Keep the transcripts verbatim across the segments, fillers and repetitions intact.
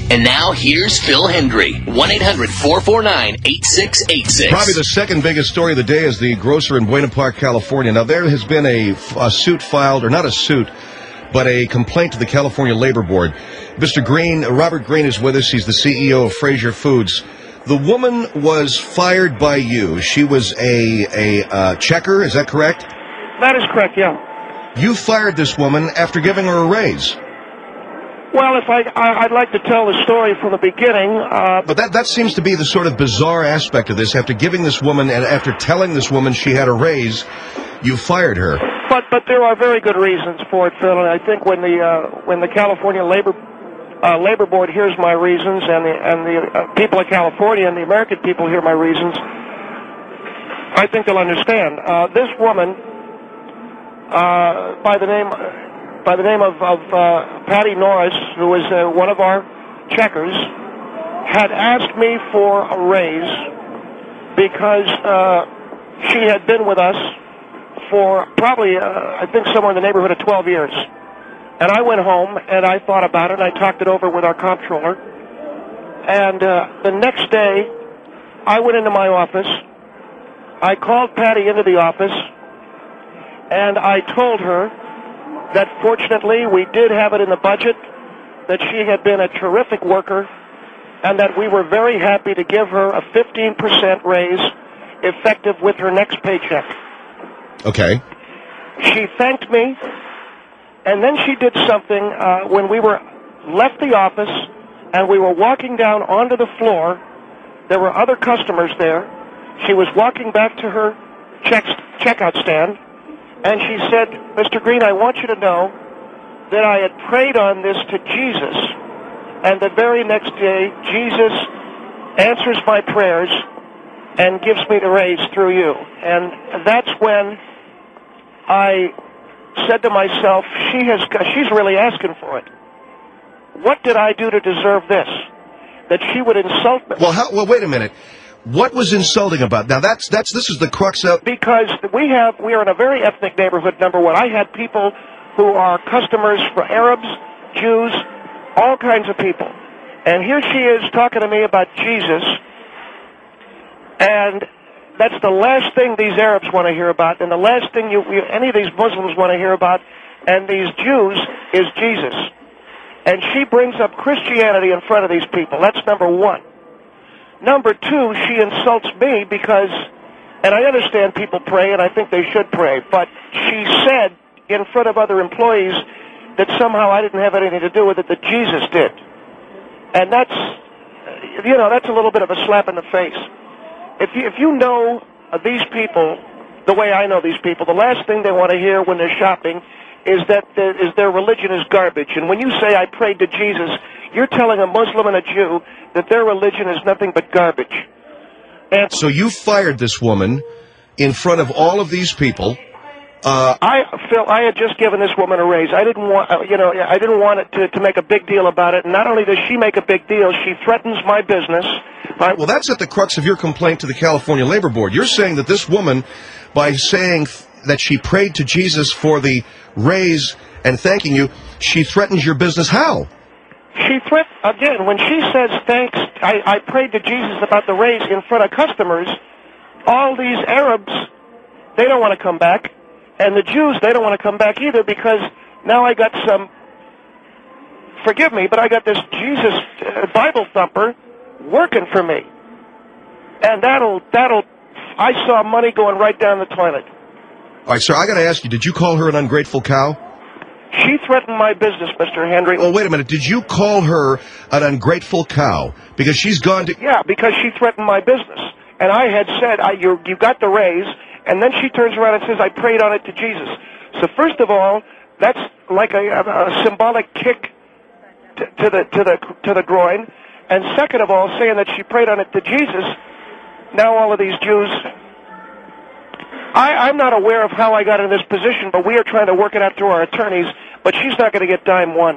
And now, here's Phil Hendry, one eight hundred four four nine eight six eight six. Probably the second biggest story of the day is the grocer in Buena Park, California. Now, there has been a, a suit filed, or not a suit, but a complaint to the California Labor Board. Mister Green, Robert Green is with us. He's the C E O of Fraser Foods. The woman was fired by you. She was a, a uh, checker, is that correct? That is correct, yeah. You fired this woman after giving her a raise. Well, if I, I, I'd like to tell the story from the beginning. Uh, but that, that seems to be the sort of bizarre aspect of this. After giving this woman, and after telling this woman she had a raise, you fired her. But but there are very good reasons for it, Phil. And I think when the uh, when the California Labor uh, Labor Board hears my reasons, and the and the uh, people of California and the American people hear my reasons, I think they'll understand. Uh, this woman, uh, by the name. by the name of, of uh, Patty Norris, who was uh, one of our checkers, had asked me for a raise because uh, she had been with us for probably, uh, I think, somewhere in the neighborhood of twelve years. And I went home, and I thought about it, and I talked it over with our comptroller. And uh, the next day, I went into my office. I called Patty into the office, and I told her that fortunately we did have it in the budget, that she had been a terrific worker, and that we were very happy to give her a fifteen percent raise effective with her next paycheck. Okay. She thanked me, and then she did something uh, when we were left the office and we were walking down onto the floor. There were other customers there. She was walking back to her check checkout stand, and she said, Mister Green, I want you to know that I had prayed on this to Jesus, and the very next day, Jesus answers my prayers and gives me the raise through you. And that's when I said to myself, she has, she's really asking for it. What did I do to deserve this? That she would insult me? Well, how, well, wait a minute. What was insulting about? Now that's that's this is the crux of. Because we have we are in a very ethnic neighborhood. Number one, I had people who are customers for Arabs, Jews, all kinds of people, and here she is talking to me about Jesus, and that's the last thing these Arabs want to hear about, and the last thing you, you any of these Muslims want to hear about, and these Jews is Jesus, and she brings up Christianity in front of these people. That's number one. Number two, she insults me because, and I understand people pray, and I think they should pray, but she said in front of other employees that somehow I didn't have anything to do with it, that Jesus did. And that's, you know, that's a little bit of a slap in the face. If you, if you know these people the way I know these people, the last thing they want to hear when they're shopping is that the, is their religion is garbage. And when you say, I prayed to Jesus, you're telling a Muslim and a Jew that their religion is nothing but garbage. And so you fired this woman in front of all of these people. Uh, I Phil, I had just given this woman a raise. I didn't want, uh, you know, I didn't want it to, to make a big deal about it. And not only does she make a big deal, she threatens my business. By well, that's at the crux of your complaint to the California Labor Board. You're saying that this woman, by saying that she prayed to Jesus for the raise and thanking you, she threatens your business. How? She threat again when she says thanks. I, I prayed to Jesus about the raise in front of customers. All these Arabs, they don't want to come back, and the Jews, they don't want to come back either, because now I got some. Forgive me, but I got this Jesus uh, Bible thumper working for me, and that'll that'll. I saw money going right down the toilet. All right, sir, I got to ask you, did you call her an ungrateful cow? She threatened my business, Mister Henry. Well, wait a minute. Did you call her an ungrateful cow? Because she's gone to... Yeah, because she threatened my business. And I had said, I, you, you got the raise, and then she turns around and says, I prayed on it to Jesus. So first of all, that's like a, a, a symbolic kick to, to, the, to, the, to the groin. And second of all, saying that she prayed on it to Jesus, now all of these Jews... I, I'm not aware of how I got in this position, but we are trying to work it out through our attorneys, but she's not going to get dime one.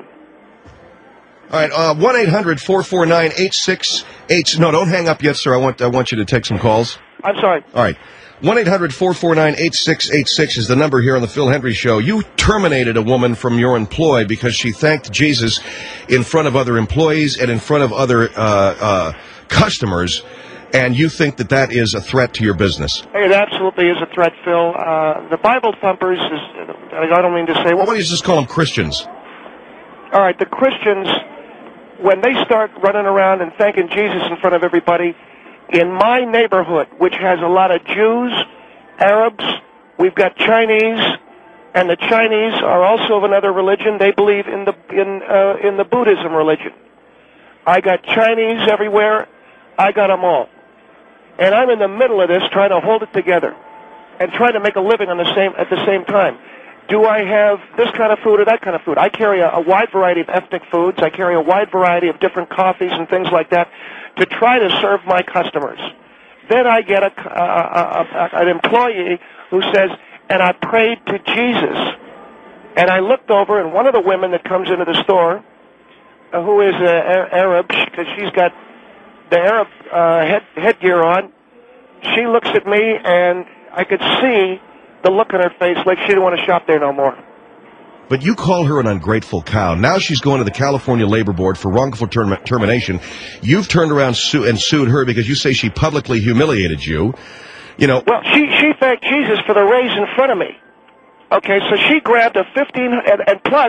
All right, uh, one eight hundred four four nine eight six eight... No, don't hang up yet, sir. I want I want you to take some calls. I'm sorry. All right. one eight hundred four four nine eight six eight six is the number here on the Phil Hendry Show. You terminated a woman from your employ because she thanked Jesus in front of other employees and in front of other uh, uh, customers, and you think that that is a threat to your business. It absolutely is a threat, Phil. Uh, the Bible thumpers, is, I don't mean to say... Well, why don't you just call them Christians? All right, the Christians, when they start running around and thanking Jesus in front of everybody, in my neighborhood, which has a lot of Jews, Arabs, we've got Chinese, and the Chinese are also of another religion. They believe in the in uh, in the Buddhism religion. I got Chinese everywhere. I got them all, and I'm in the middle of this, trying to hold it together, and trying to make a living on the same at the same time. Do I have this kind of food or that kind of food? I carry a, a wide variety of ethnic foods. I carry a wide variety of different coffees and things like that to try to serve my customers. Then I get a, a, a, a, an employee who says, and I prayed to Jesus. And I looked over, and one of the women that comes into the store, uh, who is uh, Arab, because she's got the Arab uh, head, headgear on, she looks at me, and I could see the look on her face like she didn't want to shop there no more. But you call her an ungrateful cow. Now she's going to the California Labor Board for wrongful term termination. You've turned around su and sued her because you say she publicly humiliated you. You know. Well, she she thanked Jesus for the raise in front of me. Okay, so she grabbed a fifteen and, and plus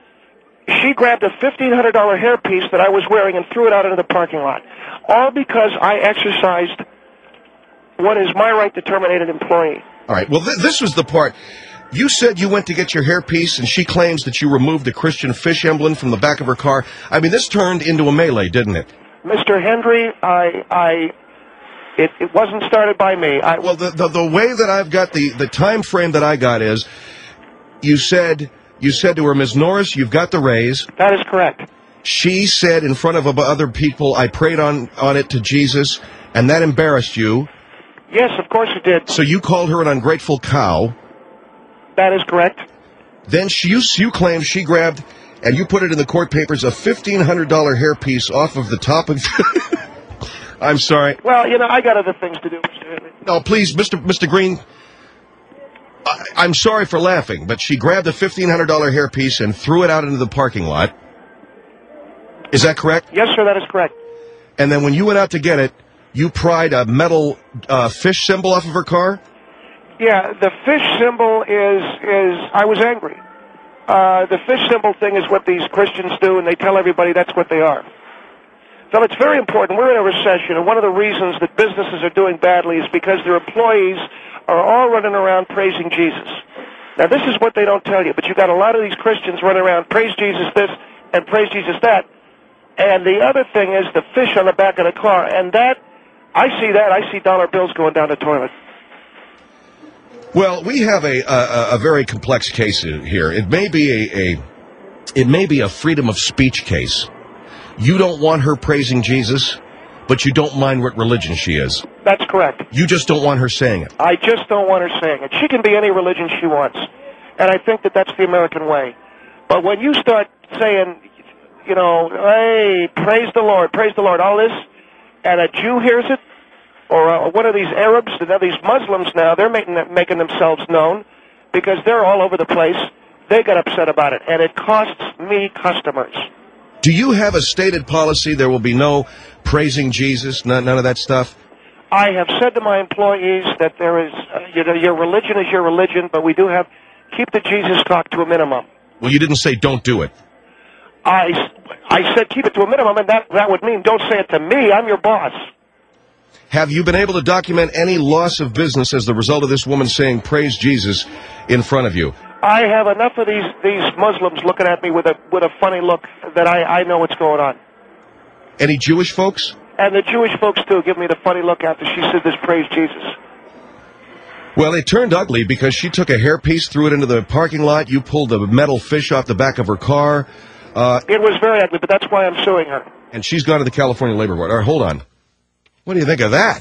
she grabbed a fifteen hundred dollar hairpiece that I was wearing and threw it out into the parking lot, all because I exercised what is my right to terminate an employee. All right. Well, th this was the part. You said you went to get your hairpiece, and she claims that you removed a Christian fish emblem from the back of her car. I mean, this turned into a melee, didn't it? Mister Hendry, I, I, it, it wasn't started by me. I, well, the, the the way that I've got the the time frame that I got is, you said you said to her, Miz Norris, you've got the raise. That is correct. She said in front of other people, I prayed on on it to Jesus, and that embarrassed you. Yes, of course it did. So you called her an ungrateful cow. That is correct. Then she, you, you claim she grabbed, and you put it in the court papers, a fifteen hundred dollar hairpiece off of the top of... I'm sorry. Well, you know, I got other things to do, Mister Henry. No, please, Mister Mister Green, I, I'm sorry for laughing, but she grabbed a fifteen hundred dollar hairpiece and threw it out into the parking lot. Is that correct? Yes, sir, that is correct. And then when you went out to get it, you pried a metal uh, fish symbol off of her car? Yeah, the fish symbol is, is I was angry. Uh, the fish symbol thing is what these Christians do, and they tell everybody that's what they are. So it's very important. We're in a recession, and one of the reasons that businesses are doing badly is because their employees are all running around praising Jesus. Now, this is what they don't tell you, but you've got a lot of these Christians running around, praise Jesus this and praise Jesus that. And the other thing is the fish on the back of the car, and that, I see that, I see dollar bills going down the toilet. Well, we have a, a a very complex case here. It may be a, a it may be a freedom of speech case. You don't want her praising Jesus, but you don't mind what religion she is. That's correct. You just don't want her saying it. I just don't want her saying it. She can be any religion she wants, and I think that that's the American way. But when you start saying, you know, hey, praise the Lord, praise the Lord, all this, and a Jew hears it, or uh, one of these Arabs, now these Muslims now, they're making, making themselves known because they're all over the place. They got upset about it, and it costs me customers. Do you have a stated policy there will be no praising Jesus, none, none of that stuff? I have said to my employees that there is, uh, you know, your religion is your religion, but we do have, keep the Jesus talk to a minimum. Well, you didn't say don't do it. I, I said keep it to a minimum, and that, that would mean don't say it to me. I'm your boss. Have you been able to document any loss of business as the result of this woman saying praise Jesus in front of you? I have enough of these, these Muslims looking at me with a with a funny look that I, I know what's going on. Any Jewish folks? And the Jewish folks, too, give me the funny look after she said this praise Jesus. Well, it turned ugly because she took a hairpiece, threw it into the parking lot. You pulled a metal fish off the back of her car. Uh, it was very ugly, but that's why I'm suing her. And she's gone to the California Labor Board. All right, hold on. What do you think of that?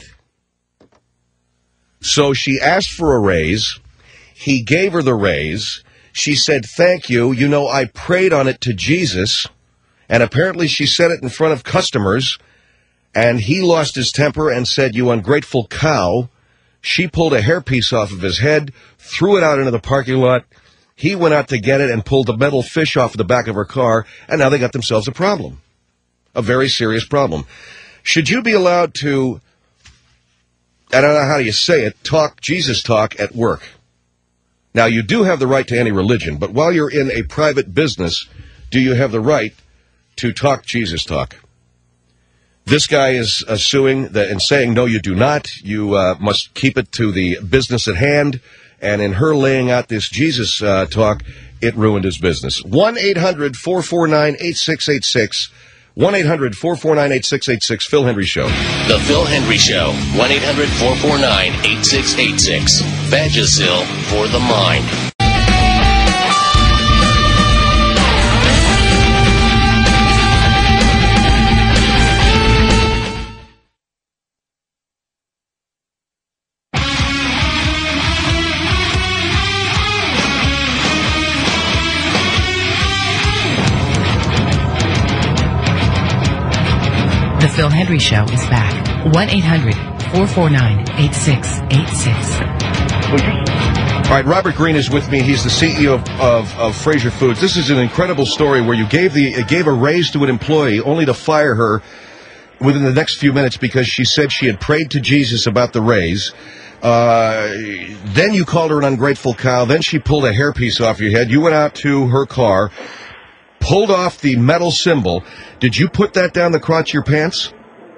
So she asked for a raise. He gave her the raise. She said, thank you. You know, I prayed on it to Jesus. And apparently she said it in front of customers. And he lost his temper and said, you ungrateful cow. She pulled a hairpiece off of his head, threw it out into the parking lot. He went out to get it and pulled a metal fish off the back of her car, and now they got themselves a problem. A very serious problem. Should you be allowed to, I don't know how do you say it, talk Jesus talk at work? Now, you do have the right to any religion, but while you're in a private business, do you have the right to talk Jesus talk? This guy is uh, suing that and saying, no, you do not. You uh, must keep it to the business at hand. And in her laying out this Jesus uh, talk, it ruined his business. one eight hundred four four nine eight six eight six. one eight hundred four four nine eight six eight six. Phil Hendry Show. The Phil Hendry Show. one eight hundred four four nine eight six eight six. Vagisil for the mind. The Phil Hendry Show is back. one eight hundred four four nine eight six eight six. All right, Robert Greene is with me. He's the C E O of, of, of Fraser Foods. This is an incredible story where you gave the gave a raise to an employee only to fire her within the next few minutes because she said she had prayed to Jesus about the raise. Uh, then you called her an ungrateful cow. Then she pulled a hairpiece off your head. You went out to her car, pulled off the metal symbol. Did you put that down the crotch of your pants?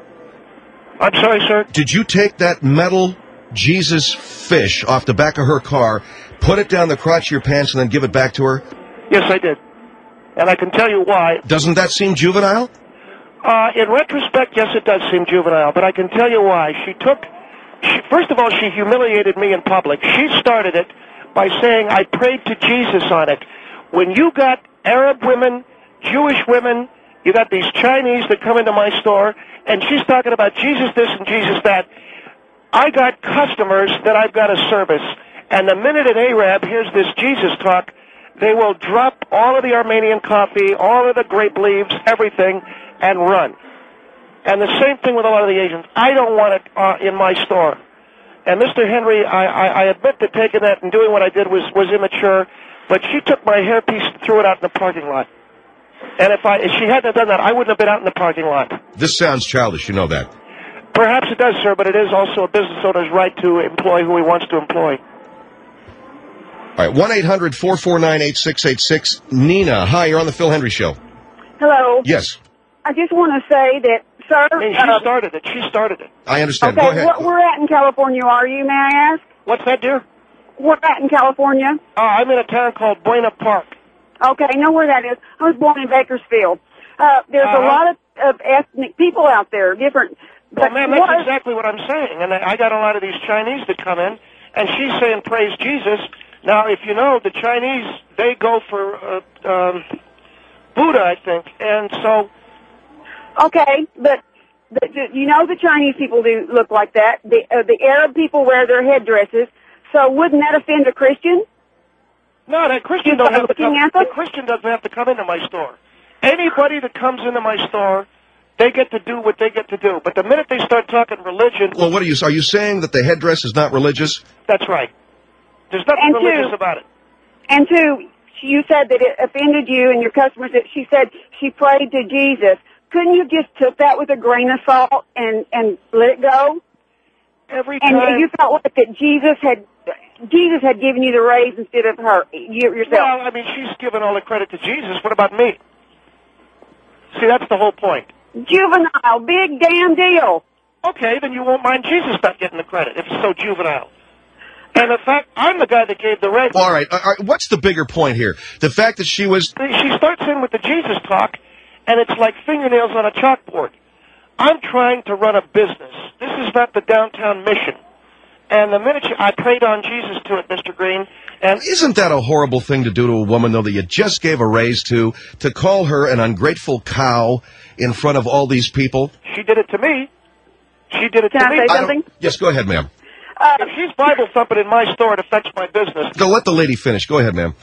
I'm sorry, sir? Did you take that metal Jesus fish off the back of her car, put it down the crotch of your pants, and then give it back to her? Yes, I did. And I can tell you why. Doesn't that seem juvenile? Uh, in retrospect, yes, it does seem juvenile, but I can tell you why. She took, she, first of all, she humiliated me in public. She started it by saying, I prayed to Jesus on it. When you got Arab women, Jewish women, you got these Chinese that come into my store, and she's talking about Jesus this and Jesus that. I got customers that I've got to service, and the minute an Arab hears this Jesus talk, they will drop all of the Armenian coffee, all of the grape leaves, everything, and run. And the same thing with a lot of the Asians. I don't want it uh, in my store. And Mister Henry, I, I, I admit that taking that and doing what I did was, was immature, but she took my hairpiece and threw it out in the parking lot. And if I if she hadn't done that, I wouldn't have been out in the parking lot. This sounds childish, you know that. Perhaps it does, sir, but it is also a business owner's right to employ who he wants to employ. All right, one eight hundred four four nine eight six eight six. Nina, hi, you're on the Phil Hendry Show. Hello. Yes. I just want to say that, sir... I mean, she uh, started it. She started it. I understand. Okay, Go ahead. what, where at in California are you, may I ask? What's that, dear? Where at in California? Uh, I'm in a town called Buena Park. Okay, I know where that is. I was born in Bakersfield. Uh, there's Uh-huh. a lot of, of ethnic people out there, different... Well, But ma'am, that's what- exactly what I'm saying. And I I got a lot of these Chinese that come in, and she's saying, praise Jesus. Now, if you know, the Chinese, they go for uh, um, Buddha, I think. And so... Okay, but the, the, you know the Chinese people do look like that. The, uh, the Arab people wear their headdresses. So wouldn't that offend a Christian? No, that Christian You don't start have to come. looking at them? The Christian doesn't have to come into my store. Anybody that comes into my store, they get to do what they get to do. But the minute they start talking religion, Well, what are you, are you saying that the headdress is not religious? that's right. There's nothing And religious two- about it. And two, you said that it offended you and your customers. That she said she prayed to Jesus. Couldn't you just took that with a grain of salt and and let it go? Every And time. you felt like that Jesus had Jesus had given you the raise instead of her you yourself. Well, I mean, she's giving all the credit to Jesus. What about me? See, that's the whole point. Juvenile, big damn deal. Okay, then you won't mind Jesus not getting the credit if it's so juvenile. And the fact, I'm the guy that gave the raise. Well, all right, all right. What's the bigger point here? The fact that she was... She starts in with the Jesus talk, and it's like fingernails on a chalkboard. I'm trying to run a business. This is not the downtown mission. And the minute you, I prayed on Jesus to it, Mister Green, and Isn't that a horrible thing to do to a woman, though, that you just gave a raise to, to call her an ungrateful cow in front of all these people? she did it to me. She did it Can to I me. say I don't- something? Yes, go ahead, ma'am. Uh, If she's Bible thumping in my store, it affects my business. Go, let the lady finish. Go ahead, ma'am.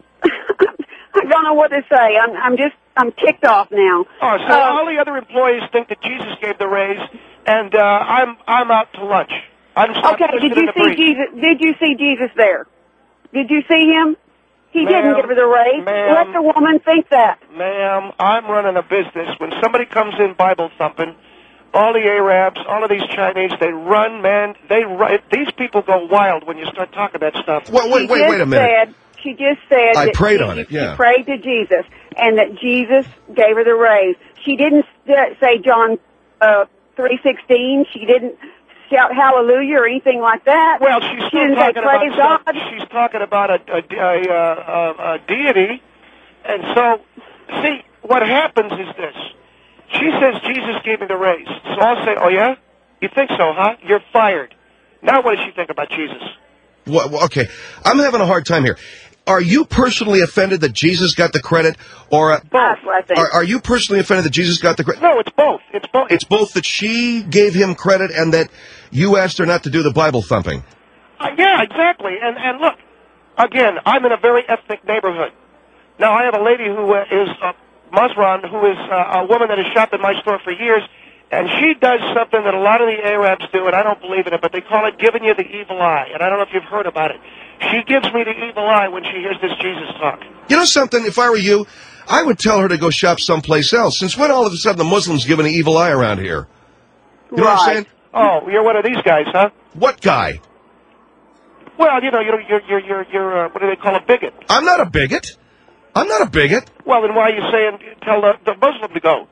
I don't know what to say. I'm I'm just I'm ticked off now. Oh, so Uh, all the other employees think that Jesus gave the raise, and uh, I'm I'm out to lunch. I'm, I'm Okay, did you see Jesus? Did you see Jesus there? Did you see him? He Ma'am, didn't give her the raise. ma'am. Let the woman think that. Ma'am, I'm running a business. When somebody comes in Bible thumping, all the Arabs, all of these Chinese, they run, man. They run. These people go wild when you start talking that stuff. Well, wait, She wait, just wait a minute. Said, she just said I that prayed she, on it, yeah. She prayed to Jesus, and that Jesus gave her the raise. She didn't st- say John uh, three sixteen. She didn't shout hallelujah or anything like that. Well, she's she still didn't say talking praise about God. she's talking about a, a, a, a, a deity, and so see what happens is this. She says Jesus gave me the raise, so I'll say, oh yeah, you think so, huh? You're fired. Now what does she think about Jesus? Well, well, okay, I'm having a hard time here. Are you personally offended that Jesus got the credit, or uh, That's what I think. are, are you personally offended that Jesus got the credit? No, it's both. It's both. It's both that she gave him credit and that you asked her not to do the Bible thumping. Uh, yeah, exactly. And and look, again, I'm in a very ethnic neighborhood. Now I have a lady who uh, is uh, Muslim, who is uh, a woman that has shopped in my store for years, and she does something that a lot of the Arabs do, and I don't believe in it, but they call it giving you the evil eye. And I don't know if you've heard about it. She gives me the evil eye when she hears this Jesus talk. You know something? If I were you, I would tell her to go shop someplace else. Since when all of a sudden the Muslims give an evil eye around here? You know what I'm saying? Oh, you're one of these guys, huh? What guy? Well, you know, you're you're you're you're, you're uh, what do they call a bigot? I'm not a bigot. I'm not a bigot. Well, then why are you saying tell the, the Muslim to go?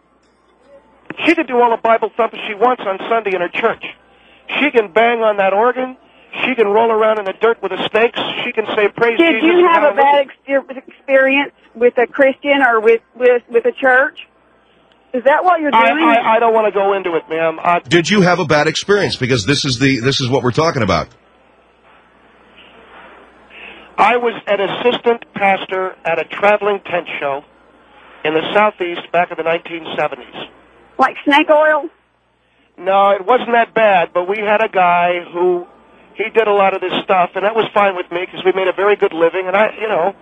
She can do all the Bible thumping she wants on Sunday in her church. She can bang on that organ. She can roll around in the dirt with the snakes. She can say praise Did Jesus. you have a hallelujah. bad ex- experience with a Christian or with, with, with a church? Is that what you're doing? I, I, I don't want to go into it, ma'am. Uh, Did you have a bad experience? Because this is the this is what we're talking about. I was an assistant pastor at a traveling tent show in the Southeast back in the nineteen seventies. Like snake oil? No, it wasn't that bad, but we had a guy who, he did a lot of this stuff, and that was fine with me because we made a very good living, and I, you know,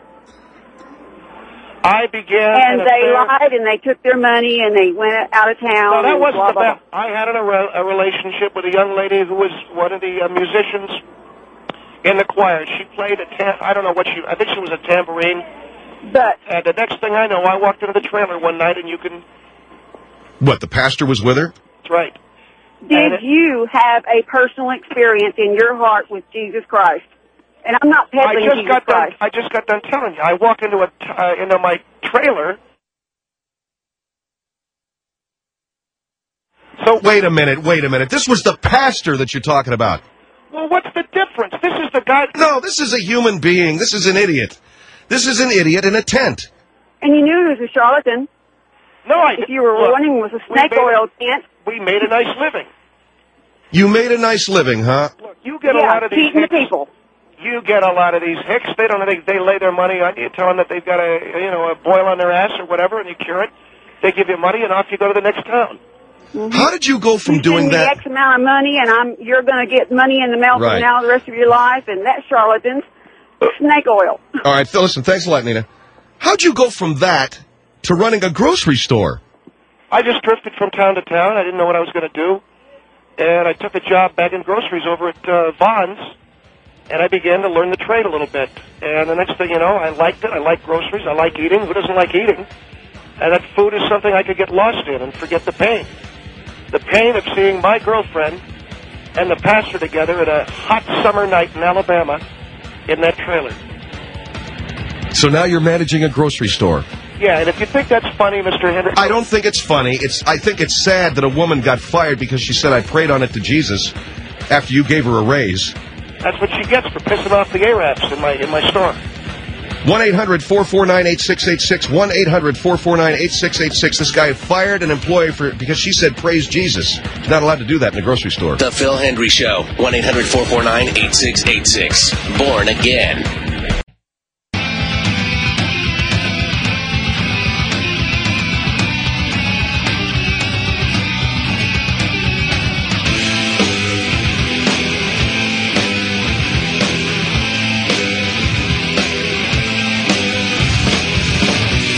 I began... And an they affair. lied and they took their money and they went out of town. No, that and wasn't blah, the blah, best. I had a, re- a relationship with a young lady who was one of the uh, musicians in the choir. She played a tam- I don't know what she, I think she was a tambourine. blah. But And the next thing I know, I walked into the trailer one night, and you can, What, the pastor was with her? that's right. did And it- you have a personal experience in your heart with Jesus Christ? And I'm not I peddling just Jesus got done. Christ. I just got done telling you. I walk into a t- uh, into my trailer. So Wait a minute, wait a minute. This was the pastor that you're talking about. well, what's the difference? This is the guy. No, this is a human being. This is an idiot. This is an idiot in a tent. And you knew he was a charlatan. No, I. If you were look, running with a we snake made a- oil tent. We made a nice living. You made a nice living, huh? Look, you get a Yeah, lot of these cheating the hicks. people. You get a lot of these hicks. They don't. They, they lay their money on you, tell them that they've got a you know a boil on their ass or whatever, and you cure it. They give you money, and off you go to the next town. How did you go from You doing send me that? X amount of money, and I'm you're going to get money in the mail Right. from now the rest of your life, and that's charlatans. Snake oil. All right, Phil, listen, thanks a lot, Nina. How'd you go from that to running a grocery store? I just drifted from town to town. I didn't know what I was going to do. And I took a job bagging groceries over at uh, Vaughn's, and I began to learn the trade a little bit. And the next thing you know, I liked it. I like groceries. I like eating. Who doesn't like eating? And that food is something I could get lost in and forget the pain. The pain of seeing my girlfriend and the pastor together at a hot summer night in Alabama in that trailer. So now you're managing a grocery store. Yeah, and if you think that's funny, Mister Hendricks... I don't think it's funny. It's I think it's sad that a woman got fired because she said I prayed on it to Jesus after you gave her a raise. That's what she gets for pissing off the Arabs in my in my store. one eight hundred four four nine eight six eight six. one eight hundred four four nine eight six eight six. This guy fired an employee for because she said praise Jesus. He's not allowed to do that in a grocery store. The Phil Hendry Show. one eight hundred four four nine eight six eight six. Born again.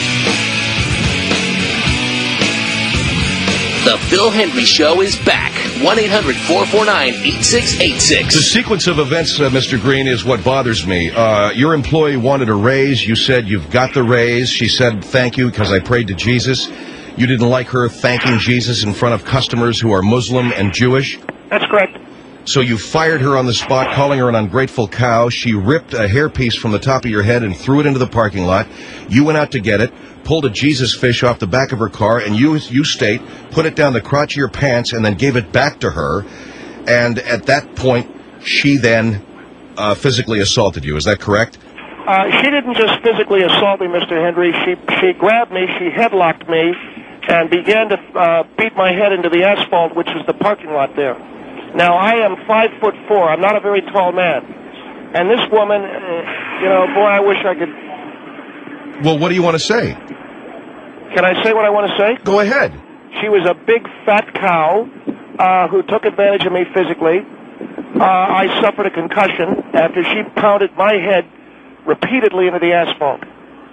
The Phil Hendry Show is back one eight hundred four four nine eight six eight six. The sequence of events, uh, Mister Green, is what bothers me. Uh, your employee wanted a raise. You said you've got the raise. She said thank you because I prayed to Jesus. You didn't like her thanking Jesus in front of customers who are Muslim and Jewish. That's correct. So you fired her on the spot, calling her an ungrateful cow. She ripped a hairpiece from the top of your head and threw it into the parking lot. You went out to get it, pulled a Jesus fish off the back of her car, and you, you state, put it down the crotch of your pants and then gave it back to her. And at that point, she then uh, physically assaulted you. Is that correct? Uh, she didn't just physically assault me, Mister Henry. She she grabbed me, she headlocked me, and began to uh, beat my head into the asphalt, which is the parking lot there. Now, I am five foot four. I'm not a very tall man. And this woman, uh, you know, boy, I wish I could... Well, what do you want to say? Can I say what I want to say? Go ahead. She was a big, fat cow uh, who took advantage of me physically. Uh, I suffered a concussion after she pounded my head repeatedly into the asphalt.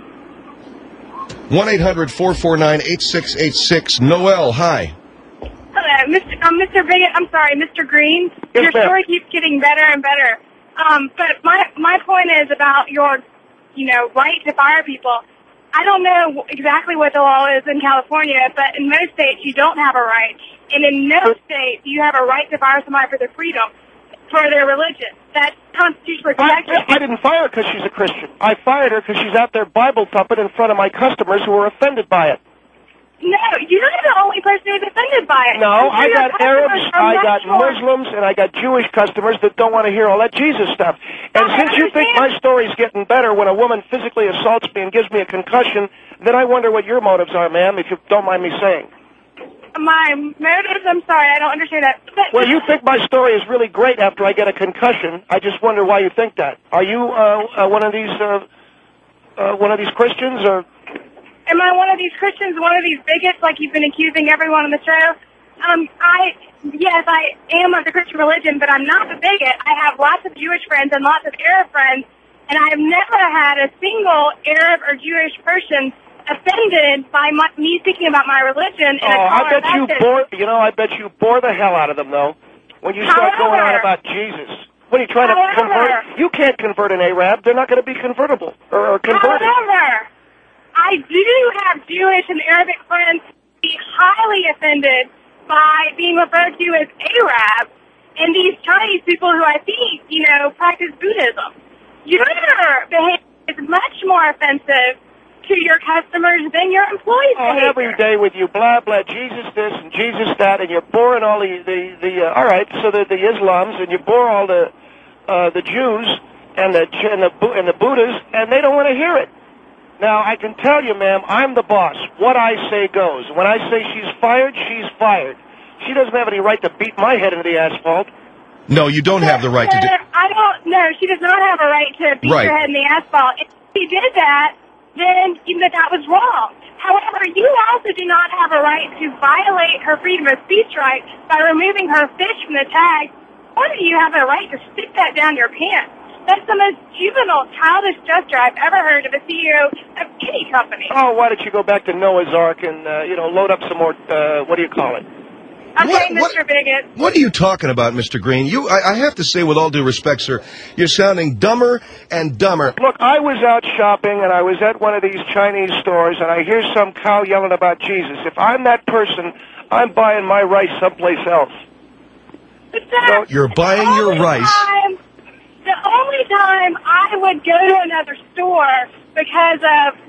one eight hundred four four nine eight six eight six. Noel, hi. Hello, Mister Um, Mister Bigot. I'm sorry, Mister Green. Yes, your ma'am. story keeps getting better and better. Um, but my my point is about your, you know, right to fire people. I don't know exactly what the law is in California, but in most states you don't have a right, and in no state do you have a right to fire somebody for their freedom, for their religion. That's constitutionally I, protected. I didn't fire her because she's a Christian. I fired her because she's out there Bible thumping in front of my customers who were offended by it. No, you're not the only person who's offended by it. No, I I'm sure your got Arabs, customers are I much got more- Muslims, and I got Jewish customers that don't want to hear all that Jesus stuff. And I since you think understand. my story's getting better when a woman physically assaults me and gives me a concussion, then I wonder what your motives are, ma'am, if you don't mind me saying. My motives, I'm sorry, I don't understand that. But- Well, you think my story is really great after I get a concussion. I just wonder why you think that. Are you uh, uh, one of these uh, uh, one of these Christians, or... Am I one of these Christians, one of these bigots, like you've been accusing everyone on the show? Um, I, yes, I am of the Christian religion, but I'm not a bigot. I have lots of Jewish friends and lots of Arab friends, and I have never had a single Arab or Jewish person offended by my, me speaking about my religion. In Oh, a I bet you message. bore, you know, I bet you bore the hell out of them, though, when you start going on However- about Jesus. What are you trying to However- convert? You can't convert an Arab. They're not going to be convertible, or, or converted. However, I do have Jewish and Arabic friends who be highly offended by being referred to as Arab, and these Chinese people who I think, you know, practice Buddhism. Your behavior is much more offensive to your customers than your employees' Oh, behavior. every day with you, blah, blah, Jesus this and Jesus that, and you're boring all the, the, the uh, all right, so the, the Islams, and you bore all the uh, the Jews and the, and, the, Bu- and the Buddhas, and they don't want to hear it. Now, I can tell you, ma'am, I'm the boss. What I say goes. When I say she's fired, she's fired. She doesn't have any right to beat my head into the asphalt. No, you don't have the right to do... Sir, I don't know. She does not have a right to beat Right. her head in the asphalt. If she did that, then you know, that was wrong. However, you also do not have a right to violate her freedom of speech right by removing her fish from the tag, or do you have a right to stick that down your pants? That's the most juvenile, childish gesture I've ever heard of a C E O of any company. Oh, why don't you go back to Noah's Ark and, uh, you know, load up some more, uh, what do you call it? Okay, What- Mister what- Bigot. What are you talking about, Mister Green? You, I, I have to say, with all due respect, sir, you're sounding dumber and dumber. Look, I was out shopping, and I was at one of these Chinese stores, and I hear some cow yelling about Jesus. If I'm that person, I'm buying my rice someplace else. But sir, You're buying the your only rice. Time, the only time I would go to another store because of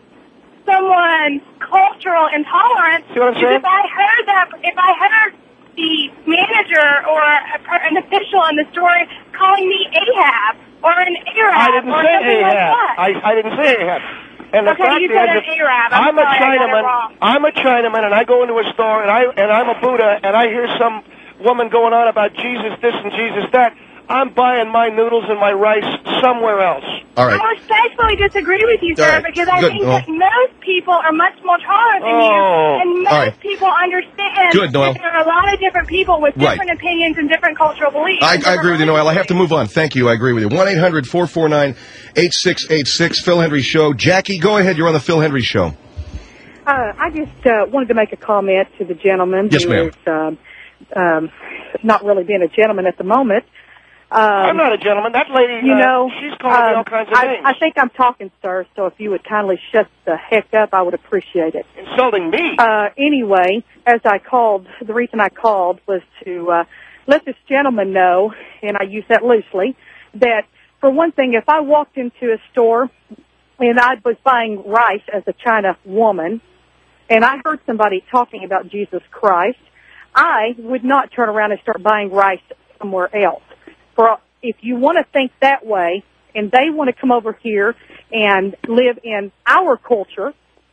someone's cultural intolerance See what I'm is saying? if I heard that, if I heard the manager or a, per- an official in the store calling me Ahab or an Arab I didn't or say something like Ahab. that. I, I didn't say Ahab. And the Okay, fact you said is, an if Arab. I'm I'm a sorry, I got it Chinaman. wrong. I'm a Chinaman, and I go into a store, and I and I'm a Buddha, and I hear some woman going on about Jesus this and Jesus that. I'm buying my noodles and my rice somewhere else. All right. I respectfully disagree with you, All sir, right. because I Good. think Well- that most people are much more tolerant than Oh. you, and most All right. people understand Good, Noel. that there are a lot of different people with Right. different opinions and different cultural beliefs. I, and I different agree with you, Noel. I have to religions. move on. Thank you. I agree with you. one eight hundred four four nine eight six eight six, Phil Hendry Show. Jackie, go ahead. You're on the Phil Hendry Show. Uh, I just uh, wanted to make a comment to the gentleman Yes, who ma'am. is um, um, not really being a gentleman at the moment. Um, I'm not a gentleman. That lady, you uh, know, she's calling um, me all kinds of I, names. I think I'm talking, sir, so if you would kindly shut the heck up, I would appreciate it. Insulting me? Uh, anyway, as I called, the reason I called was to uh, let this gentleman know, and I use that loosely, that for one thing, if I walked into a store and I was buying rice as a China woman, and I heard somebody talking about Jesus Christ, I would not turn around and start buying rice somewhere else. For if you want to think that way, and they want to come over here and live in our culture,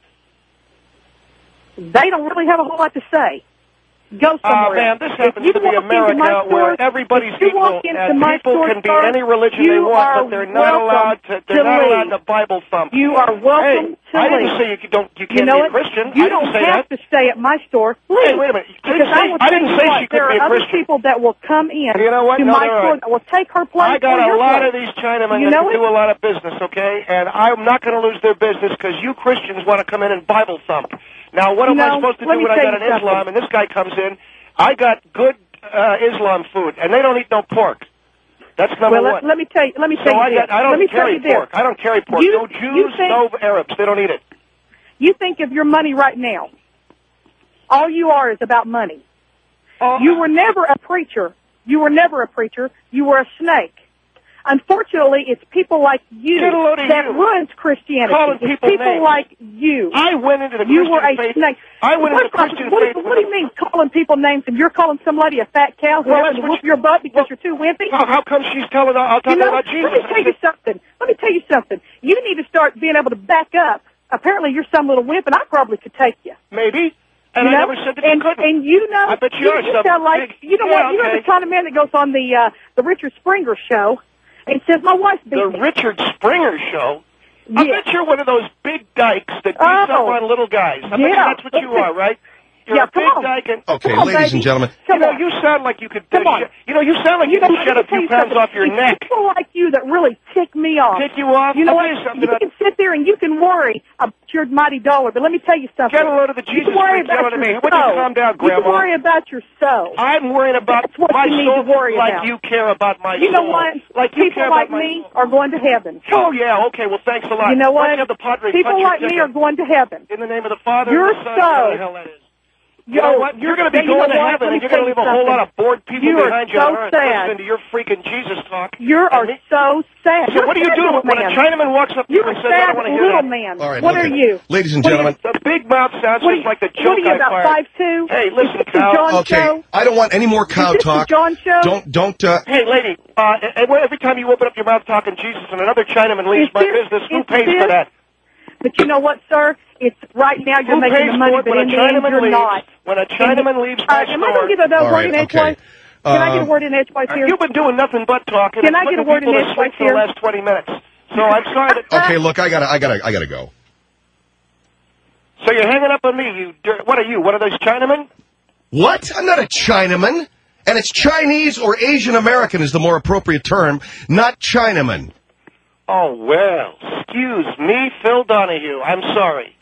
they don't really have a whole lot to say. Go somewhere. Oh, man, this happens If you to be walk into America, my where store- everybody's if you equal, walk into and my people store, can be sir, any religion they you want, are but they're not welcome allowed to. They're to not leave. allowed to Bible thump. You are welcome hey, to I leave. didn't say you could- don't. You You can't know be a what? Christian. You I didn't don't say have that. to stay at my store. Leave. Hey, wait a minute. I Because didn't I say, will I tell didn't you say what, she could there be are a other Christian. people that will come in You know what? to No, my there store aren't. that will take her place I got or a your lot place. of these Chinamen You that know can do it? a lot of business, okay? And I'm not going to lose their business because you Christians want to come in and Bible thump. Now, what You am I know, supposed to let do me when I tell got you an something. Islam and this guy comes in? I got good uh, Islam food, and they don't eat no pork. That's number Well, one. let, let me tell you. Let me so tell I, you this. got, I don't let me tell carry you this. pork. I don't carry pork. You- no you Jews, think- no Arabs. They don't eat it. You think of your money right now. All you are is about money. Oh, You were never a preacher. You were never a preacher. You were a snake. Unfortunately, it's people like you Get a load of that you. ruins Christianity. Calling It's people people names. like you. I went into the You Christian were a faith. snake. I went into the What- Christian what, faith. What, what do you mean calling people names and you're calling somebody a fat cow who Well, happens that's to what whoop you- your butt because well, you're too wimpy? How, how come she's telling? I'll talk You know, about Jesus. let me tell you something. Let me tell you something. You need to start being able to back up. Apparently, you're some little wimp, and I probably could take you. Maybe. And you I know? never said that and, you couldn't. And you know, I bet you you, are you some sound like big- you know yeah, what? You know okay. the kind of man that goes on the uh, the Richard Springer show and says, "My wife beat The me." Richard Springer show. I Yeah. bet you're one of those big dykes that beats Oh. up on little guys. I bet you Yeah. that's what you Let's see. are, right? You're Yeah, a big come on. dyke. And, Okay, Come on, ladies baby. and gentlemen. you Come know, on. you sound like you could. Come uh, on. sh- you know, you sound like you, You know, could let shed me a tell few you pounds something. off your It's neck. people like you that really tick me off. Tick you off? You know I'll what? tell you something. You can sit there and you can worry about your mighty dollar, but let me tell you something. Get a load of the You Jesus can worry freak about yelling at your me. Would you soul. calm down, You Grandma? can worry about your soul. I'm worrying about That's what my you need soul to worry like about. you care about my You soul. know what? Like you care People like about my me soul. are going to heaven. Oh, yeah, okay, well, thanks a lot. You know Why don't what? you have the Padre People punch your like me ticket? are going to heaven. In the name of the Father Your and the Son, whatever the soul. hell that is. You know what? You're, going to be you know going to what? heaven, Let me and you're going to tell leave a whole something. lot of bored people You are behind you so on earth sad. listening to your freaking Jesus talk. You And are me- so sad. So what do you You're a do sad when a little man. Chinaman walks up to you You're and a says, I sad don't want to hear little that? man. All right, what okay. are you? Ladies and What are gentlemen. The big mouth sounds What are just you, like the what joke are you, I about fired. five two? Hey, listen, Is this the Cal. John Okay, show? I don't want any more cow Is this talk. the John show? Don't, don't. Uh, Hey, lady, uh, and every time you open up your mouth talking Jesus and another Chinaman leaves Is my this- business, who is pays this- for that? But you know what, sir? It's right now you're Who making pays the money, for it but when in a the end Chinaman you're leaves? not. When a Chinaman leaves Uh, my am I store... going to get a All word right, in okay. edgewise? Can I get a Um, word in edgewise here? You've been doing nothing but talking. Can and I get a putting word in people to edgewise sleep for the here? last twenty minutes. So I'm sorry that... okay, look, I gotta, I gotta, I gotta go. So you're hanging up on me, you dirt... What are you, one of those Chinamen? What? I'm not a Chinaman. And it's Chinese or Asian American is the more appropriate term, not Chinaman. Oh, well, excuse me, Phil Donahue. I'm sorry.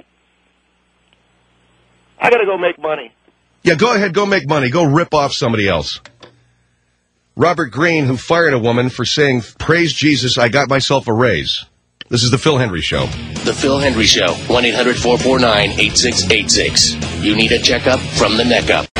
I gotta go make money. Yeah, go ahead, go make money. Go rip off somebody else. Robert Greene, who fired a woman for saying, praise Jesus, I got myself a raise. This is the Phil Hendry Show. The Phil Hendry Show, one eight hundred four four nine eight six eight six. You need a checkup from the neck up.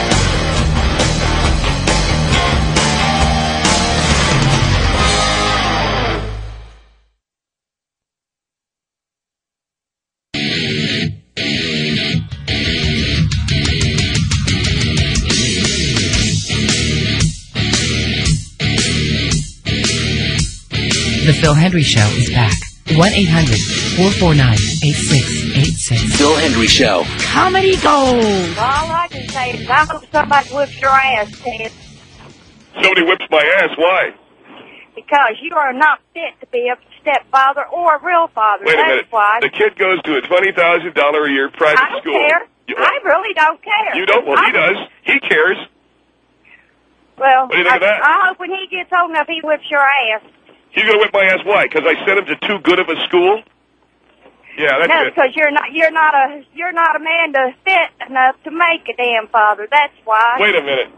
The Phil Hendry Show is back. one eight hundred four four nine eight six eight six. Phil Hendry Show. Comedy Gold. All I can say is I hope somebody whips your ass, Ted, Somebody whips my ass. Why? because you are not fit to be a stepfather or a real father. Wait a That's minute. why. The kid goes to a twenty thousand dollars a year private I don't school. care. You, I really don't care. you don't? Well, he I- does. He cares. Well, What do you think I, of that? I hope when he gets old enough, he whips your ass. He's going to whip my ass. Why? Because I sent him to too good of a school? Yeah, that's No, it. because you're not you're not a you're not a man to fit enough to make a damn father. That's why. Wait a minute.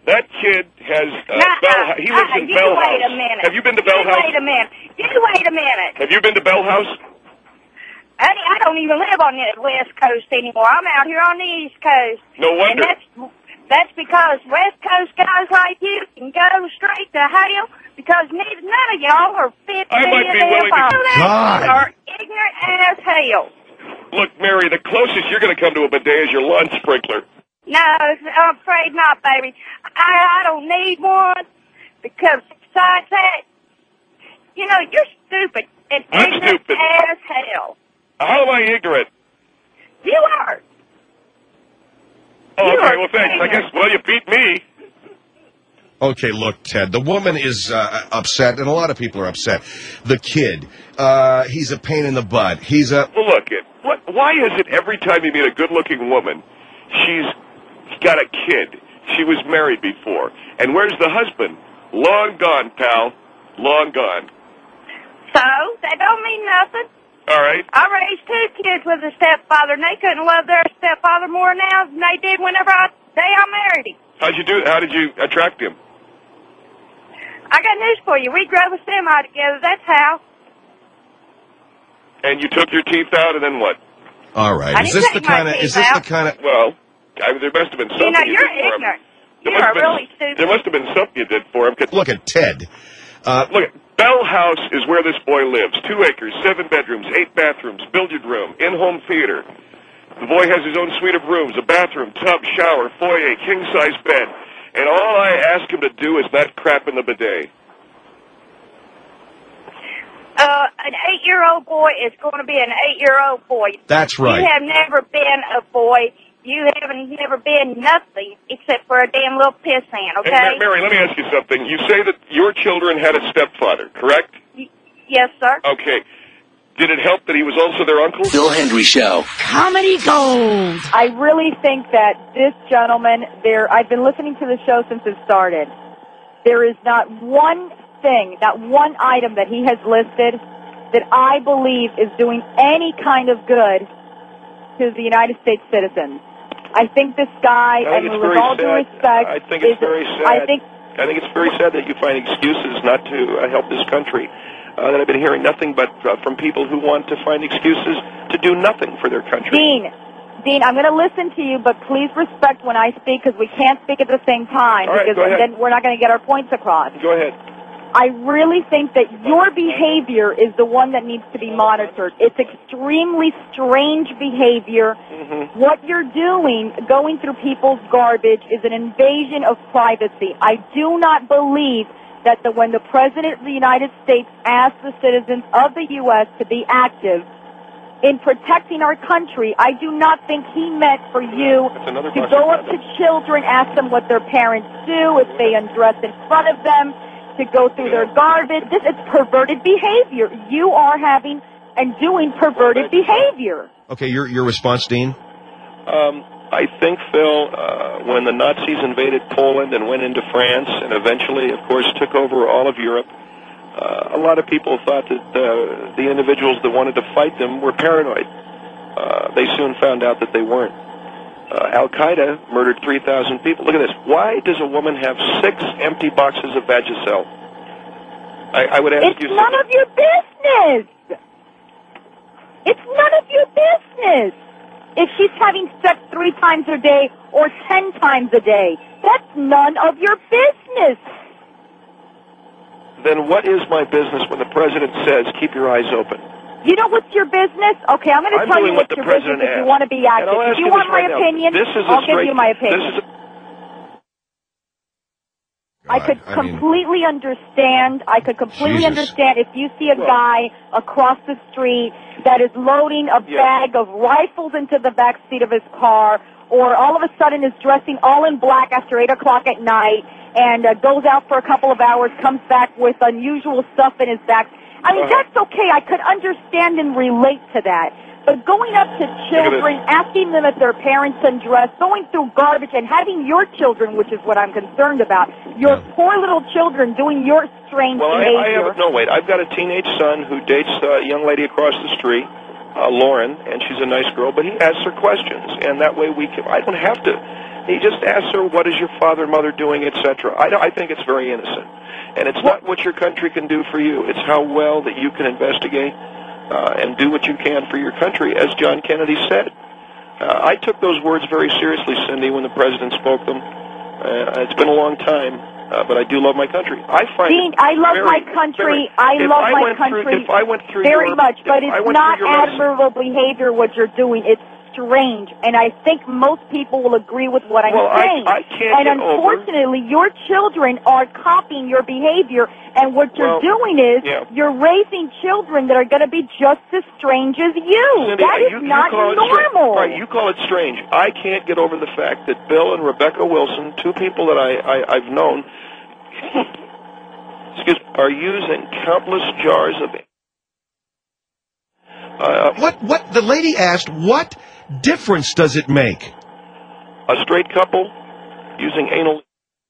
That kid has uh, Nah, Bell. He lives uh, in you Bell wait House. a minute. Have you been to You Bell House? wait a minute. You wait a minute. Have you been to Bell House? Honey, I don't even live on the West Coast anymore. I'm out here on the East Coast. No wonder. And that's, that's because West Coast guys like you can go straight to hell because neither, none of y'all are fit to I be might a be damn willing to- father. God. You are ignorant as hell. Look, Mary, the closest you're going to come to a bidet is your lawn sprinkler. No, I'm afraid not, baby. I, I don't need one because besides that, you know, you're stupid and I'm ignorant stupid. as hell. How am I ignorant? You are. Oh, You okay, are well, thanks. I guess, well, you beat me. Okay, look, Ted, the woman is uh, upset, and a lot of people are upset. The kid, uh, he's a pain in the butt. He's a... Well, look, it, what, why is it every time you meet a good-looking woman, she's got a kid? She was married before. And where's the husband? Long gone, pal. Long gone. So, that don't mean nothing. All right. I raised two kids with a stepfather, and they couldn't love their stepfather more now than they did whenever I, day I married him. How'd you do? How did you attract him? I got news for you. We drove a semi together. That's how. And you took your teeth out, and then what? All right. I Is didn't this the take my kind of... teeth Is this out. the kind of... Well, I mean, there must have been something You know, you you're did for him. ignorant. There You must are have been- really stupid. There must have been something you did for him. 'cause- Look at Ted. Uh, Look, Bell House is where this boy lives. Two acres, seven bedrooms, eight bathrooms, billiard room, in-home theater. The boy has his own suite of rooms, a bathroom, tub, shower, foyer, king-size bed. And all I ask him to do is not crap in the bidet. Uh, an eight-year-old boy is going to be an eight-year-old boy. That's right. You have never been a boy. You haven't never been nothing except for a damn little pissant, Hey, okay? Ma- Mary, let me ask you something. You say that your children had a stepfather, correct? Y- yes, sir. Okay. Did it help that he was also their uncle? Phil Hendry Show. Comedy Gold. I really think that this gentleman, there, I've been listening to the show since it started. There is not one thing, not one item that he has listed that I believe is doing any kind of good to the United States citizens. I think this guy, I think and it's with very all due sad. respect, I think it's is, very sad. I think I think it's very sad that you find excuses not to uh, help this country. Uh, that I've been hearing nothing but uh, from people who want to find excuses to do nothing for their country. Dean, Dean, I'm going to listen to you, but please respect when I speak because we can't speak at the same time All right, because go ahead. then we're not going to get our points across. Go ahead. I really think that your behavior is the one that needs to be monitored. It's extremely strange behavior. Mm-hmm. What you're doing, going through people's garbage, is an invasion of privacy. I do not believe that the, when the President of the United States asked the citizens of the U S to be active in protecting our country, I do not think he meant for you That's another to question. go up to children, ask them what their parents do, if they undress in front of them, to go through their garbage. This is perverted behavior. You are having and doing perverted behavior. okay, your your response, Dean? Um, I think, Phil, uh, when the Nazis invaded Poland and went into France and eventually, of course, took over all of Europe, uh, a lot of people thought that uh, the individuals that wanted to fight them were paranoid. Uh, they soon found out that they weren't. Uh, Al-Qaeda murdered three thousand people. Look at this. Why does a woman have six empty boxes of Vagisil? I, I would ask It's you none something. of your business. It's none of your business. If she's having sex three times a day or ten times a day, that's none of your business. Then what is my business when the president says, keep your eyes open? You know what's your business? Okay, I'm going to I'm tell doing you what what's the your business president if you asked. want to be And active. I'll If ask you you want this my right now. opinion, This is a I'll give straight- you my this opinion. is a- I could God, I mean- completely understand. I could completely Jesus. understand if you see a Well- guy across the street that is loading a Yeah. bag of rifles into the back seat of his car, or all of a sudden is dressing all in black after eight o'clock at night and uh, goes out for a couple of hours, comes back with unusual stuff in his back. I mean, Uh-huh. that's okay. I could understand and relate to that. But going up to children, asking them if their parents undress, going through garbage, and having your children, which is what I'm concerned about, your Yeah. poor little children doing your strange Well, I, behavior. I have no wait. I've got a teenage son who dates a young lady across the street, uh, Lauren, and she's a nice girl. But he asks her questions, and that way we can. I don't have to He just asks her, what is your father and mother doing, et cetera. I, I think it's very innocent. And it's not what your country can do for you. It's how well that you can investigate uh, and do what you can for your country, as John Kennedy said. Uh, I took those words very seriously, Cindy, when the president spoke them. Uh, it's been a long time, uh, but I do love my country. I find Dean, it I love very, my country. Very, I love I my country through, if I went through very your, much, but it's not your medicine, admirable behavior what you're doing. It's strange, and I think most people will agree with what I'm well, saying. I, I can't and get unfortunately, over. your children are copying your behavior, and what you're Well, doing is yeah. you're raising children that are going to be just as strange as you. Cindy, that is you, you not call it normal. Strange. Right, you call it strange. I can't get over the fact that Bill and Rebecca Wilson, two people that I, I, I've known, excuse me, are using countless jars of... Uh, what, what, the lady asked, what difference does it make? A straight couple using anal...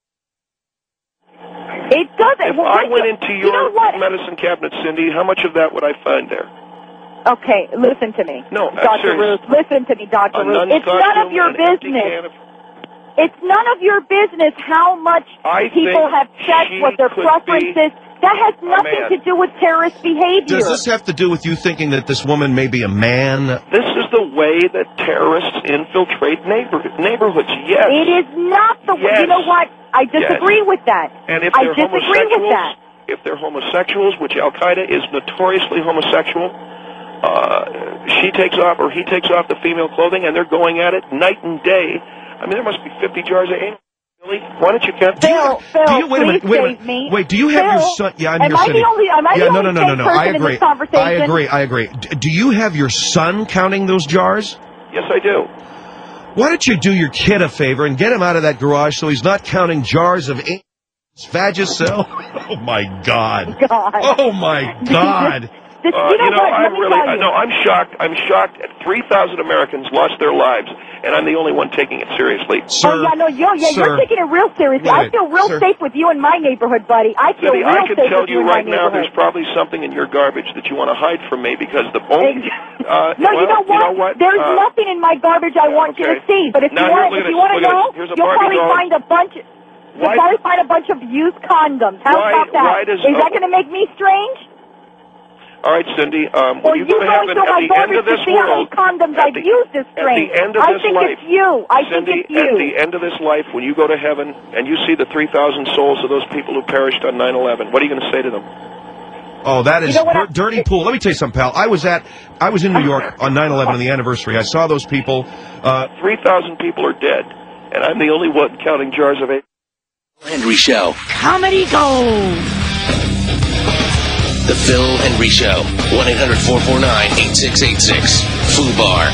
It doesn't. If well, I what, went into you your know what? medicine cabinet, Cindy, how much of that would I find there? Okay, listen to me. No, I'm Doctor serious. Ruth, listen to me, Doctor A Ruth. It's non-costume, none of your an empty business. can of- It's none of your business how much I people think have sex, she what their could preferences. That has nothing man. to do with terrorist behavior. Does this have to do with you thinking that this woman may be a man? This is the way that terrorists infiltrate neighbor- neighborhoods, yes. It is not the way. Yes. You know what? I disagree Yes. with that. And if I they're disagree with homosexuals, that. if they're homosexuals, which Al-Qaeda is notoriously homosexual, uh, she takes off or he takes off the female clothing, and they're going at it night and day. I mean, there must be fifty jars of anal. Really? Why don't you count? Phil, Phil, do you, wait a minute, please wait a save minute. me. Wait, do you have Phil, your son? Yeah, I'm am here, I Cindy. the only? Am I yeah, the no, only no, no, no, sane no. person I in agree. this conversation? I agree. I agree. D- do you have your son counting those jars? Yes, I do. Why don't you do your kid a favor and get him out of that garage so he's not counting jars of anal, Vagisil? Oh my God! God. Oh my God! This, Uh, you know, you know, what? Let I'm me really, tell I you. know, I'm shocked. I'm shocked. three thousand Americans lost their lives, and I'm the only one taking it seriously. Sir, oh yeah, no, yo, yeah, sir, you're taking it real seriously. wait, I feel real sir. safe with you in my neighborhood, buddy. I feel Cindy, real I can safe tell with you you in right my now neighborhood. there's probably something in your garbage that you want to hide from me because the only... Uh, no, well, you know what? You know what? There's uh, nothing in my garbage I want you to okay. see. But if Now, you here, want, look if at you this, want to look at know, this. Here's a you'll Barbie probably doll. find a bunch. You'll Why- probably find a bunch of used condoms. How Why- about that? why does- Is that uh, going to make me strange? All right, Cindy, um, Or when you go to going heaven, through at my the end garbage of this to see how many world... condoms at I've the- used is At strange. the end of I this think life... it's you. I Cindy, think it's you. at the end of this life, when you go to heaven and you see the three thousand souls of those people who perished on nine eleven, what are you going to say to them? Oh, that is You know what dir- I- dirty pool. Let me tell you something, pal. I was at, I was in New York on nine eleven on the anniversary. I saw those people. Uh, three thousand people are dead, and I'm the only one counting jars of... Henry Show. Comedy Gold. The Phil Henry Show. one eight hundred four four nine eight six eight six. FUBAR.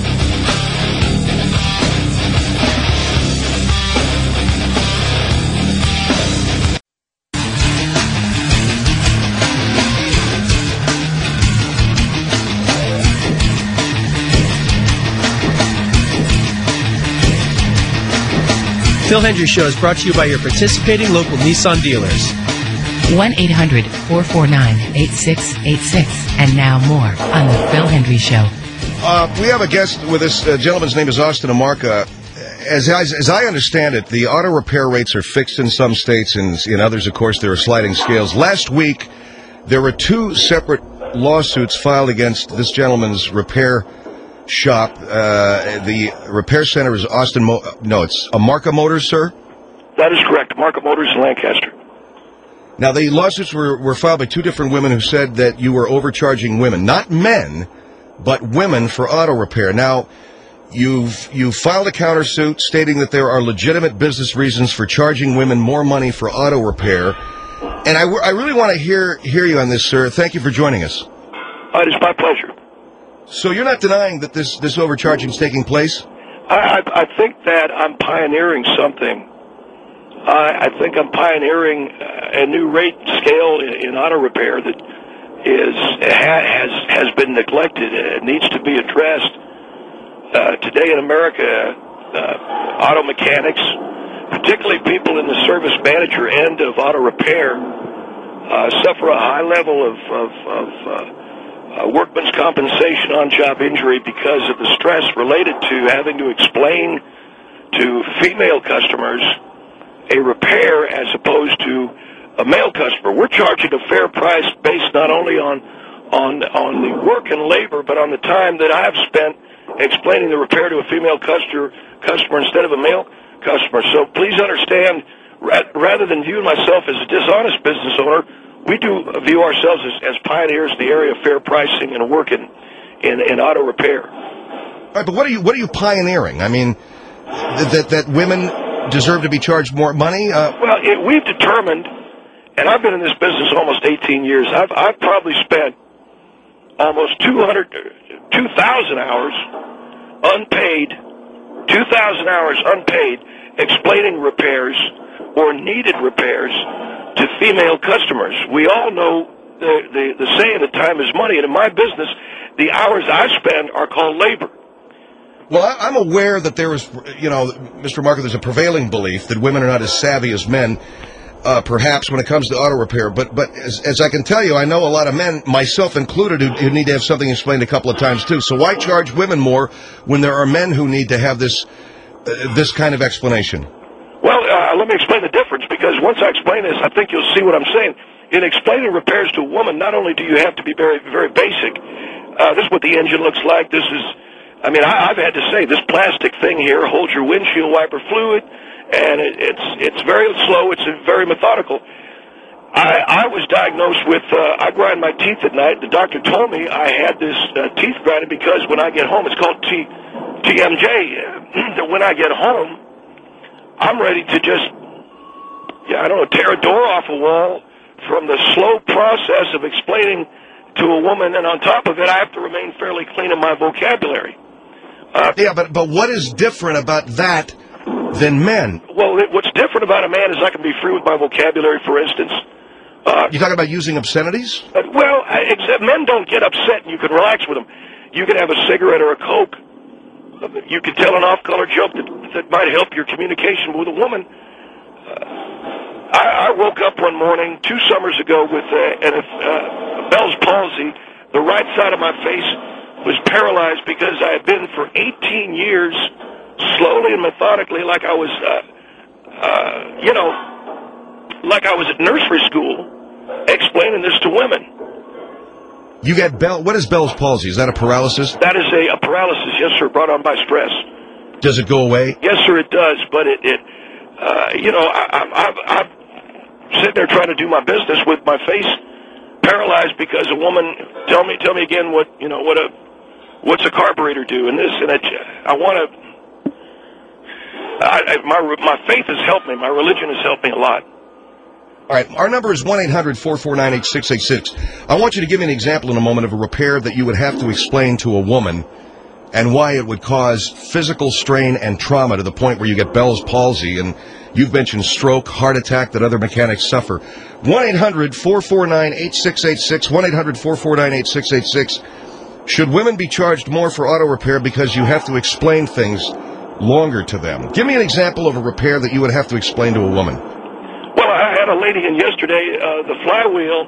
Phil Hendry Show is brought to you by your participating local Nissan dealers. one eight hundred four four nine eight six eight six. And now more on The Phil Hendry Show. Uh, we have a guest with us. Uh, gentleman's name is Austin Amarca. As, as, as I understand it, the auto repair rates are fixed in some states, and in others, of course, there are sliding scales. Last week, there were two separate lawsuits filed against this gentleman's repair shop. Uh, the repair center is Austin. Mo- no, it's Amarca Motors, sir. That is correct. Market Motors in Lancaster. Now, the lawsuits were, were filed by two different women who said that you were overcharging women, not men, but women for auto repair. Now, you've you filed a countersuit stating that there are legitimate business reasons for charging women more money for auto repair. And I, I really want to hear hear you on this, sir. Thank you for joining us. Uh, it is my pleasure. So you're not denying that this, this overcharging is taking place? I, I, I think that I'm pioneering something. I, I think I'm pioneering a new rate scale in, in auto repair that is ha, has has been neglected. It needs to be addressed. Uh, today in America, uh, auto mechanics, particularly people in the service manager end of auto repair, uh, suffer a high level of, of, of uh, uh, workman's compensation on job injury because of the stress related to having to explain to to female customers a repair as opposed to a male customer. We're charging a fair price based not only on on on the work and labor, but on the time that I've spent explaining the repair to a female customer customer instead of a male customer. So please understand, rather than viewing myself as a dishonest business owner, we do view ourselves as, as pioneers in the area of fair pricing and work in, in, in auto repair. All right, but what are you what are you pioneering? I mean, that that women deserve to be charged more money? Uh, well, it, we've determined, and I've been in this business almost eighteen years. I've I've probably spent almost two hundred, two thousand hours unpaid, two thousand hours unpaid explaining repairs or needed repairs to female customers. We all know the, the, the saying that time is money, and in my business, the hours I spend are called labor. Well, I, I'm aware that there is, you know, Mister Marco, there's a prevailing belief that women are not as savvy as men, uh, perhaps, when it comes to auto repair. But but as, as I can tell you, I know a lot of men, myself included, who, who need to have something explained a couple of times, too. So why charge women more when there are men who need to have this uh, this kind of explanation? Well, uh, let me explain the difference, because once I explain this, I think you'll see what I'm saying. In explaining repairs to a woman, not only do you have to be very, very basic, uh, this is what the engine looks like, this is, I mean, I, I've had to say, this plastic thing here holds your windshield wiper fluid, and it, it's it's very slow, it's very methodical. I, I was diagnosed with, uh, I grind my teeth at night. The doctor told me I had this uh, teeth grinding because when I get home, it's called T, T M J, that when I get home, I'm ready to just, yeah, I don't know, tear a door off a wall from the slow process of explaining to a woman, and on top of it, I have to remain fairly clean in my vocabulary. Uh, yeah, but but what is different about that than men? Well, it, what's different about a man is I can be free with my vocabulary, for instance. Uh, you talking about using obscenities? Uh, well, I, except men don't get upset, and you can relax with them. You can have a cigarette or a Coke. You can tell an off-color joke that, that might help your communication with a woman. Uh, I, I woke up one morning two summers ago with uh, an, uh, Bell's palsy. The right side of my face was paralyzed because I had been for eighteen years, slowly and methodically, like I was, uh, uh, you know, like I was at nursery school, explaining this to women. You get Bell. What is Bell's palsy? Is that a paralysis? That is a, a paralysis, yes, sir, brought on by stress. Does it go away? Yes, sir, it does. But it, it uh, you know, I, I, I, I'm sitting there trying to do my business with my face paralyzed because a woman. Tell me, tell me again what you know. What a what's a carburetor do? And this, and it, I want to. I, I, my my faith has helped me. My religion has helped me a lot. All right, our number is one eight hundred four four nine eight six eight six. I want you to give me an example in a moment of a repair that you would have to explain to a woman and why it would cause physical strain and trauma to the point where you get Bell's palsy, and you've mentioned stroke, heart attack that other mechanics suffer. one eight hundred four four nine eight six eight six, one eight hundred four four nine eight six eight six. Should women be charged more for auto repair because you have to explain things longer to them? Give me an example of a repair that you would have to explain to a woman. Well, I had a lady in yesterday, uh, the flywheel,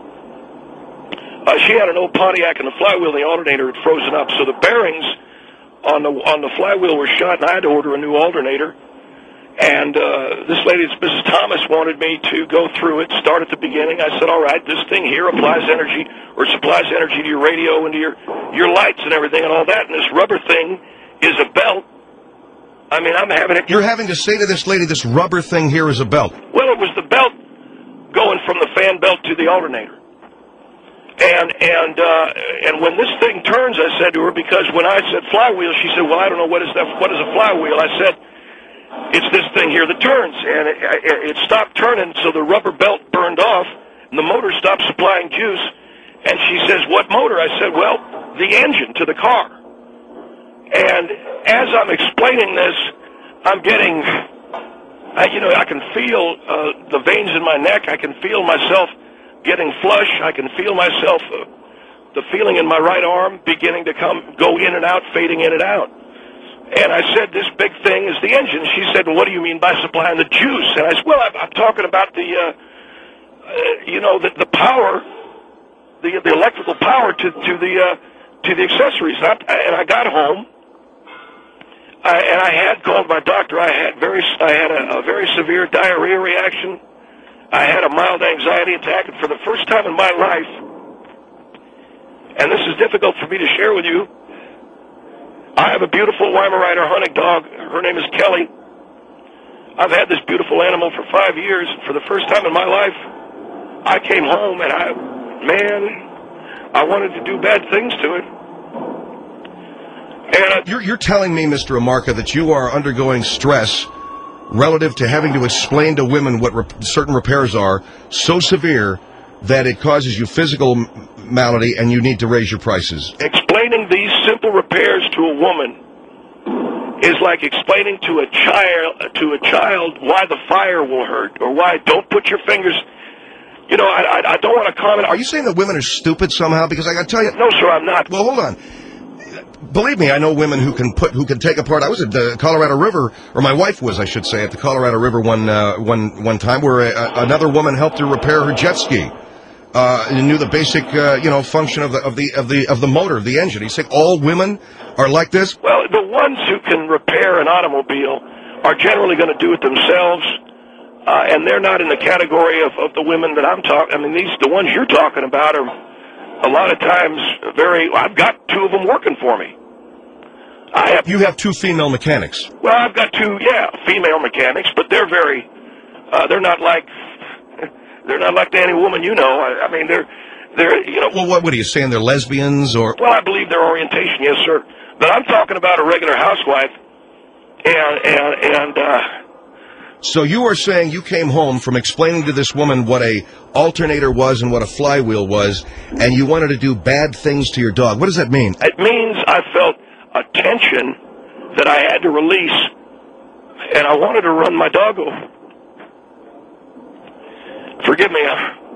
uh, she had an old Pontiac, and the flywheel and the alternator had frozen up, so the bearings on the on the flywheel were shot, and I had to order a new alternator. And uh, this lady, Missus Thomas, wanted me to go through it, start at the beginning. I said, all right, this thing here applies energy, or supplies energy to your radio and to your, your lights and everything and all that, and this rubber thing is a belt. I mean, I'm having it. You're having to say to this lady, this rubber thing here is a belt. Well, it was the belt going from the fan belt to the alternator. And and uh, and when this thing turns, I said to her, because when I said flywheel, she said, well, I don't know what is that. What is a flywheel? I said, it's this thing here that turns. And it, it, it stopped turning, so the rubber belt burned off, and the motor stopped supplying juice. And she says, what motor? I said, well, the engine to the car. And as I'm explaining this, I'm getting, I, you know, I can feel uh, the veins in my neck. I can feel myself getting flush. I can feel myself, uh, the feeling in my right arm beginning to come, go in and out, fading in and out. And I said, this big thing is the engine. She said, well, what do you mean by supplying the juice? And I said, well, I'm, I'm talking about the, uh, uh, you know, the, the power, the the electrical power to, to the uh, to the accessories. And I, and I got home. I, and I had called my doctor. I had very, I had a, a very severe diarrhea reaction. I had a mild anxiety attack, and for the first time in my life, and this is difficult for me to share with you, I have a beautiful Weimaraner hunting dog. Her name is Kelly. I've had this beautiful animal for five years. For the first time in my life, I came home, and I, man, I wanted to do bad things to it. And I, you're, you're telling me, Mister Amarca, that you are undergoing stress relative to having to explain to women what rep- certain repairs are so severe that it causes you physical malady and you need to raise your prices. Explaining these simple repairs to a woman is like explaining to a child to a child why the fire will hurt or why don't put your fingers. You know, I, I, I don't want to comment. Are you saying that women are stupid somehow? Because I got to tell you, no, sir, I'm not. Well, hold on. Believe me, I know women who can put who can take apart. I was at the Colorado River, or my wife was, I should say, at the Colorado River one uh, one one time, where a, another woman helped her repair her jet ski. Uh, and knew the basic, uh, you know, function of the of the of the of the motor, of the engine. He's saying all women are like this. Well, the ones who can repair an automobile are generally going to do it themselves, uh, and they're not in the category of, of the women that I'm talking. I mean, these the ones you're talking about are a lot of times very. I've got two of them working for me. I have. You have two female mechanics. Well, I've got two, yeah, female mechanics, but they're very. Uh, they're not like. They're not like any woman you know. I, I mean, they're, they're, you know. Well, what, what are you saying? They're lesbians or? Well, I believe their orientation, yes, sir. But I'm talking about a regular housewife, and and and. Uh, so you are saying you came home from explaining to this woman what a alternator was and what a flywheel was, and you wanted to do bad things to your dog. What does that mean? It means I felt a tension that I had to release, and I wanted to run my dog over. Forgive me.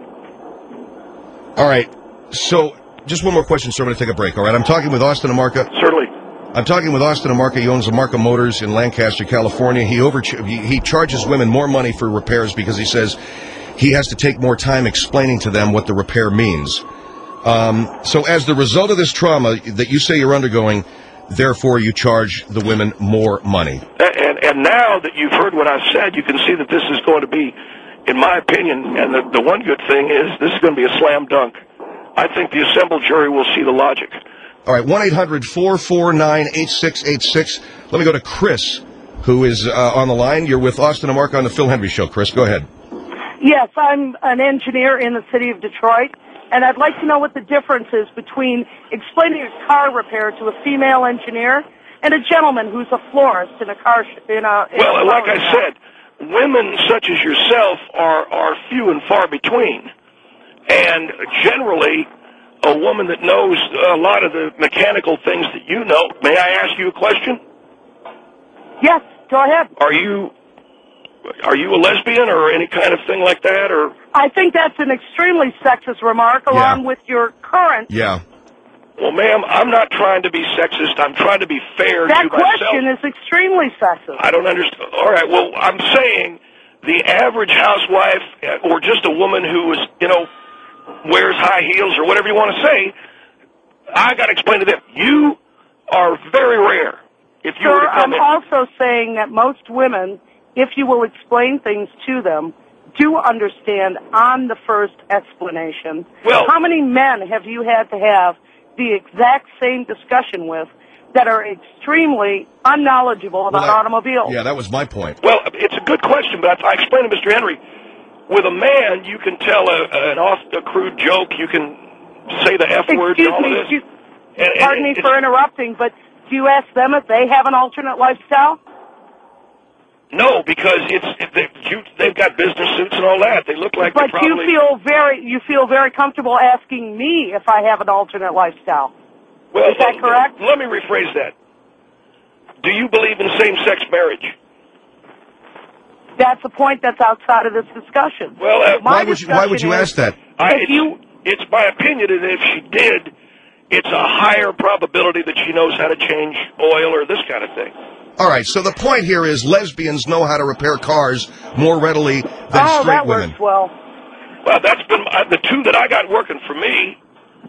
All right. So, just one more question, sir. I'm going to take a break. All right. I'm talking with Austin Amarca. Certainly. I'm talking with Austin Amarca. He owns Amarca Motors in Lancaster, California. He over he, he charges women more money for repairs because he says he has to take more time explaining to them what the repair means. Um, so, as the result of this trauma that you say you're undergoing, therefore you charge the women more money. And and now that you've heard what I've said, you can see that this is going to be, in my opinion, and the, the one good thing is this is going to be a slam dunk. I think the assembled jury will see the logic. All right, one eight hundred four four nine eight six eight six. Let me go to Chris, who is uh, on the line. You're with Austin Amarca on the Phil Hendry Show. Chris, go ahead. Yes, I'm an engineer in the city of Detroit, and I'd like to know what the difference is between explaining a car repair to a female engineer and a gentleman who's a florist in a car sh- in a. In well, a like I shop. said, women such as yourself are are few and far between, and generally, a woman that knows a lot of the mechanical things that you know. May I ask you a question? Yes, go ahead. Are you are you a lesbian or any kind of thing like that, or? I think that's an extremely sexist remark, along Yeah. with your current. Yeah. Well, ma'am, I'm not trying to be sexist. I'm trying to be fair That to myself. question is extremely sexist. I don't understand. All right, well, I'm saying the average housewife or just a woman who is, you know, wears high heels or whatever you want to say, I got to explain to them, you are very rare. If you Sir, were to come I'm in. also saying that most women, if you will explain things to them, do understand on the first explanation. Well, how many men have you had to have the exact same discussion with that are extremely unknowledgeable about Well, that- automobiles? Yeah, that was my point. Well, it's a good question, but I explained to Mister Henry, with a man, you can tell a, an off a crude joke, you can say the F word Excuse and all me, of this. excuse, And- and pardon me it's- for interrupting, but do you ask them if they have an alternate lifestyle? No, because it's it, they, you, they've got business suits and all that. They look like But they're probably... you feel very you feel very comfortable asking me if I have an alternate lifestyle. Well, Is that let- correct? Let me rephrase that. Do you believe in same-sex marriage? That's a point that's outside of this discussion. Well, uh, My Why would you, why would you discussion ask that? I, If it's, you- it's my opinion that if she did, it's a higher probability that she knows how to change oil or this kind of thing. All right, so the point here is lesbians know how to repair cars more readily than oh, straight that women. works well. Well, that's been uh, the two that I got working for me.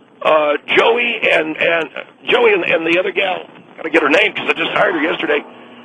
Uh, Joey and and Joey and, and the other gal. Got to get her name because I just hired her yesterday.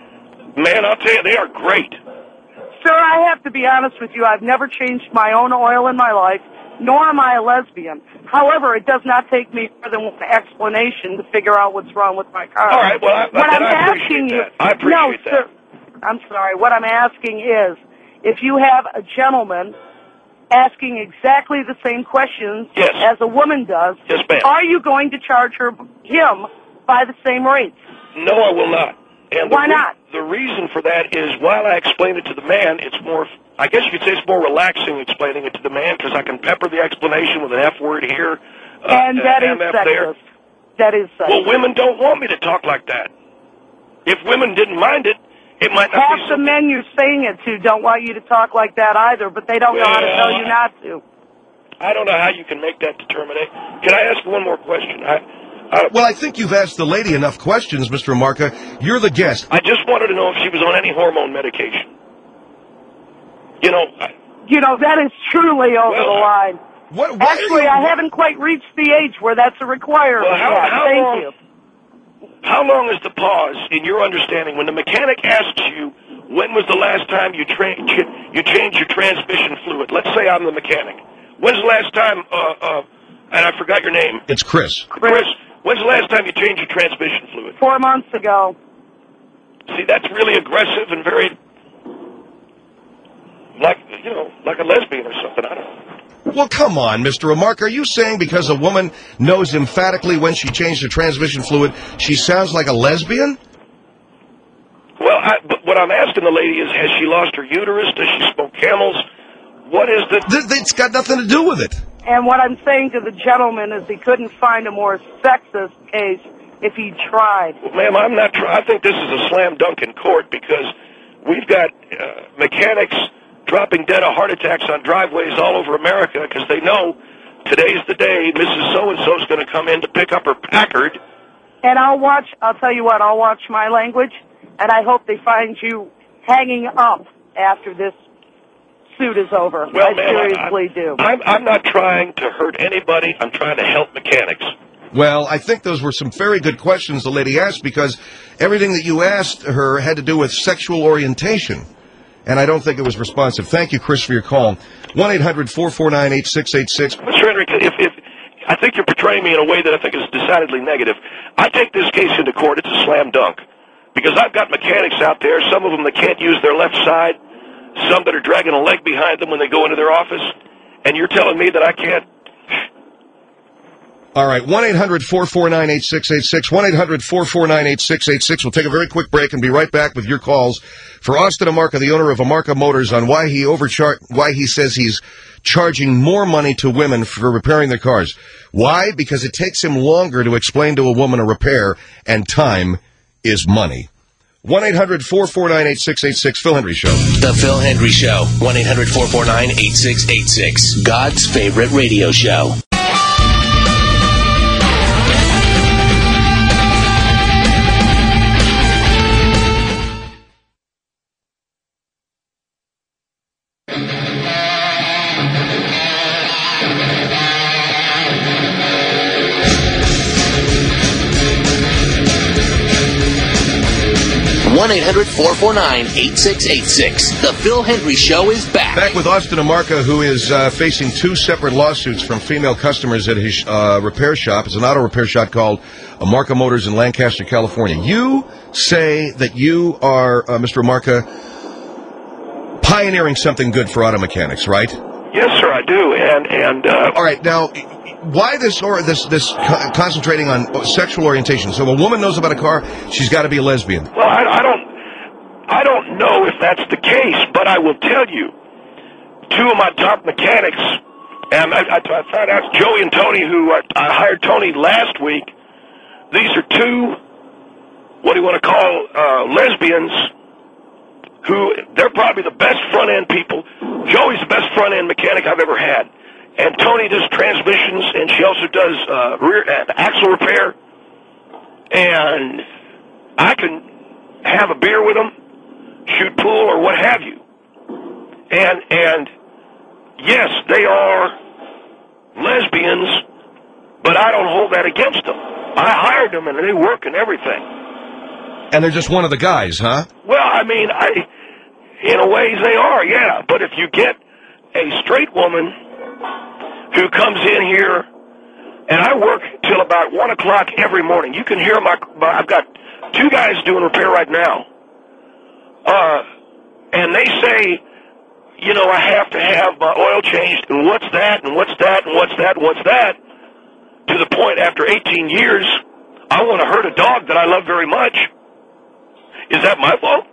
Man, I'll tell you, they are great. Sir, I have to be honest with you. I've never changed my own oil in my life, nor am I a lesbian. However, it does not take me more than one explanation to figure out what's wrong with my car. All right, well, I, what then I'm I appreciate asking that. you, I appreciate no, that. Sir, I'm sorry. What I'm asking is, if you have a gentleman asking exactly the same questions yes. as a woman does, yes, ma'am. Are you going to charge her him by the same rates? No, I will not. And Why the re- not? The reason for that is while I explain it to the man, it's more, I guess you could say it's more relaxing explaining it to the man because I can pepper the explanation with an F word here. Uh, and that an is M F there. sexist. That is sexist. Well, women don't want me to talk like that. If women didn't mind it, it might not Half be the men you're saying it to don't want you to talk like that either, but they don't know how to Well, tell you not to. I don't know how you can make that determination. Can I ask one more question? I, I, Well, I think you've asked the lady enough questions, Mister Amarca. You're the guest. I just wanted to know if she was on any hormone medication. You know, I, You know, that is truly over Well, the line. What, why Actually, are you, I haven't quite reached the age where that's a requirement Well, how- yet. how Thank long- you. how long is the pause in your understanding when the mechanic asks you when was the last time you tra- ch- you changed your transmission fluid? Let's say I'm the mechanic. When's the last time? Uh, uh, and I forgot your name. It's Chris. Chris. When's the last time you changed your transmission fluid? Four months ago. See, that's really aggressive and very, like, you know, like a lesbian or something. I don't know. Well, come on, Mister Amarca. Are you saying because a woman knows emphatically when she changed her transmission fluid, she sounds like a lesbian? Well, I, but what I'm asking the lady is, has she lost her uterus? Does she smoke Camels? What is the... Th- It's got nothing to do with it. And what I'm saying to the gentleman is he couldn't find a more sexist case if he tried. Well, ma'am, I'm not trying. I think this is a slam dunk in court because we've got uh, mechanics dropping dead of heart attacks on driveways all over America because they know today's the day Missus So-and-so is going to come in to pick up her Packard. And I'll watch, I'll tell you what, I'll watch my language, and I hope they find you hanging up after this suit is over. Well, I ma'am, seriously I, do. I'm, I'm not trying to hurt anybody. I'm trying to help mechanics. Well, I think those were some very good questions the lady asked because everything that you asked her had to do with sexual orientation. And I don't think it was responsive. Thank you, Chris, for your call. one eight hundred four four nine eight six eight six. Mister Henry, if, if, I think you're portraying me in a way that I think is decidedly negative. I take this case into court. It's a slam dunk. Because I've got mechanics out there, some of them that can't use their left side, some that are dragging a leg behind them when they go into their office, and you're telling me that I can't... All right, one eight hundred four four nine eight six eight six, one eight hundred four four nine eight six eight six. We'll take a very quick break and be right back with your calls for Austin Amarca, the owner of Amarca Motors, on why he overchar- why he says he's charging more money to women for repairing their cars. Why? Because it takes him longer to explain to a woman a repair, and time is money. one eight hundred four four nine eight six eight six, Phil Hendry Show. The Phil Hendry Show, one eight hundred four four nine eight six eight six. God's favorite radio show. one eight hundred four four nine eight six eight six. The Phil Hendry Show is back. Back with Austin Amarca, who is uh, facing two separate lawsuits from female customers at his uh, repair shop. It's an auto repair shop called Amarca Motors in Lancaster, California. You say that you are, uh, Mister Amarca, pioneering something good for auto mechanics, right? Yes, sir, I do. And, and uh, all right, now... Why this or this this co- concentrating on sexual orientation? So a woman knows about a car, she's got to be a lesbian. Well, I, I don't, I don't know if that's the case, but I will tell you, two of my top mechanics, and I, I, I found out Joey and Tony, who I, I hired Tony last week. These are two, what do you want to call uh, lesbians? Who they're probably the best front end people. Joey's the best front end mechanic I've ever had. And Tony does transmissions, and she also does uh, rear uh, axle repair. And I can have a beer with them, shoot pool, or what have you. And and yes, they are lesbians, but I don't hold that against them. I hired them, and they work and everything. And they're just one of the guys, huh? Well, I mean, I, in a ways they are, yeah. But if you get a straight woman who comes in here, and I work till about one o'clock every morning. You can hear my, my I've got two guys doing repair right now. Uh, and they say, you know, I have to have my oil changed, and what's that, and what's that, and what's that, and what's that, to the point after eighteen years, I want to hurt a dog that I love very much. Is that my fault?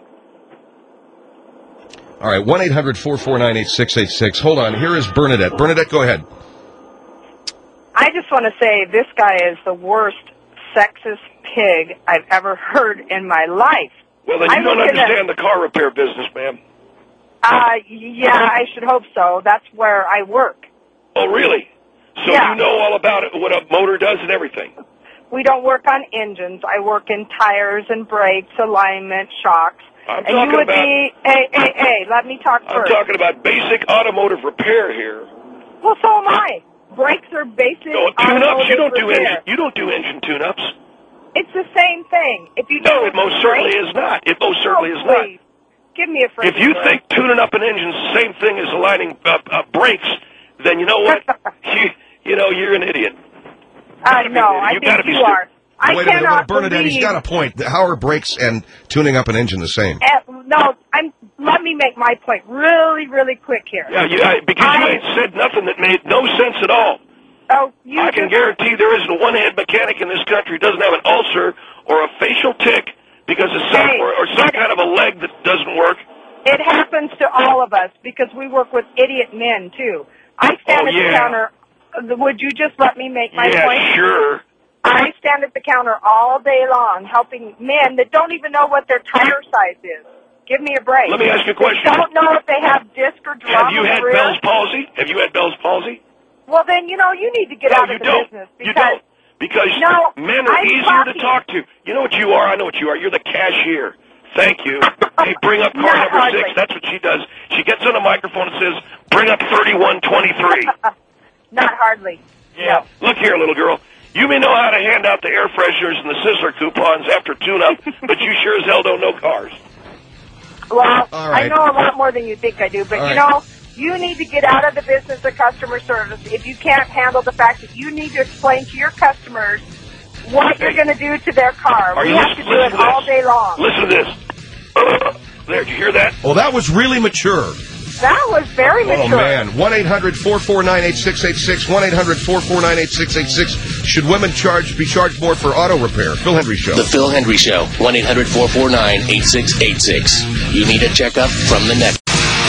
All right, one eight hundred four four nine eight six eight six. Hold on, here is Bernadette. Bernadette, go ahead. I just want to say this guy is the worst sexist pig I've ever heard in my life. Well, then you I'm don't understand gonna, the car repair business, ma'am. Uh, yeah, I should hope so. That's where I work. Oh, really? So Yeah. you know all about it, what a motor does and everything? We don't work on engines. I work in tires and brakes, alignment, shocks. I'm and talking you would about- be, hey, hey, hey, let me talk I'm first. talking about basic automotive repair here. Well, so am I. Brakes are basic No, tune-ups, you don't do repair. engine, you don't do engine tune-ups. It's the same thing. If you No, do it most certainly is not. It most certainly oh, is not. please. Give me a friend. If you think tuning up an engine's the same thing as aligning uh, uh, brakes, then you know what? you, you know, you're an idiot. I know. I You gotta think be you are. I Wait a minute, cannot Bernadette, believe. he's got a point. How are brakes and tuning up an engine the same? Uh, no, I'm. Let me make my point really, really quick here. Yeah, you, I, because you ain't said nothing that made no sense at all. Oh, you I can just- guarantee there isn't one head mechanic in this country who doesn't have an ulcer or a facial tick because of some, Hey, or, or some kind of a leg that doesn't work. It happens to all of us because we work with idiot men too. I stand Oh, at yeah. the counter. Would you just let me make my yeah, point? sure. I stand at the counter all day long helping men that don't even know what their tire size is. Give me a break. Let me ask you a question. They don't know if they have disc or drum. Have you in the had rear. Bell's palsy? Have you had Bell's palsy? Well, then you know you need to get No, out you of the don't. business You because don't. Because No, men are I'm easier talking- to talk to. You know what you are? I know what you are. You're the cashier. Thank you. Hey, bring up car Not number hardly. six. That's what she does. She gets on the microphone and says, bring up thirty-one twenty-three. not hardly. Yeah. Look here, little girl. You may know how to hand out the air fresheners and the Sizzler coupons after tune-up, but you sure as hell don't know cars. Well, All right. I know a lot more than you think I do, but All you right. know, you need to get out of the business of customer service if you can't handle the fact that you need to explain to your customers what you're going to do to their car. Are we you have listening- to do it listen to all this. day long. Listen to this. Uh, there, did you hear that? Oh, that was really mature. That was very Oh, mature. man. one eight hundred four four nine eight six eight six. one eight hundred four four nine eight six eight six. Should women charge be charged more for auto repair? Phil Hendry Show. The Phil Hendry Show, one eight hundred four four nine eight six eight six. You need a checkup from the next.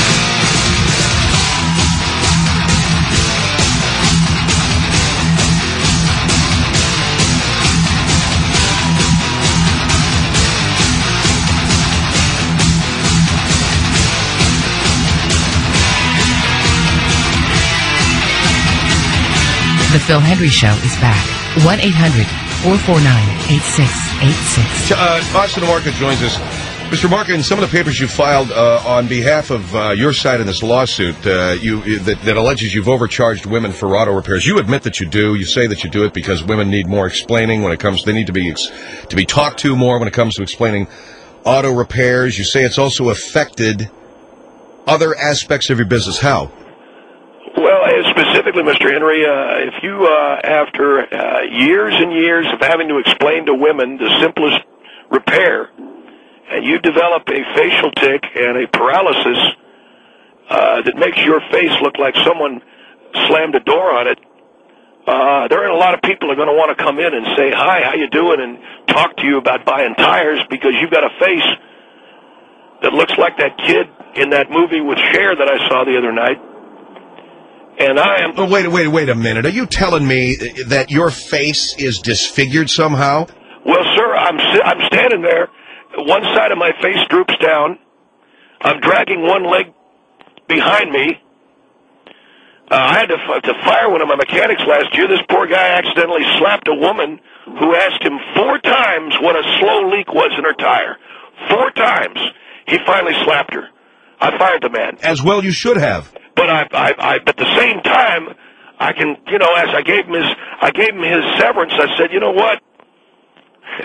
The Phil Hendry Show is back. one eight hundred four four nine eight six eight six. Uh, Austin Market joins us. Mister Market, in some of the papers you filed uh, on behalf of uh, your side in this lawsuit uh, you, that, that alleges you've overcharged women for auto repairs, you admit that you do. You say that you do it because women need more explaining when it comes. They need to be ex- to be talked to more when it comes to explaining auto repairs. You say it's also affected other aspects of your business. How? Well, uh, specifically, Mister Henry, uh, if you, uh, after uh, years and years of having to explain to women the simplest repair, and you develop a facial tic and a paralysis uh, that makes your face look like someone slammed a door on it, uh, there ain't a lot of people that are going to want to come in and say, hi, how you doing, and talk to you about buying tires because you've got a face that looks like that kid in that movie with Cher that I saw the other night. And I am. Oh, wait, wait, wait a minute. Are you telling me that your face is disfigured somehow? Well, sir, I'm si- I'm standing there. One side of my face droops down. I'm dragging one leg behind me. Uh, I had to, f- to fire one of my mechanics last year. This poor guy accidentally slapped a woman who asked him four times what a slow leak was in her tire. Four times. He finally slapped her. I fired the man. As well you should have. But I, I, I, at the same time, I can, you know, as I gave him his, I gave him his severance. I said, you know what?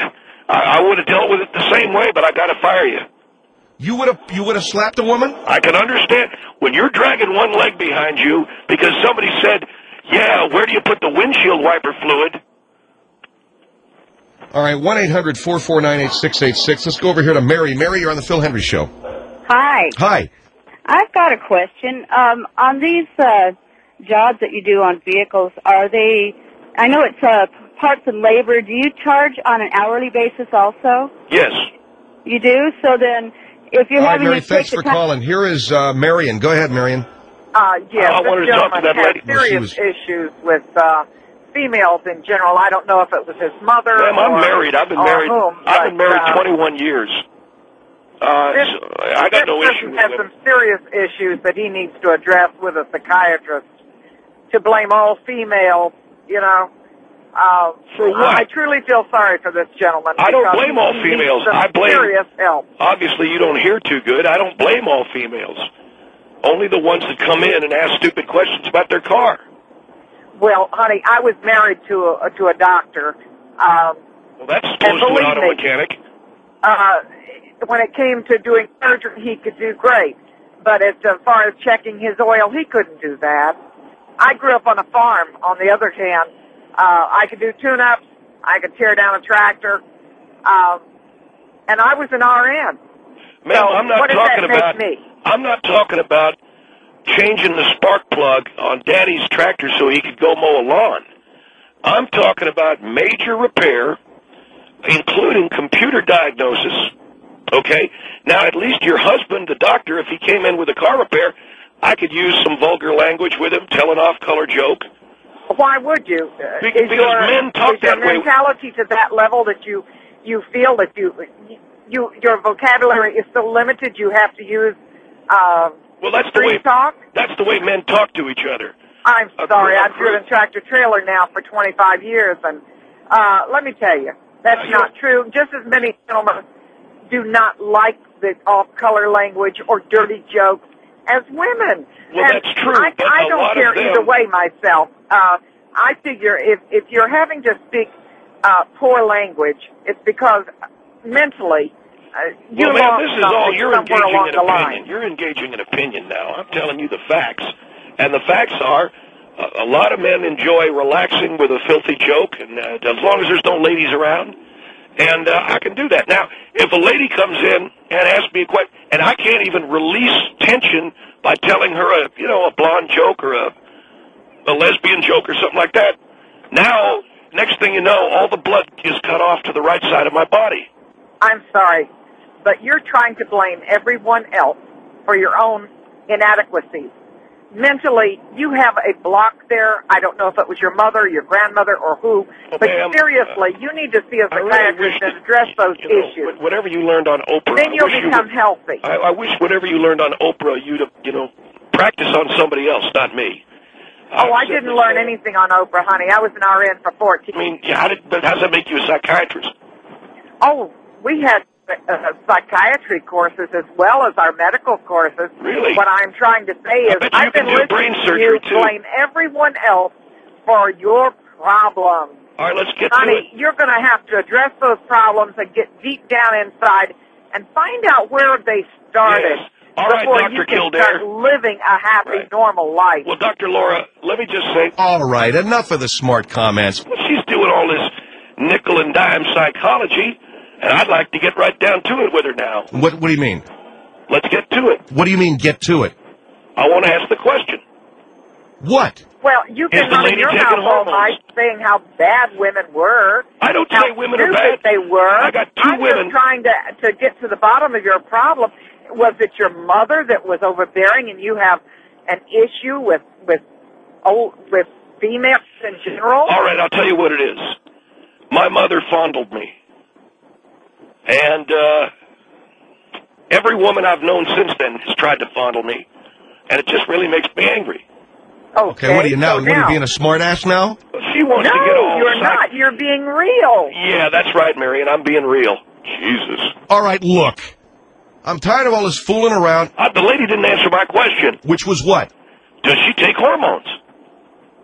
I, I would have dealt with it the same way, but I got to fire you. You would have you would have slapped a woman? I can understand when you're dragging one leg behind you because somebody said, "Yeah, where do you put the windshield wiper fluid?" All right, one eight hundred four four nine eight six eight six. Let's go over here to Mary. Mary, you're on the Phil Hendry Show. Hi. Hi. I've got a question. Um, on these uh, jobs that you do on vehicles, are they, I know it's uh, parts and labor. Do you charge on an hourly basis also? Yes. You do? So then, if you're All right, having Mary, to thanks take for the time- calling. Here is uh, Marion. Go ahead, Marion. Uh, yes, I wanted this to talk to gentleman that had lady. Well, she serious was- issues with uh, females in general. I don't know if it was his mother. Ma'am, I'm or, married. I've been or married. Whom, I've been but, married uh, twenty-one years. Uh, this, so I got this no person issue with has it. some serious issues that he needs to address with a psychiatrist. To blame all females, you know. Uh, For what? I truly feel sorry for this gentleman. I don't because blame all he females. Needs some I blame- serious help. Obviously, you don't hear too good. I don't blame all females. Only the ones that come in and ask stupid questions about their car. Well, honey, I was married to a to a doctor. Um, Well, that's And supposed to an believe auto me, mechanic. uh, when it came to doing surgery, he could do great. But as far as checking his oil, he couldn't do that. I grew up on a farm. On the other hand, uh, I could do tune-ups. I could tear down a tractor. Um, and I was an R N. Ma'am, So I'm not what does talking that make about. me? I'm not talking about changing the spark plug on Daddy's tractor so he could go mow a lawn. I'm talking about major repair, including computer diagnosis. Okay? Now, at least your husband, the doctor, if he came in with a car repair, I could use some vulgar language with him, tell an off-color joke. Why would you? Uh, Be- is because your, men talk is your that way. mentality to that level that you you feel that you you your vocabulary is so limited you have to use uh, Well, that's the street way talk? that's the way men talk to each other. I'm A sorry, gr- a I've driven gr- tractor trailer now for twenty-five years, and uh, let me tell you, that's Uh, not true. Just as many gentlemen do not like the off-color language or dirty jokes as women. Well, and that's true, I, but I a don't lot of care them- either way myself. Uh, I figure if if you're having to speak uh, poor language, it's because mentally uh, you Well, ma'am, lost this is all something you're somewhere engaging along in the opinion. line. You're engaging in opinion now. I'm telling you the facts. And the facts are uh, a lot of men enjoy relaxing with a filthy joke, and uh, as long as there's no ladies around, and uh, I can do that. Now, if a lady comes in and asks me a question, and I can't even release tension by telling her a, you know, a blonde joke or a, a lesbian joke or something like that, now, next thing you know, all the blood is cut off to the right side of my body. I'm sorry, but you're trying to blame everyone else for your own inadequacies. Mentally, you have a block there. I don't know if it was your mother, your grandmother, or who, but ma'am, seriously, you need to see a I really psychiatrist wish and address those You know, issues. wh- whatever you learned on Oprah, Then I you'll wish you become would- healthy. I, I wish whatever you learned on Oprah, you'd have, you know, practice on somebody else, not me. Oh, I I'm didn't simply learn saying- anything on Oprah, honey. I was an R N for fourteen. I mean, yeah, how, did, but how does that make you a psychiatrist? Oh, we had uh, psychiatry courses as well as our medical courses. Really? What I'm trying to say I is bet you I've can been do listening brain to surgery, you too. blame everyone else for your problems. All right, let's get Honey, to it. you're going to have to address those problems and get deep down inside and find out where they started Yes. All right, before Doctor you can Kildare. start living a happy, Right. normal life. Well, Doctor Laura, let me just say, All right, enough of the smart comments. well, she's doing all this nickel and dime psychology, and I'd like to get right down to it with her now. What, what do you mean? Let's get to it. What do you mean, get to it? I want to ask the question. What? Well, you Is can the run lady your taking mouth all hormones? night saying how bad women were. I don't how say women are stupid bad. they were. I got two I'm women. just trying to to get to the bottom of your problem. Was it your mother that was overbearing, and you have an issue with with old with females in general? All right, I'll tell you what it is. My mother fondled me. And uh, every woman I've known since then has tried to fondle me. And it just really makes me angry. Okay, what are you now? so What are you now- being a smart ass now? She wants no, to get all you're psych- not. You're being real. Yeah, that's right, Marion. I'm being real. Jesus. All right, look. I'm tired of all this fooling around. Uh, the lady didn't answer my question. Which was what? Does she take hormones?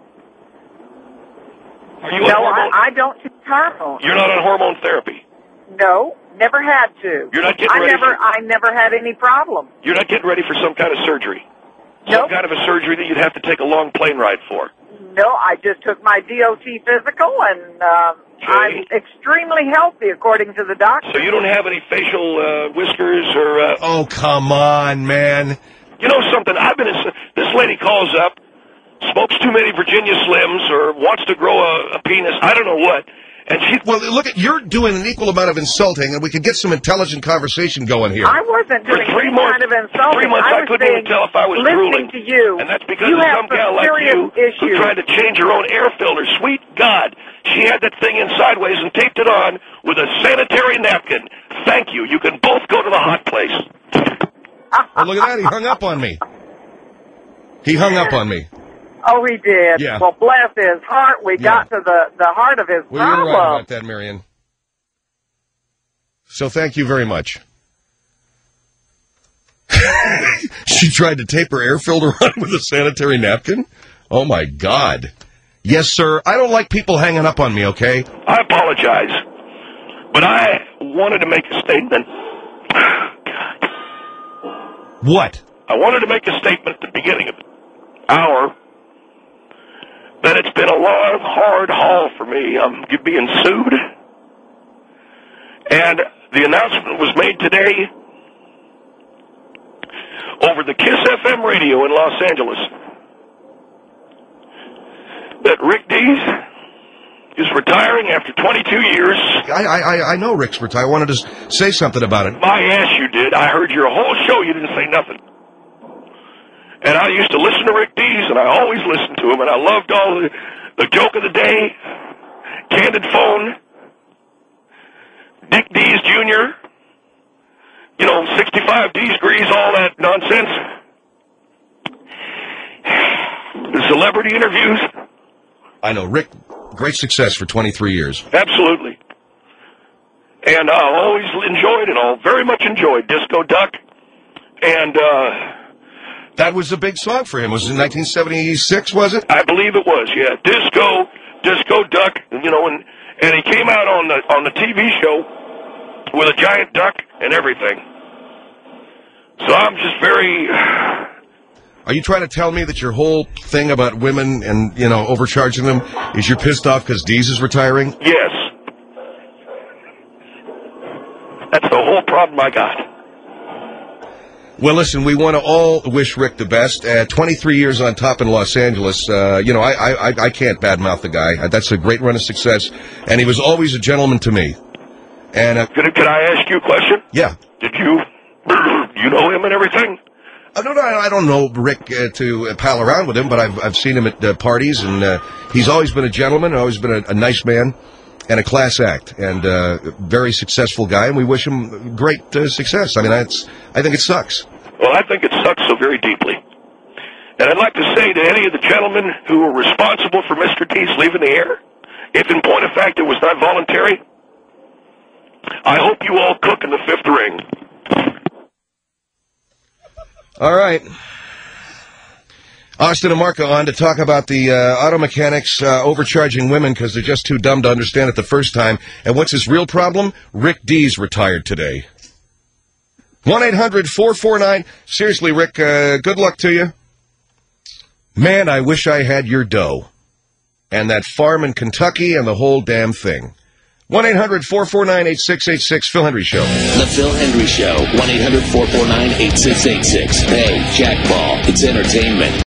Are you no, on hormone? I, I don't take hormones. You're not on hormone therapy. No, never had to. You're not getting I ready never, for- I never had any problem. You're not getting ready for some kind of surgery. Some kind of a surgery that you'd have to take a long plane ride for. No, I just took my D O T physical, and uh, I'm extremely healthy according to the doctor. So you don't have any facial uh, whiskers or... Uh, Oh, come on, man. You know something? I've been... In, this lady calls up, smokes too many Virginia Slims, or wants to grow a, a penis. I don't know what. And she... Well, look, at you're doing an equal amount of insulting, and we could get some intelligent conversation going here. I wasn't For doing three any months- kind of insulting. three months I I was couldn't even saying, tell if I was listening drooling. to you, And that's because you of have some gal like serious you issues. who tried to change her own air filter. Sweet God, she had that thing in sideways and taped it on with a sanitary napkin. Thank you. You can both go to the hot place. Oh, look at that. He hung up on me. He hung up on me. Oh, he did. Yeah. Well, bless his heart. We got to the, the heart of his Well, you're problem. right about that, Marion. So thank you very much. She tried to tape her air filter on with a sanitary napkin? Oh, my God. Yes, sir. I don't like people hanging up on me, okay? I apologize. But I wanted to make a statement. What? I wanted to make a statement at the beginning of the hour that it's been a long, hard haul for me. I'm being sued. And the announcement was made today over the KISS F M radio in Los Angeles that Rick Dees is retiring after twenty-two years. I, I, I know Rick's retired. I wanted to s- say something about it. My ass you did. I heard your whole show. You didn't say nothing. And I used to listen to Rick Dees, and I always listened to him, and I loved all the, the joke of the day, Candid Phone, Dick Dees Junior, you know, sixty-five D's Grease, all that nonsense. The celebrity interviews. I know. Rick, great success for twenty-three years. Absolutely. And I uh, always enjoyed and all very much enjoyed Disco Duck. And uh, that was a big song for him. Was it in nineteen seventy-six, was it? I believe it was, yeah. Disco, Disco Duck, you know, and, and he came out on the on the T V show with a giant duck and everything. So I'm just very... Are you trying to tell me that your whole thing about women and, you know, overcharging them is you're pissed off because Dees is retiring? Yes. That's the whole problem I got. Well, listen, we want to all wish Rick the best. Uh, twenty-three years on top in Los Angeles. Uh, you know, I, I, I can't badmouth the guy. That's a great run of success. And he was always a gentleman to me. And uh, Could, could I ask you a question? Yeah. Did you, you know him and everything? I don't know. I don't know Rick uh, to uh, pal around with him, but I've I've seen him at uh, parties, and uh, he's always been a gentleman, always been a, a nice man, and a class act, and uh, very successful guy. And we wish him great uh, success. I mean, it's I think it sucks. Well, I think it sucks so very deeply. And I'd like to say to any of the gentlemen who were responsible for Mister Dees leaving the air, if in point of fact it was not voluntary, I hope you all cook in the fifth ring. All right. Austin and Marco on to talk about the uh, auto mechanics uh, overcharging women because they're just too dumb to understand it the first time. And what's his real problem? Rick Dees retired today. one eight hundred four four nine. Seriously, Rick, uh, good luck to you. Man, I wish I had your dough. And that farm in Kentucky and the whole damn thing. one eight hundred four four nine eight six eight six, Phil Hendry Show. The Phil Hendry Show, one eight hundred four four nine eight six eight six. Hey, Jack Ball, it's entertainment.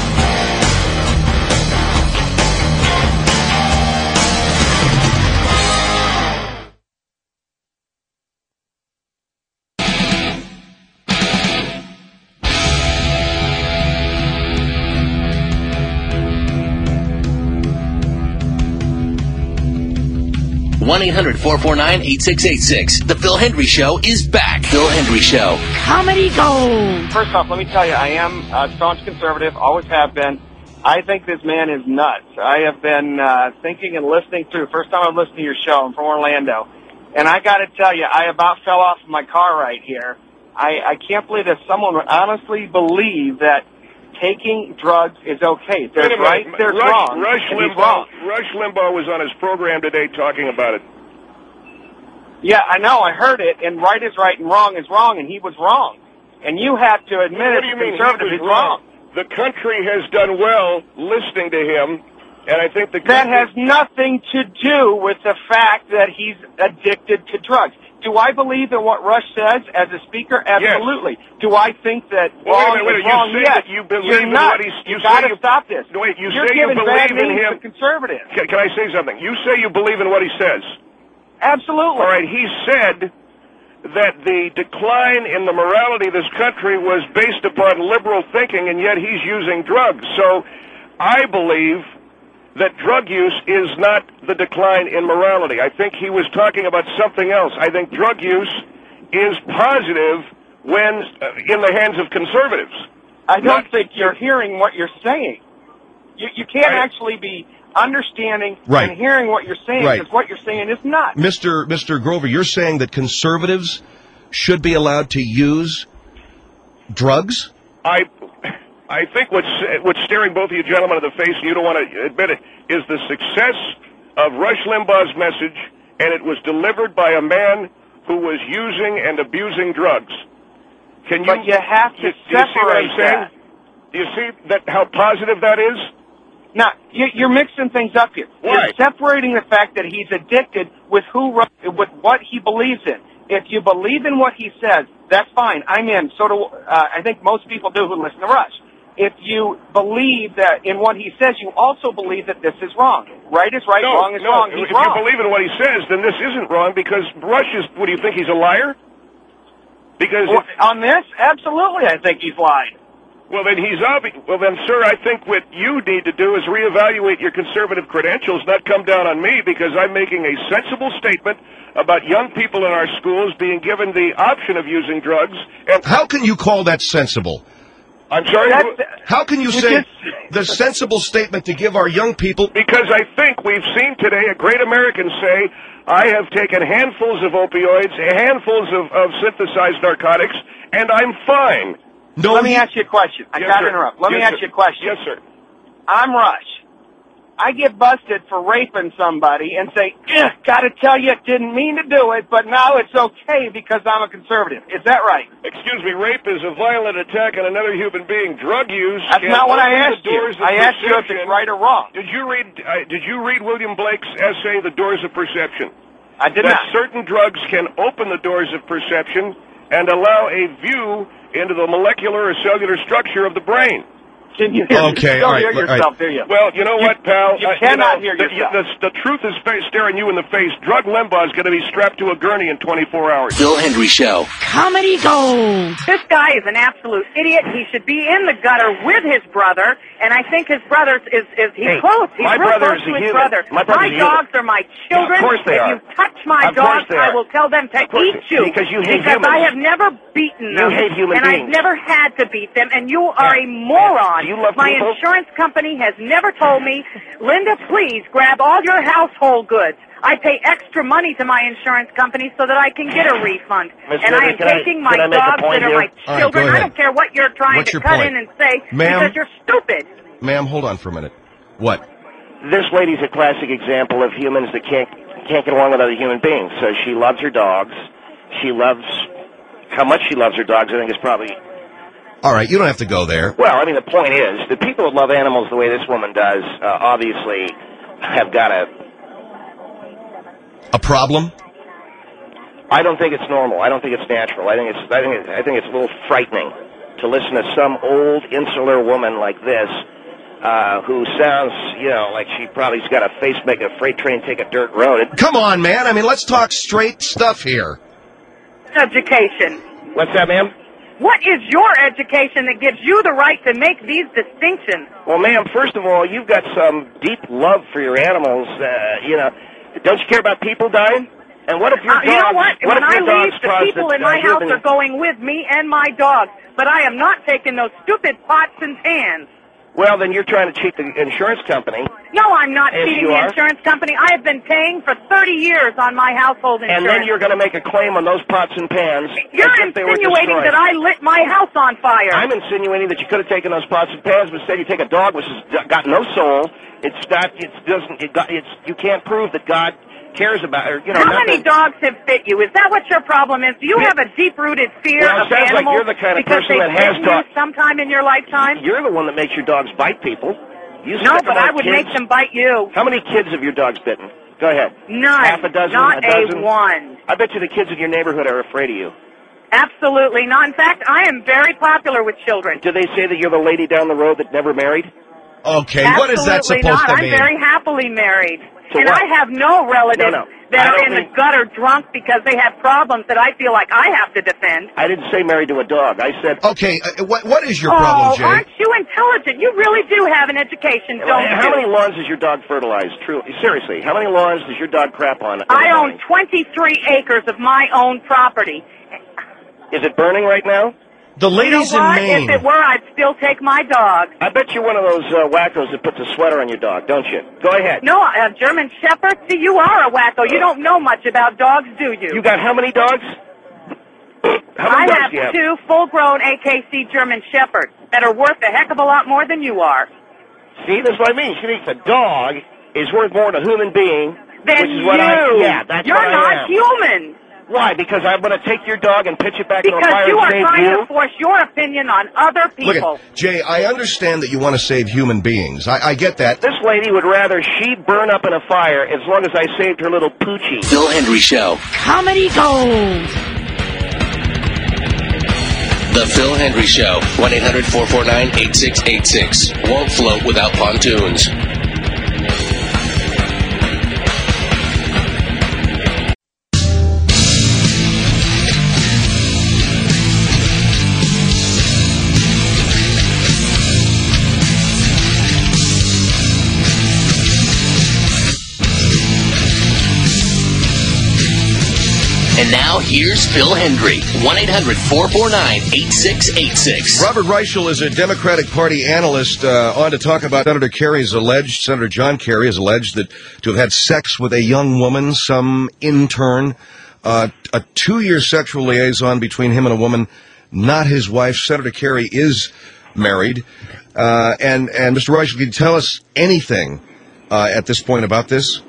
one eight hundred four four nine eight six eight six. The Phil Hendry Show is back. Phil Hendry Show. Comedy Gold. First off, let me tell you, I am a staunch conservative, always have been. I think this man is nuts. I have been uh, thinking and listening through. First time I've listened to your show. I'm from Orlando. And I got to tell you, I about fell off my car right here. I, I can't believe that someone would honestly believe that taking drugs is okay. There's Wait a right, minute. there's Rush, wrong. Rush and he's Limbaugh, wrong. Rush Limbaugh was on his program today talking about it. Yeah, I know. I heard it. And right is right and wrong is wrong, and he was wrong. And you have to admit What it. do you mean? Conservative He is was wrong. The country has done well listening to him, and I think the That country... has nothing to do with the fact that he's addicted to drugs. Do I believe in what Rush says as a speaker? Absolutely. Do I think that Well, wrong wait a minute, is wait a minute. wrong? You say Yes. that you believe You're in nuts. what he's... You, You got say to you, stop this. No, wait, you You're say you giving bad believe in names him... to conservatives. Can, can I say something? You say you believe in what he says. Absolutely. All right, he said that the decline in the morality of this country was based upon liberal thinking, and yet he's using drugs. So I believe that drug use is not the decline in morality. I think he was talking about something else. I think drug use is positive when uh, in the hands of conservatives. I don't Not- think you're hearing what you're saying. You, you can't actually be understanding Right. and hearing what you're saying Right. because what you're saying is not. Mister Mister Grover, you're saying that conservatives should be allowed to use drugs? I, I think what's what's staring both of you gentlemen in the face, and you don't want to admit it, is the success of Rush Limbaugh's message, and it was delivered by a man who was using and abusing drugs. Can you? But you have to do, do you see what I'm separate saying? that. Do you see that how positive that is? Now, you- you're mixing things up here. Why? You're separating the fact that he's addicted with who, Ru- with what he believes in. If you believe in what he says, that's fine. I'm in. So do uh, I think most people do who listen to Rush. If you believe that in what he says, you also believe that this is wrong. Right is right, no, wrong is no. wrong. He's if wrong. you believe in what he says, then this isn't wrong because Rush is. What do you think? He's a liar? Because Well, on this, absolutely, I think he's lied. Well, then he's obvi- Well, then, sir, I think what you need to do is reevaluate your conservative credentials, not come down on me, because I'm making a sensible statement about young people in our schools being given the option of using drugs. And How can you call that sensible? I'm sorry. How can you You say just- the sensible statement to give our young people? Because I think we've seen today a great American say, I have taken handfuls of opioids, handfuls of, of synthesized narcotics, and I'm fine. No, Let me ask you a question. I Yes, got to sir. interrupt. Let me Yes, ask sir. you a question. Yes, sir. I'm Rush. I get busted for raping somebody and say, eh, gotta tell you, didn't mean to do it, but now it's okay because I'm a conservative. Is that right? Excuse me, rape is a violent attack on another human being. Drug use That's can not what I open the asked you. doors of I asked you if perception. it's right or wrong. Did you read? Uh, did you read William Blake's essay, "The Doors of Perception"? I did that not. certain drugs can open the doors of perception and allow a view into the molecular or cellular structure of the brain. Can you Okay, you all don't right, hear all right. yourself, do you? Well, you know You- what, pal? you Uh, cannot know, hear the, yourself. The, the truth is fa- staring you in the face. Drug Limbaugh is going to be strapped to a gurney in twenty-four hours. Phil Hendry Show. Comedy Gold. This guy is an absolute idiot. He should be in the gutter with his brother, and I think his brother is, is he's Hey, close. He's my real brother close is to a his human. brother. My brother's a human. dogs are my children. Yeah, of course they if are. you touch my Of course dogs, they I are. will tell them to Of course eat they- you. because you hate Because humans. I have never beaten You them. hate human and beings. I've never had to beat them, and you are a moron. Do you love my people? insurance company has never told me, Linda, please grab all your household goods. I pay extra money to my insurance company so that I can get a refund. Miss And I Ritter, am can I- taking my can I make a dogs point that are here? my All right, children. go I ahead. don't care what you're trying What's to your cut point? in and say Ma'am? because you're stupid. Ma'am, hold on for a minute. What? This lady's a classic example of humans that can't can't get along with other human beings. So she loves her dogs. She loves how much she loves her dogs. I think is probably. All right, you don't have to go there. Well, I mean, the point is, the people that love animals the way this woman does, uh, obviously, have got a. A problem? I don't think it's normal. I don't think it's natural. I think it's. I think. It, I think it's a little frightening to listen to some old insular woman like this, uh, who sounds, you know, like she probably's got a face make a freight train take a dirt road. It, Come on, man. I mean, let's talk straight stuff here. Education. what's that, ma'am? What is your education that gives you the right to make these distinctions? Well, ma'am, first of all, you've got some deep love for your animals. Uh, you know, don't you care about people dying? And what if your Uh, dogs? you know what? What when if I your leave, dogs the cause people the, in my uh, house human- are going with me and my dogs. But I am not taking those stupid pots and pans. Well, then you're trying to cheat the insurance company. No, I'm not Yes, cheating you the are. insurance company. I have been paying for thirty years on my household insurance. And then you're going to make a claim on those pots and pans. You're as if they were insinuating destroyed. that I lit my house on fire. I'm insinuating that you could have taken those pots and pans, but instead you take a dog which has got no soul. It's got, it doesn't, it got, it's, you can't prove that God cares about, or, you know, How nothing. many dogs have bit you? Is that what your problem is? Do you have a deep-rooted fear Well, it of sounds like animals you're the kind of because person they've that has bitten dogs. you sometime in your lifetime? You're the one that makes your dogs bite people. You No, stick but them on I would kids. make them bite you. How many kids have your dogs bitten? Go ahead. None. Half a dozen? Not a dozen? a one. I bet you the kids in your neighborhood are afraid of you. Absolutely not. In fact, I am very popular with children. Do they say that you're the lady down the road that never married? Okay, Absolutely what is that supposed not. to I'm mean? very happily married. So and what? I have no relatives No, no. that I are don't in mean- the gutter drunk because they have problems that I feel like I have to defend. I didn't say married to a dog. I said... Okay, uh, what what is your oh, problem, Jay? aren't you intelligent? You really do have an education, don't How you? many lawns does your dog fertilize? True. Seriously, how many lawns does your dog crap on? every I morning? own twenty-three acres of my own property. Is it burning right now? The You know what? If it were, I'd still take my dog. I bet you're one of those uh, wackos that puts a sweater on your dog, don't you? Go ahead. No, a German Shepherd? See, you are a wacko. You don't know much about dogs, do you? You got how many dogs? How I many dogs have do you have? two full-grown A K C German Shepherds that are worth a heck of a lot more than you are. See, that's what I mean. She thinks a dog is worth more than a human being, Then which is what you. I... Yeah, that's You're what I not am. human. Why? Because I'm going to take your dog and pitch it back in the Because fire you and are save trying you? to force your opinion on other Look people. at, Jay, I understand that you want to save human beings. I, I get that. This lady would rather she burn up in a fire as long as I saved her little poochie. Phil Hendry Show. Comedy Gold. The Phil Hendry Show. one eight hundred four four nine eight six eight six. Won't float without pontoons. And now, here's Phil Hendry. one eight hundred four four nine eight six eight six. Robert Reichel is a Democratic Party analyst uh, on to talk about Senator Kerry's alleged, Senator John Kerry has alleged that to have had sex with a young woman, some intern, uh, a two-year sexual liaison between him and a woman, not his wife. Senator Kerry is married. Uh, and, and Mister Reichel, can you tell us anything uh, at this point about this?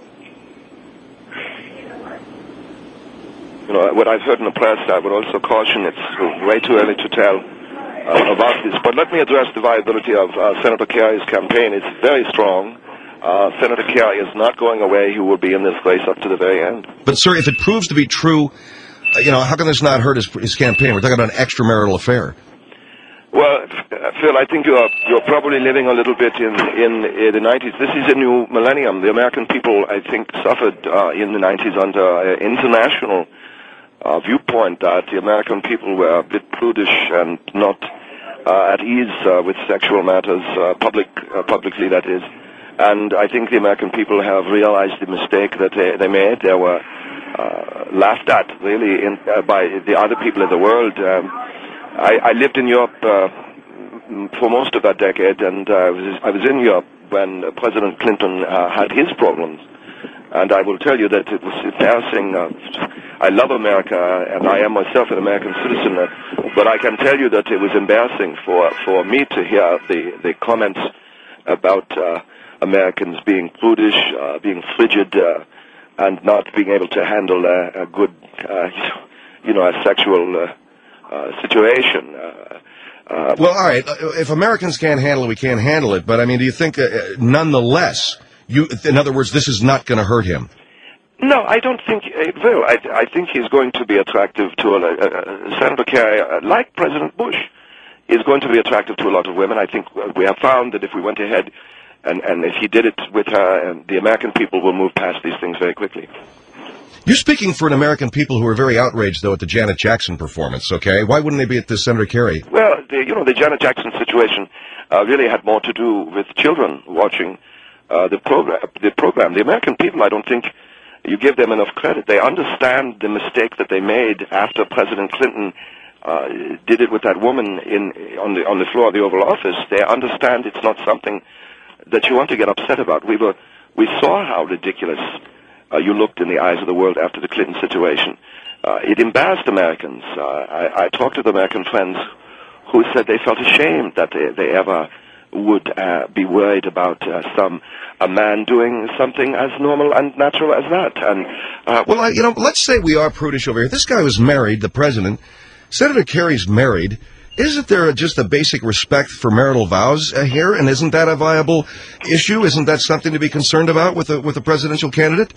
You know, what I've heard in the press, I would also caution it's way too early to tell uh, about this. But let me address the viability of uh, Senator Kerry's campaign. It's very strong. Uh, Senator Kerry is not going away. He will be in this race up to the very end. But, sir, if it proves to be true, uh, you know, how can this not hurt his, his campaign? We're talking about an extramarital affair. Well, Phil, I think you're you're probably living a little bit in in uh, the nineties. This is a new millennium. The American people, I think, suffered uh, in the nineties under uh, international uh, viewpoint that the American people were a bit prudish and not uh, at ease uh, with sexual matters, uh, public uh, publicly, that is. And I think the American people have realized the mistake that they, they made. They were uh, laughed at, really, in, uh, by the other people in the world. Um, I, I lived in Europe uh, for most of that decade, and uh, I, was, I was in Europe when uh, President Clinton uh, had his problems. And I will tell you that it was embarrassing. Uh, I love America, and I am myself an American citizen, uh, but I can tell you that it was embarrassing for, for me to hear the, the comments about uh, Americans being prudish, uh, being frigid, uh, and not being able to handle uh, a good, uh, you know, a sexual uh, uh, situation. Uh, uh, Well, all right. If Americans can't handle it, we can't handle it. But, I mean, do you think, uh, nonetheless, you, in other words, this is not going to hurt him? No, I don't think it will. I, I think he's going to be attractive to a, uh, Senator Kerry, uh, like President Bush, is going to be attractive to a lot of women. I think we have found that if we went ahead and, and if he did it with her, and the American people will move past these things very quickly. You're speaking for an American people who are very outraged, though, at the Janet Jackson performance, okay? Why wouldn't they be at this Senator Kerry? Well, the, you know, the Janet Jackson situation uh, really had more to do with children watching uh, the program. The program. The American people, I don't think you give them enough credit. They understand the mistake that they made after President Clinton uh, did it with that woman in on the on the floor of the Oval Office. They understand it's not something that you want to get upset about. We were we saw how ridiculous uh, you looked in the eyes of the world after the Clinton situation. Uh, it embarrassed Americans. Uh, I, I talked to the American friends who said they felt ashamed that they, they ever would uh, be worried about uh, some a man doing something as normal and natural as that. And uh, well, I, you know, let's say we are prudish over here. This guy was married, the president. Senator Kerry's married. Isn't there just a basic respect for marital vows uh, here? And isn't that a viable issue? Isn't that something to be concerned about with a with a presidential candidate?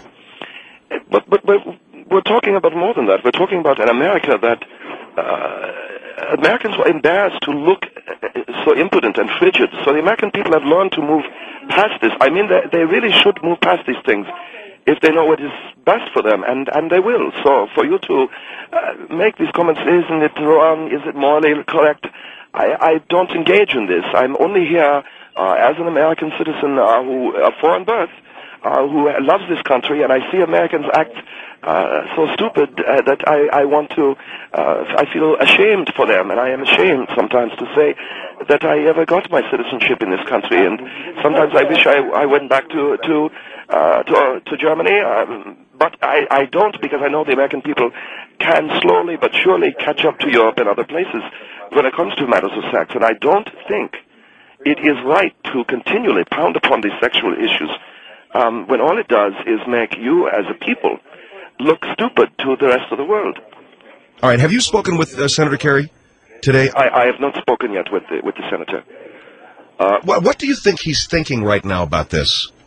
But but, but we're talking about more than that. We're talking about an America that. Uh, Americans were embarrassed to look so impotent and frigid. So the American people have learned to move past this. I mean, they, they really should move past these things if they know what is best for them, and, and they will. So for you to uh, make these comments, isn't it wrong, is it morally correct, I, I don't engage in this. I'm only here uh, as an American citizen uh, who, uh, foreign birth, uh, who loves this country, and I see Americans act Uh, so stupid uh, that I, I want to, uh, I feel ashamed for them, and I am ashamed sometimes to say that I ever got my citizenship in this country, and sometimes I wish I, I went back to to uh, to, uh, to Germany, um, but I, I don't, because I know the American people can slowly but surely catch up to Europe and other places when it comes to matters of sex, and I don't think it is right to continually pound upon these sexual issues um, when all it does is make you as a people look stupid to the rest of the world. All right. Have you spoken with uh, Senator Kerry today? I, I have not spoken yet with the, with the senator. Uh, what, what do you think he's thinking right now about this?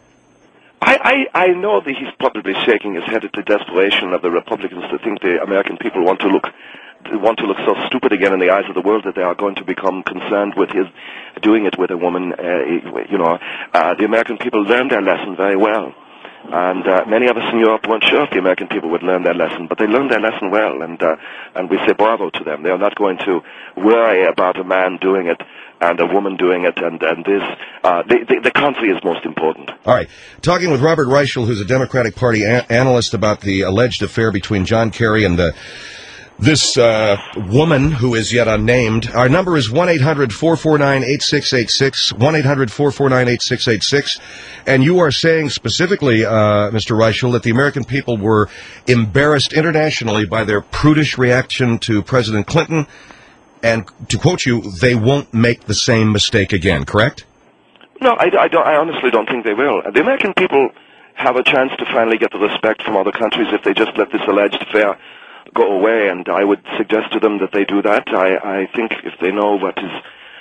I, I, I know that he's probably shaking his head at the desperation of the Republicans to think the American people want to look want to look so stupid again in the eyes of the world that they are going to become concerned with his doing it with a woman. Uh, you know, uh, the American people learned their lesson very well. And uh, many of us in Europe weren't sure if the American people would learn their lesson, but they learned their lesson well, and uh, and we say bravo to them. They are not going to worry about a man doing it and a woman doing it, and and this uh, the, the the country is most important. All right, talking with Robert Reichel, who's a Democratic Party a- analyst, about the alleged affair between John Kerry and the. This uh, woman, who is yet unnamed. Our number is one eight hundred four four nine eight six eight six, one eight hundred four four nine eight six eight six. And you are saying specifically, uh, Mister Reichel, that the American people were embarrassed internationally by their prudish reaction to President Clinton. And to quote you, they won't make the same mistake again, correct? No, I, I, don't, I honestly don't think they will. The American people have a chance to finally get the respect from other countries if they just let this alleged affair go away, and I would suggest to them that they do that. I, I think if they know what is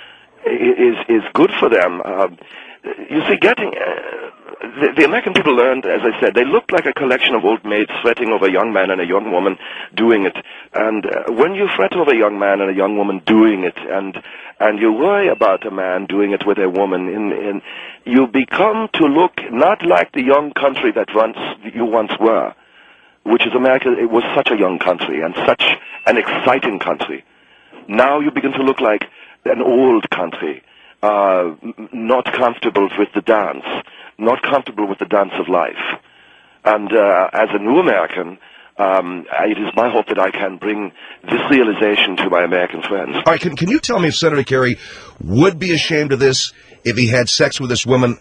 is is good for them, uh, you see, getting uh, the, the American people learned, as I said, they looked like a collection of old maids fretting over a young man and a young woman doing it. And uh, when you fret over a young man and a young woman doing it, and and you worry about a man doing it with a woman, in, in you become to look not like the young country that once you once were, which is America. It was such a young country and such an exciting country. Now you begin to look like an old country, uh, not comfortable with the dance, not comfortable with the dance of life. And uh, as a new American, um, it is my hope that I can bring this realization to my American friends. All right, can, can you tell me if Senator Kerry would be ashamed of this if he had sex with this woman?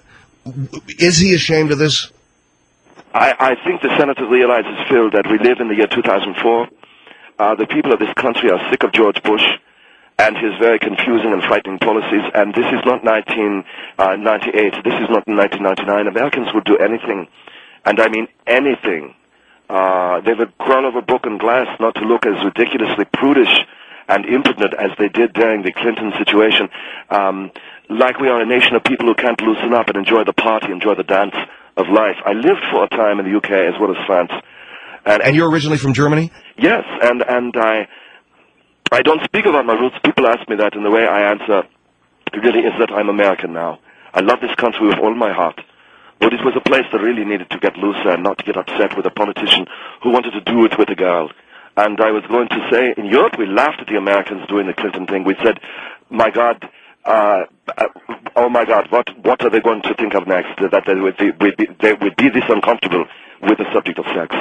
Is he ashamed of this? I, I think the senator realizes, Phil, that we live in the year two thousand four. Uh, the people of this country are sick of George Bush and his very confusing and frightening policies. And this is not nineteen ninety-eight. This is not nineteen ninety-nine. Americans would do anything, and I mean anything. Uh, they would crawl over broken glass not to look as ridiculously prudish and impotent as they did during the Clinton situation. Um, like we are a nation of people who can't loosen up and enjoy the party, enjoy the dance of life. I lived for a time in the U K as well as France. And, and you're originally from Germany? Yes, and, and I I don't speak about my roots. People ask me that, and the way I answer really is that I'm American now. I love this country with all my heart. But it was a place that really needed to get looser and not to get upset with a politician who wanted to do it with a girl. And I was going to say, in Europe, we laughed at the Americans doing the Clinton thing. We said, my God, uh, uh, oh my God, what what are they going to think of next? That they would be, would be, they would be this uncomfortable with the subject of sex.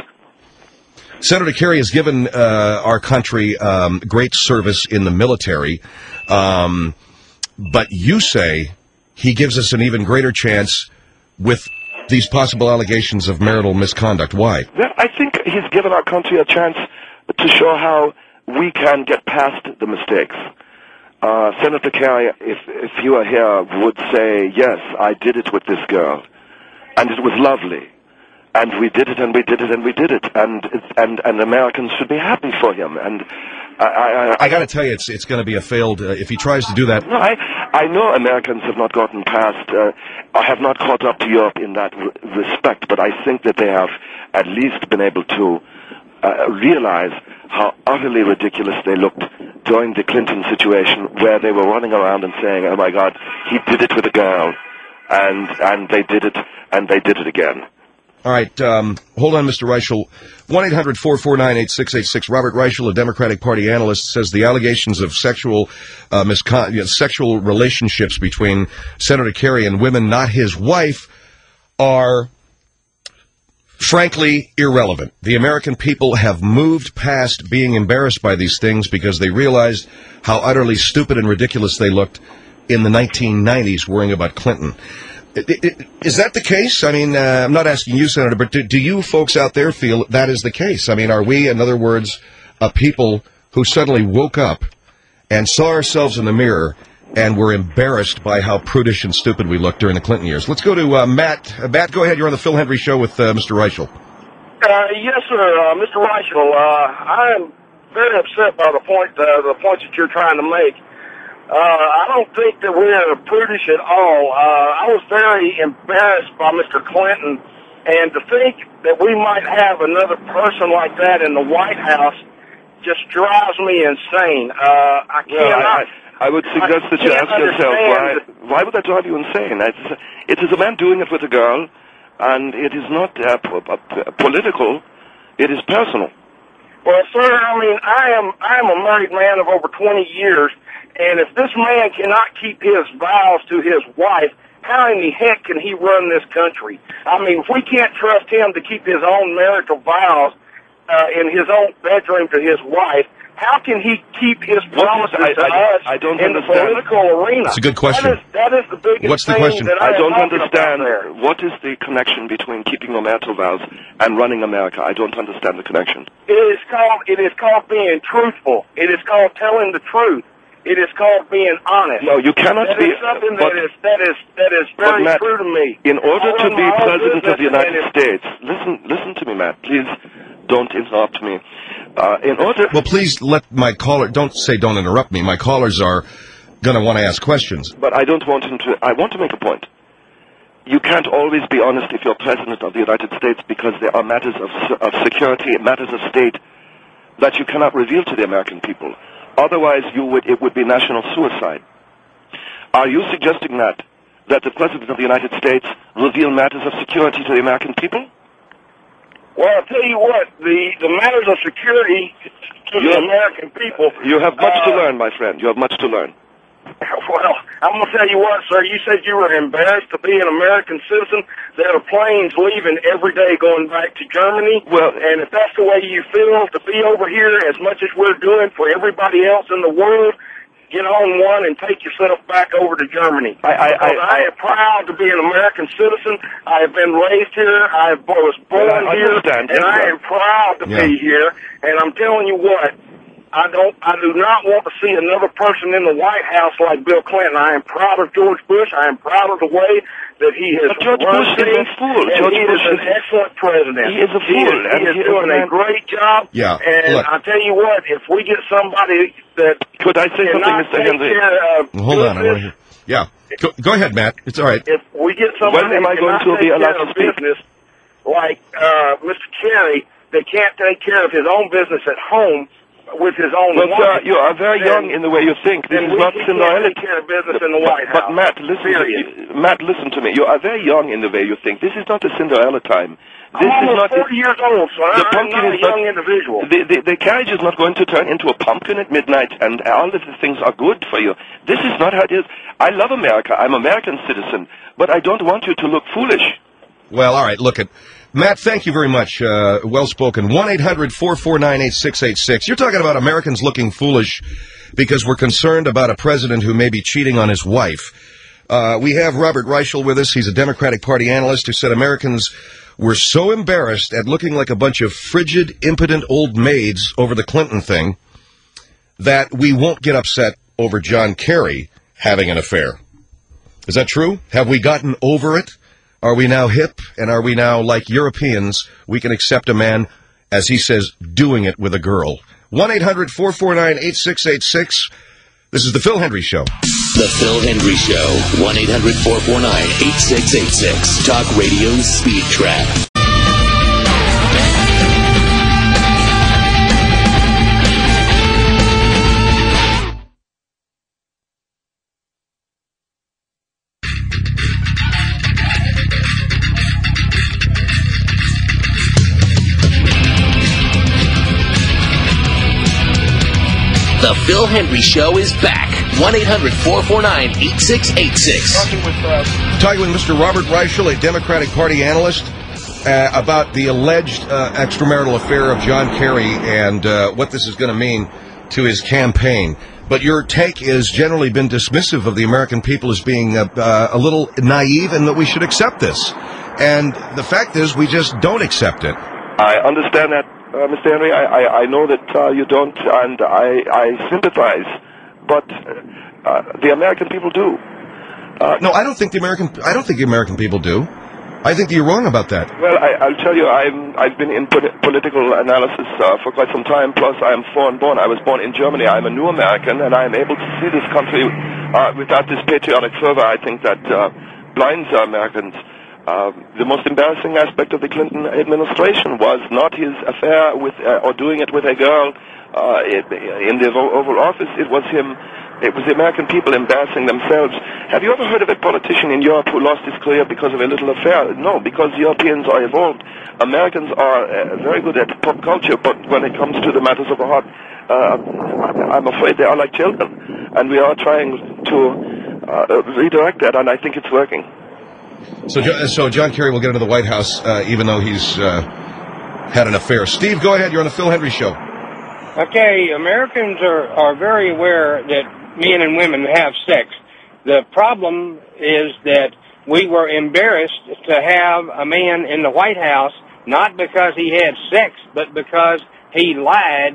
Senator Kerry has given uh, our country um, great service in the military, um, but you say he gives us an even greater chance with these possible allegations of marital misconduct. Why? Well, I think he's given our country a chance to show how we can get past the mistakes. uh, Senator Kerry, if, if you were here, would say, yes, I did it with this girl, and it was lovely. And we did it, and we did it, and we did it, and and and Americans should be happy for him. And I, I, I got to tell you, it's it's going to be a failed. Uh, if he tries to do that, no, I I know Americans have not gotten past, uh, or have not caught up to Europe in that r- respect. But I think that they have at least been able to uh, realize how utterly ridiculous they looked during the Clinton situation, where they were running around and saying, "Oh my God, he did it with a girl," and and they did it, and they did it again. All right, um, hold on, Mister Reichel. one eight hundred four four nine eight six eight six. Robert Reichel, a Democratic Party analyst, says the allegations of sexual uh, miscon- you know, sexual relationships between Senator Kerry and women not his wife are, frankly, irrelevant. The American people have moved past being embarrassed by these things because they realized how utterly stupid and ridiculous they looked in the nineteen nineties worrying about Clinton. Is that the case? I mean, uh, I'm not asking you, Senator, but do, do you folks out there feel that is the case? I mean, are we, in other words, a people who suddenly woke up and saw ourselves in the mirror and were embarrassed by how prudish and stupid we looked during the Clinton years? Let's go to uh, Matt. Uh, Matt, go ahead. You're on the Phil Hendry Show with uh, Mister Reichel. Uh, yes, sir, uh, Mister Reichel. Uh, I am very upset by the point, uh, the points that you're trying to make. Uh, I don't think that we're prudish at all. Uh, I was very embarrassed by Mister Clinton, and to think that we might have another person like that in the White House just drives me insane. Uh, I Well, cannot. I, I would suggest I that you can't ask yourself, why, understand why would that drive you insane? It's, it is a man doing it with a girl, and it is not uh, po- uh, political, it is personal. Well, sir, I mean, I am I am a married man of over twenty years, and if this man cannot keep his vows to his wife, how in the heck can he run this country? I mean, if we can't trust him to keep his own marital vows uh, in his own bedroom to his wife, how can he keep his promises I- to I- us I don't in the understand. political arena? That's a good question. That is, that is the biggest What's the thing question? that I I, don't am talking understand about there. what is the connection between keeping your marital vows and running America. I don't understand the connection. It is called it is called being truthful. It is called telling the truth. It is called being honest. No, you cannot That be- is something but- that is that is that is But, very Matt, true to me. in order I to run be my own president of the business, United and States, listen, listen to me, Matt. Please don't interrupt me. Uh, in order, Well, please let my caller, don't say don't interrupt me. My callers are going to want to ask questions. but I don't want him to. I want to make a point. You can't always be honest if you're president of the United States, because there are matters of, se- of security, matters of state that you cannot reveal to the American people. Otherwise, you would it would be national suicide. Are you suggesting that that the president of the United States reveal matters of security to the American people? Well, I'll tell you what, the, the matters of security to the You- American people. You have much to uh, learn, my friend. You have much to learn. Well, I'm going to tell you what, sir. You said you were embarrassed to be an American citizen. There are planes leaving every day going back to Germany. Well, and if that's the way you feel to be over here, as much as we're doing for everybody else in the world, get on one and take yourself back over to Germany. I, I, Because I, am proud to be an American citizen. I have been raised here. I was born Well, I here, understand. and Yes, I sir. am proud to Yeah. be here. And I'm telling you what, I don't. I do not want to see another person in the White House like Bill Clinton. I am proud of George Bush. I am proud of the way that he has But George run Bush is a things, fool. and George he Bush is an is- excellent president. He is a He fool, is, and he is he is doing a a man- great job. Yeah, And look. I tell you what, if we get somebody that could I say something, cannot Mister take Henry? care of Well, hold on. I business, want to hear. Yeah. Go, go ahead, Matt. It's all right. if we get somebody When am I that going cannot to be take allowed care to of speak? business, like uh, Mister Kerry, that can't take care of his own business at home with his own Well, wife, sir, you are very then- young in the way you think. This then is we not can't Cinderella. take care of business in the White But, House. but Matt, listen Period. to me. Matt, listen to me. You are very young in the way you think. This is not a Cinderella time. This I'm is almost not. forty years old, so The I'm pumpkin not a is not- young individual. The, the, the carriage is not going to turn into a pumpkin at midnight, and all of the things are good for you. This is not how it is. I love America. I'm an American citizen, but I don't want you to look foolish. Well, all right. Look at Matt. Thank you very much. Uh, well spoken. One eight hundred four four nine eight six eight six. You're talking about Americans looking foolish because we're concerned about a president who may be cheating on his wife. Uh, we have Robert Reichel with us. He's a Democratic Party analyst who said Americans were so embarrassed at looking like a bunch of frigid, impotent old maids over the Clinton thing that we won't get upset over John Kerry having an affair. Is that true? Have we gotten over it? Are we now hip, and are we now, like Europeans, we can accept a man, as he says, doing it with a girl? one eight hundred four four nine eight six eight six. This is the Phil Hendry Show. The Phil Hendry Show. one eight hundred four four nine eight six eight six. Talk Radio's Speed Trap. The Phil Hendry Show is back. one eight hundred four four nine eight six eight six. Talking with, uh, talking with Mister Robert Reichel, a Democratic Party analyst, uh, about the alleged uh, extramarital affair of John Kerry and uh, what this is going to mean to his campaign. But your take has generally been dismissive of the American people as being uh, uh, a little naive and that we should accept this. And the fact is, we just don't accept it. I understand that. Uh, Mister Henry, I, I, I know that uh, you don't, and I, I sympathize, but uh, the American people do. Uh, no, I don't think the American. I don't think the American people do. I think you're wrong about that. Well, I, I'll tell you, I'm, I've been in polit- political analysis uh, for quite some time. Plus, I am foreign-born. I was born in Germany. I'm a new American, and I am able to see this country uh, without this patriotic fervor. I think that uh, blinds Americans. Uh, the most embarrassing aspect of the Clinton administration was not his affair with, uh, or doing it with a girl uh, in the Oval Office. It was him, it was the American people embarrassing themselves. Have you ever heard of a politician in Europe who lost his career because of a little affair? No, because Europeans are evolved. Americans are uh, very good at pop culture, but when it comes to the matters of the heart, uh, I'm afraid they are like children. And we are trying to uh, redirect that, and I think it's working. So, so John Kerry will get into the White House, uh, even though he's uh, had an affair. Steve, go ahead. You're on the Phil Hendry Show. Okay, Americans are, are very aware that men and women have sex. The problem is that we were embarrassed to have a man in the White House, not because he had sex, but because he lied.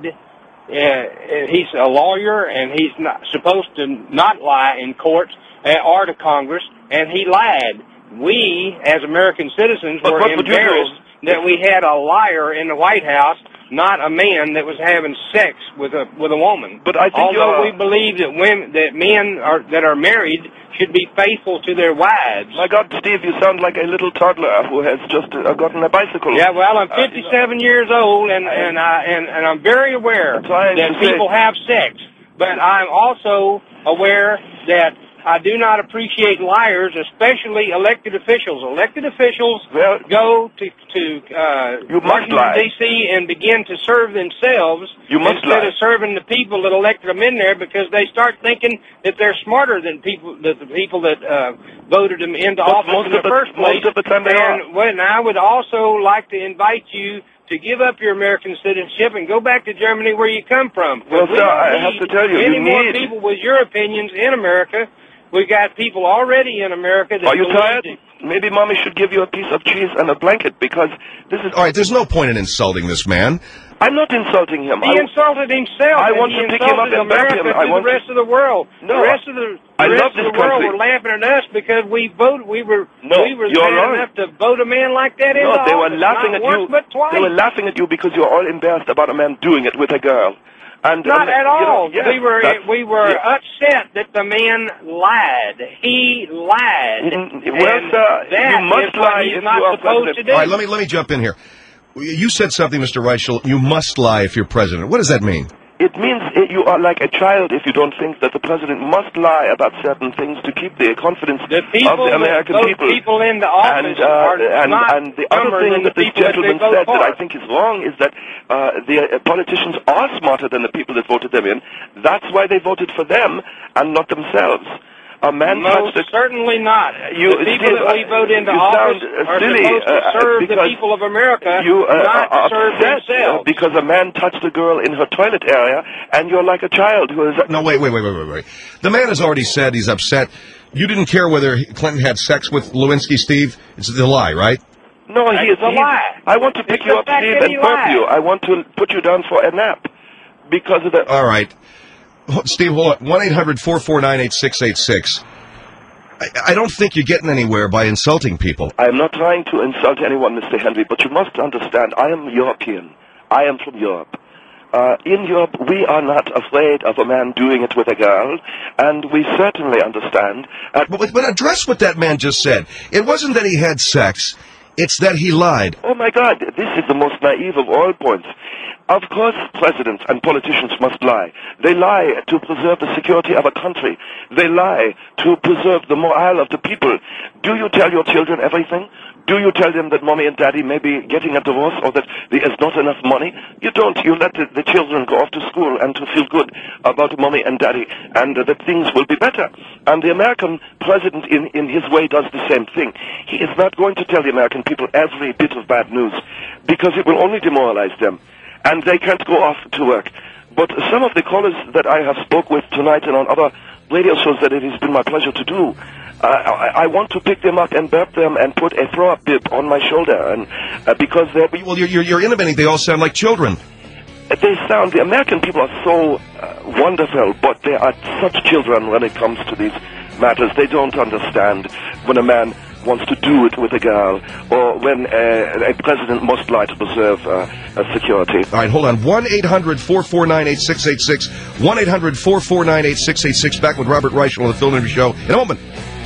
Uh, he's a lawyer, and he's not supposed to not lie in court uh, or to Congress, and he lied. We, as American citizens, but were embarrassed that we had a liar in the White House, not a man that was having sex with a with a woman. But I think although we believe that women, that men are that are married should be faithful to their wives. My God, Steve, you sound like a little toddler who has just uh, gotten a bicycle. Yeah, well, I'm fifty-seven uh, years old, and and I and, and I'm very aware that people have sex, but I'm also aware that I do not appreciate liars, especially elected officials. Elected officials well, go to to uh, you must Washington, D C and begin to serve themselves you must instead lie. of serving the people that elected them in there, because they start thinking that they're smarter than people, that the people that uh, voted them into but office in the, the first place. Most of the time they and, well, and I would also like to invite you to give up your American citizenship and go back to Germany where you come from. Well, we sir, I have to tell you, any you more need... people with your opinions in America. We got people already in America that are you believe tired? it. Maybe Mommy should give you a piece of cheese and a blanket, because this is... All right, there's no point in insulting this man. I'm not insulting him. He I, insulted himself. I want and to he pick him up and back America him. I to want the rest to... of the world. No, the rest of the, the I rest love this of the world country. were laughing at us because we voted. We were no, we were you're bad wrong. enough to vote a man like that no, into they were office. laughing Not at once, you. but twice. They were laughing at you because you're all embarrassed about a man doing it with a girl. And, Not um, at all. You know, yes, we were we were yeah. upset that the man lied. He lied. Well, sir, you must lie if not you are supposed president. to do. All right, let me let me jump in here. You said something, Mister Reichel. You must lie if you're president. What does that mean? It means you are like a child if you don't think that the president must lie about certain things to keep the confidence the people of the American that vote people. people into office and, uh, are and, not and the other thing that this gentleman that said for. that I think is wrong is that uh, the uh, politicians are smarter than the people that voted them in. That's why they voted for them and not themselves. A man Most touched a, certainly not. You, the people Steve, that we vote into you office sound, uh, are silly, supposed to uh, serve the because people of America, you uh, not are serve upset themselves. because a man touched a girl in her toilet area, and you're like a child who is... No, wait, wait, wait, wait, wait, wait. The man has already said he's upset. You didn't care whether Clinton had sex with Lewinsky, Steve? It's a lie, right? No, he is a lie. I want to pick it's you up, Steve, and burp you. I want to put you down for a nap because of the... All right. Steve, hold on. one eight hundred four four nine eight six eight six. I, I don't think you're getting anywhere by insulting people. I am not trying to insult anyone, Mister Henry, but you must understand, I am European. I am from Europe. Uh, in Europe, we are not afraid of a man doing it with a girl, and we certainly understand. Uh, but, but address what that man just said. It wasn't that he had sex, it's that he lied. Oh, my God, this is the most naive of all points. Of course, presidents and politicians must lie. They lie to preserve the security of a country. They lie to preserve the morale of the people. Do you tell your children everything? Do you tell them that mommy and daddy may be getting a divorce or that there is not enough money? You don't. You let the, the children go off to school and to feel good about mommy and daddy, and uh, that things will be better. And the American president, in, in his way, does the same thing. He is not going to tell the American people every bit of bad news, because it will only demoralize them, and they can't go off to work. But some of the callers that I have spoke with tonight and on other radio shows that it has been my pleasure to do, uh, I, I want to pick them up and burp them and put a throw-up bib on my shoulder, and uh, because they're... Well, you're, you're, you're innovating. They all sound like children. They sound... The American people are so uh, wonderful, but they are such children when it comes to these matters. They don't understand when a man wants to do it with a girl, or when uh, a president must lie to preserve uh, uh, security. All right, hold on. one eight hundred four four nine eight six eight six. one eight hundred four four nine eight six eight six. Back with Robert Reichel on the Phil Henry Show in a moment.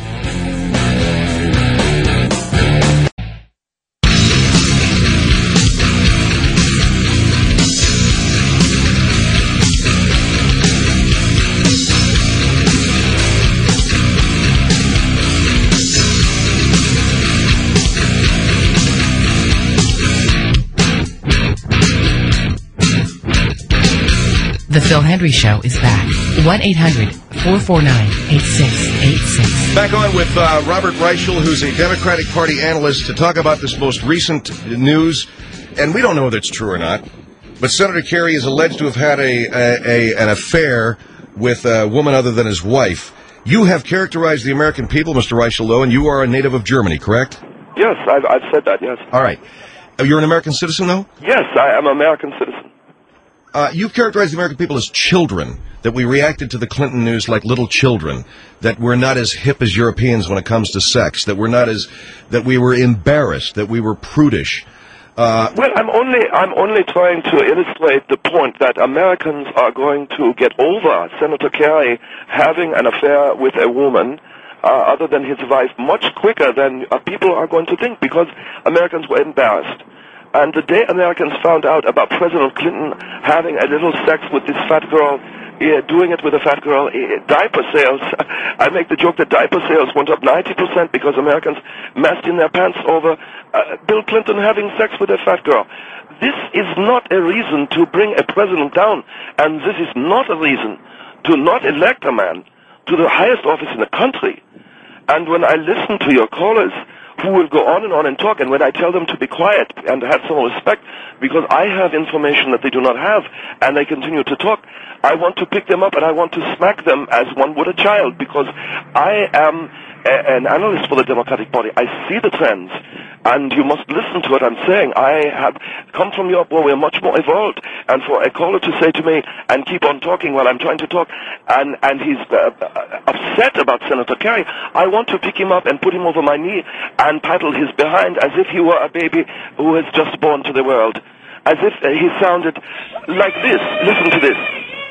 The Phil Henry Show is back. one eight hundred four four nine eight six eight six. Back on with uh, Robert Reichel, who's a Democratic Party analyst, to talk about this most recent news. And we don't know whether it's true or not, but Senator Kerry is alleged to have had a, a, a an affair with a woman other than his wife. You have characterized the American people, Mister Reichel, though, and you are a native of Germany, correct? Yes, I've, I've said that, yes. All right. You're an American citizen, though? Yes, I am an American citizen. Uh, you've characterized the American people as children, that we reacted to the Clinton news like little children, that we're not as hip as Europeans when it comes to sex, that we're not as, that we were embarrassed, that we were prudish. Uh, well, I'm only, I'm only trying to illustrate the point that Americans are going to get over Senator Kerry having an affair with a woman uh, other than his wife much quicker than uh, people are going to think, because Americans were embarrassed. And the day Americans found out about President Clinton having a little sex with this fat girl, yeah, doing it with a fat girl, yeah, diaper sales, I make the joke that diaper sales went up ninety percent because Americans messed in their pants over uh, Bill Clinton having sex with a fat girl. This is not a reason to bring a president down, and this is not a reason to not elect a man to the highest office in the country. And when I listen to your callers, who will go on and on and talk, and when I tell them to be quiet and have some respect, because I have information that they do not have, and they continue to talk, I want to pick them up and I want to smack them as one would a child, because I am a, an analyst for the Democratic Party. I see the trends, and you must listen to what I'm saying. I have come from Europe where we're much more evolved, and for a caller to say to me and keep on talking while I'm trying to talk, and, and he's uh, upset about Senator Kerry, I want to pick him up and put him over my knee and paddle his behind as if he were a baby who has just born to the world, as if uh, he sounded like this. Listen to this.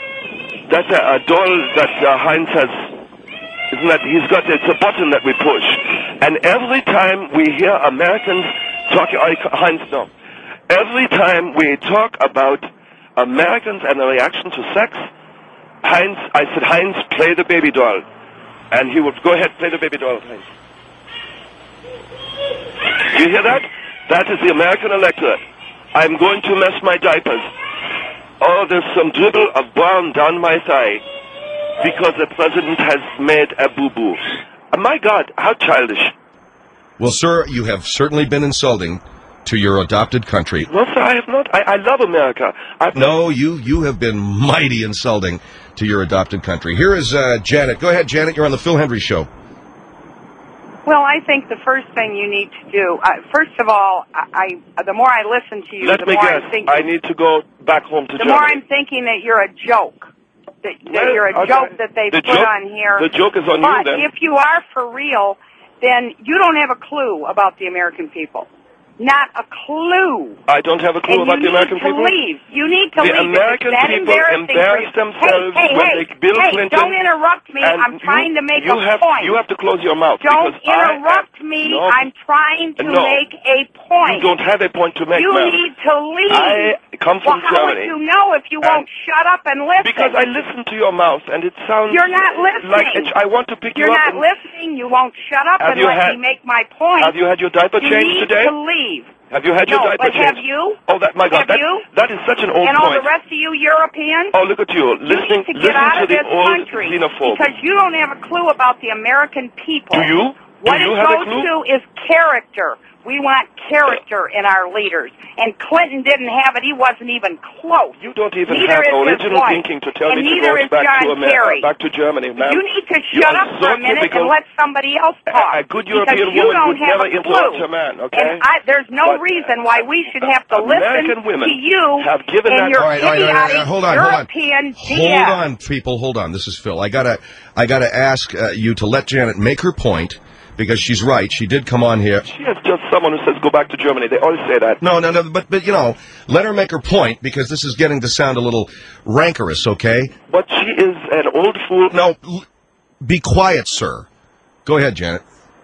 That's a, a doll that uh, Heinz has. Isn't that, he's got, it's a button that we push. And every time we hear Americans talking, Heinz, no. Every time we talk about Americans and the reaction to sex, Heinz, I said, Heinz, play the baby doll. And he would go ahead, play the baby doll, Heinz. You hear that? That is the American electorate. I'm going to mess my diapers. Oh, there's some dribble of brown down my thigh because the president has made a boo-boo. Uh, my God, how childish. Well, sir, you have certainly been insulting to your adopted country. No, sir, I have not. I, I love America. I've no, you you have been mighty insulting to your adopted country. Here is uh, Janet. Go ahead, Janet. You're on the Phil Henry Show. Well, I think the first thing you need to do, uh, first of all, I, I the more I listen to you, Let the me more guess. I'm thinking. I need to go back home to the Germany. more I'm thinking that you're a joke. that, that Well, you're a okay. joke that they The put joke- on here. the joke is on you, but then. if you are for real, then you don't have a clue about the American people. Not a clue. I don't have a clue and about you the American need to people. leave. You need to The leave. American it's that people embarrassing embarrass for you. themselves hey, hey, when hey, they Bill hey, Clinton. Don't interrupt me. and I'm trying you, to make you a have, point. You have to close your mouth. Don't because I interrupt am, me. No, I'm trying to no. make a point. You don't have a point to make, You ma'am. need to leave. I come from well, how Germany. would you know if you won't shut up and listen? Because I listen to your mouth, and it sounds You're not listening. like it's, I want to pick You're you up. not and- listening. You won't shut up Have and you let had- me make my point. Have you had your diaper you changed need today? to leave. Have you had your no, diaper but changed? have you? Oh, that my God, Have that, you? that is such an old and all point. the rest of you Europeans? Oh, look at you, listening, you need to get listening out to of the this old country xenophobe. because you don't have a clue about the American people. Do you? What Do you it have a goes clue? to is character. We want character in our leaders. And Clinton didn't have it. He wasn't even close. You don't even neither have is his original wife. thinking to tell and me to neither go is back John to America, Kerry. back to Germany, ma'am. You need to You shut are up so for a minute typical. and let somebody else talk. A good because European you woman don't would have never a interrupt clue. her man, okay? And I, there's no But, reason why we should have to American listen women to you have given and that- your All right, all right, all right, all right, idiotic hold on, hold on. European Hold B S. on, people. Hold on. This is Phil. I gotta, I gotta ask uh, you to let Janet make her point because she's right. She did come on here. She is just someone who says go back to Germany. They always say that. No, no, no. But, but you know, let her make her point because this is getting to sound a little rancorous. Okay? But she is an old fool. No, l- be quiet, sir. Go ahead, Janet.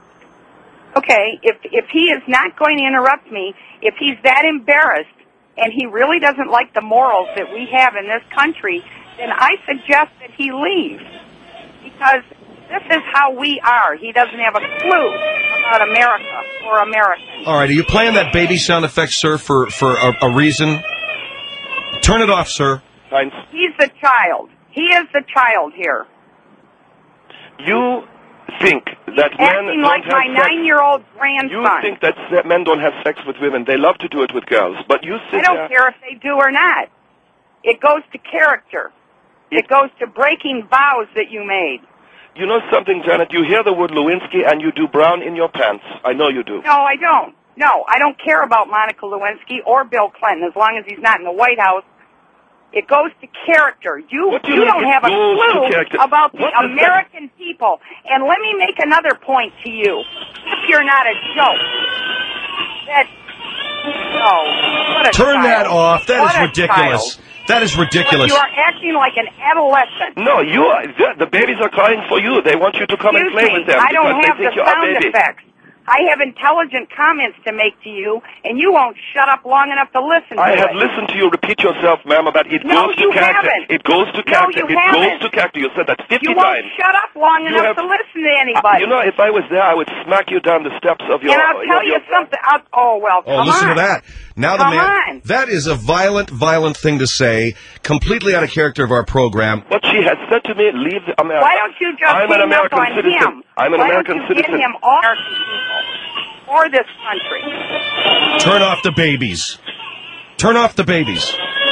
Okay, if if he is not going to interrupt me, if he's that embarrassed and he really doesn't like the morals that we have in this country, then I suggest that he leave. Because this is how we are. He doesn't have a clue about America or Americans. All right, are you playing that baby sound effect, sir, for, for a, a reason? Turn it off, sir. Heinz. He's the child. He is the child here. You think that He's men acting don't like have my sex. nine-year-old You grandson. think that se- men don't have sex with women. They love to do it with girls. But you sit I don't there. care if they do or not. It goes to character. It goes to breaking vows that you made. You know something, Janet? You hear the word Lewinsky and you do brown in your pants. I know you do. No, I don't. No, I don't care about Monica Lewinsky or Bill Clinton as long as he's not in the White House. It goes to character. You What do you you mean don't it have a goes to clue character? about the What does that- American people. And let me make another point to you. If you're not a joke, that no, what a Turn child. that off. That What is a ridiculous. child. That is ridiculous. You are acting like an adolescent. No, you are, the, the babies are crying for you. They want you to come and Excuse play me, with them I don't because have they think the you're a sound baby. effects. I have intelligent comments to make to you, and you won't shut up long enough to listen to I have it. listened to you repeat yourself, ma'am, about it No, goes to you character. haven't. It goes to No, character. you it haven't. goes to character. You said that fifty You won't times. shut up long You enough have- to listen to Uh, anybody. you know, if I was there, I would smack you down the steps of your... and I'll tell your, you something. I'll, oh, well, Oh, come listen on. to that. Now Come the man. on. That is a violent, violent thing to say, completely out of character of our program. What she has said to me, leave America. Why don't you just I'm an hang up American on citizen. him? I'm an Why American don't you citizen. get him all our people for this country? Turn off the babies. Turn off the babies.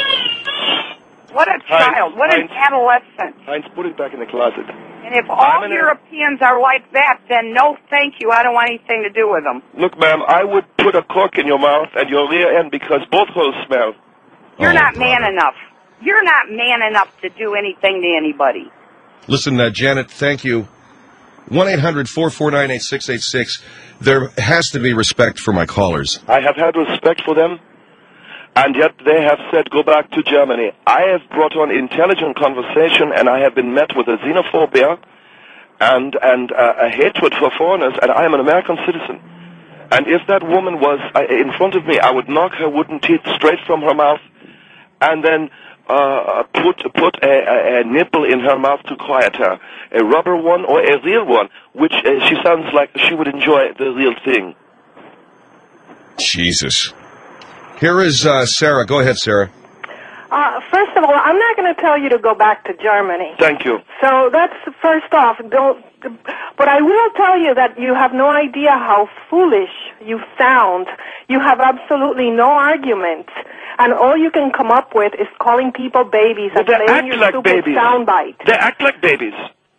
What a Heinz, child. What an Heinz. adolescent. Heinz, put it back in the closet. And if all I'm an- Europeans are like that, then no thank you. I don't want anything to do with them. Look, ma'am, I would put a cork in your mouth and your rear end because both holes smell. You're Oh, not brother. man enough. You're not man enough to do anything to anybody. Listen, uh, Janet, thank you. one eight hundred four four nine eight six eight six. There has to be respect for my callers. I have had respect for them, and yet they have said, go back to Germany. I have brought on intelligent conversation, and I have been met with a xenophobia and, and uh, a hatred for foreigners, and I am an American citizen. And if that woman was uh, in front of me, I would knock her wooden teeth straight from her mouth and then uh, put put a, a, a nipple in her mouth to quiet her, a rubber one or a real one, which uh, she sounds like she would enjoy the real thing. Jesus. Here is uh, Sarah. Go ahead, Sarah. Uh, first of all, I'm not going to tell you to go back to Germany. Thank you. So that's first off. Don't. But I will tell you that you have no idea how foolish you sound. You have absolutely no argument, and all you can come up with is calling people babies Well, and they playing act your like stupid babies. soundbite. They act like babies.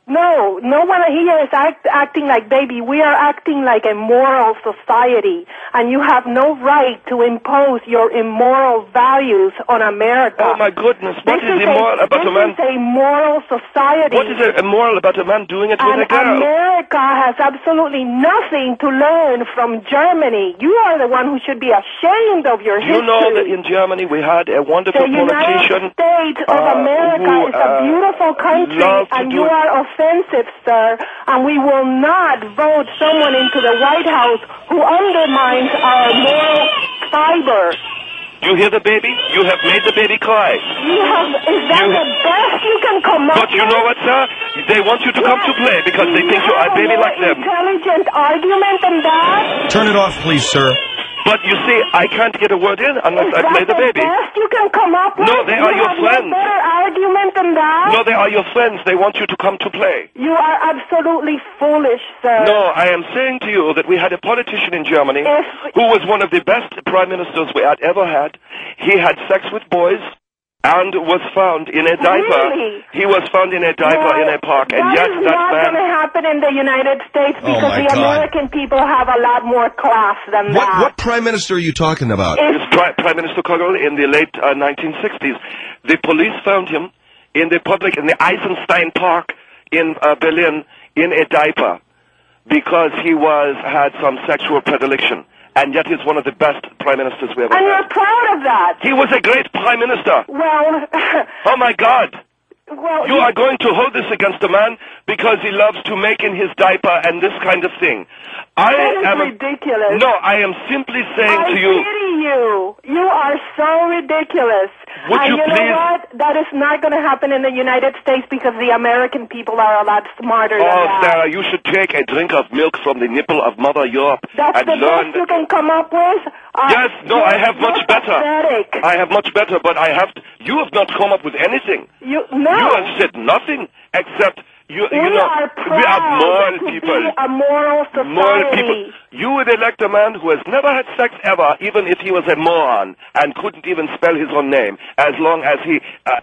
No, no one here is act, acting like baby. We are acting like a moral society, and you have no right to impose your immoral values on America. Oh, my goodness. What this is immoral a, about a man? This is a moral society. What is immoral about a man doing it with and a girl? America has absolutely nothing to learn from Germany. You are the one who should be ashamed of your Do you history. know that in Germany we had a wonderful The politician? United States of uh, America who, is a uh, beautiful country, loved to and do you it. are offensive, sir, and we will not vote someone into the White House who undermines our moral fiber. You hear the baby? You have made the baby cry. You have, is that You- the best you can come up But you know what, sir? They want you to come to play because they think you're a baby like them. Intelligent argument than that? Turn it off, please, sir. But you see, I can't get a word in unless Is I that play the baby. best you can come up with? No, they are you your have friends. No better argument than that? No, they are your friends. They want you to come to play. You are absolutely foolish, sir. No, I am saying to you that we had a politician in Germany If- who was one of the best prime ministers we had ever had. He had sex with boys and was found in a diaper. Really? He was found in a diaper No, in a park, and that yet is that not man... going to happen in the United States Oh, because my the God. American people have a lot more class than What, that. what prime minister are you talking about? It was Pri- Prime Minister Kogel in the late uh, nineteen sixties. The police found him in the public, in the Eisenstein Park in uh, Berlin, in a diaper because he was had some sexual predilection. And yet he's one of the best prime ministers we ever And had. you're proud of that. He was a great prime minister. Well, Oh, my God. well, You are going to hold this against a man because he loves to make in his diaper and this kind of thing. I that is am ridiculous. No, I am simply saying I to you, pity you. You are so ridiculous. Would and you you please- know what? That is not going to happen in the United States because the American people are a lot smarter oh, than that. Sarah, you should take a drink of milk from the nipple of Mother Europe That's and the learn. best you can come up with? Uh, Yes, no, I have much you're better. pathetic. I have much better, but I have. You have not come up with anything. You, no. You have said nothing except you. we you know, are proud we are moral to people. be a moral society. Moral people. You would elect a man who has never had sex ever, even if he was a moron and couldn't even spell his own name, as long as he. Uh,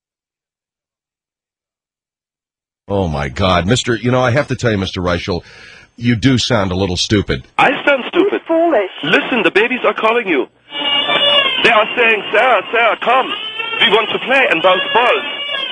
Oh, my God. Mister, you know, I have to tell you, Mister Reichel, you do sound a little stupid. I sound stupid. Foolish. Listen, the babies are calling you. They are saying, Sarah, Sarah, come. We want to play and bounce balls.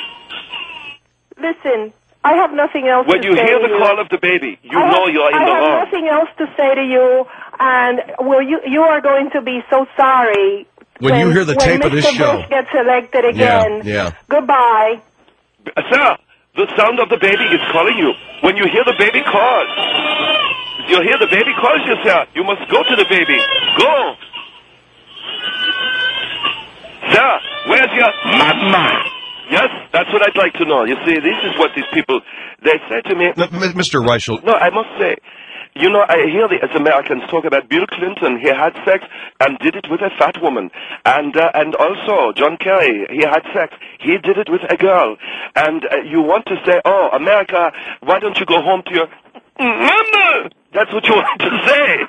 Listen, I have nothing else When to you say hear to the you. call of the baby, you I know have, you're in I the have wrong. nothing else to say to you, and will you you are going to be so sorry When you hear the when tape of this Mister show. Bush gets elected Yeah, again. yeah. Goodbye. Uh, Sarah, the sound of the baby is calling you. When you hear the baby call, you hear the baby calls you, Sarah. You must go to the baby. Go. Sarah, where's your mama? Yes, that's what I'd like to know. You see, this is what these people, they say to me. No, M- Mister Reichel, No, I must say, you know, I hear the, as Americans talk about Bill Clinton. He had sex and did it with a fat woman. And uh, and also, John Kerry, he had sex. He did it with a girl. And uh, you want to say, oh, America, why don't you go home to your mama? That's what you want to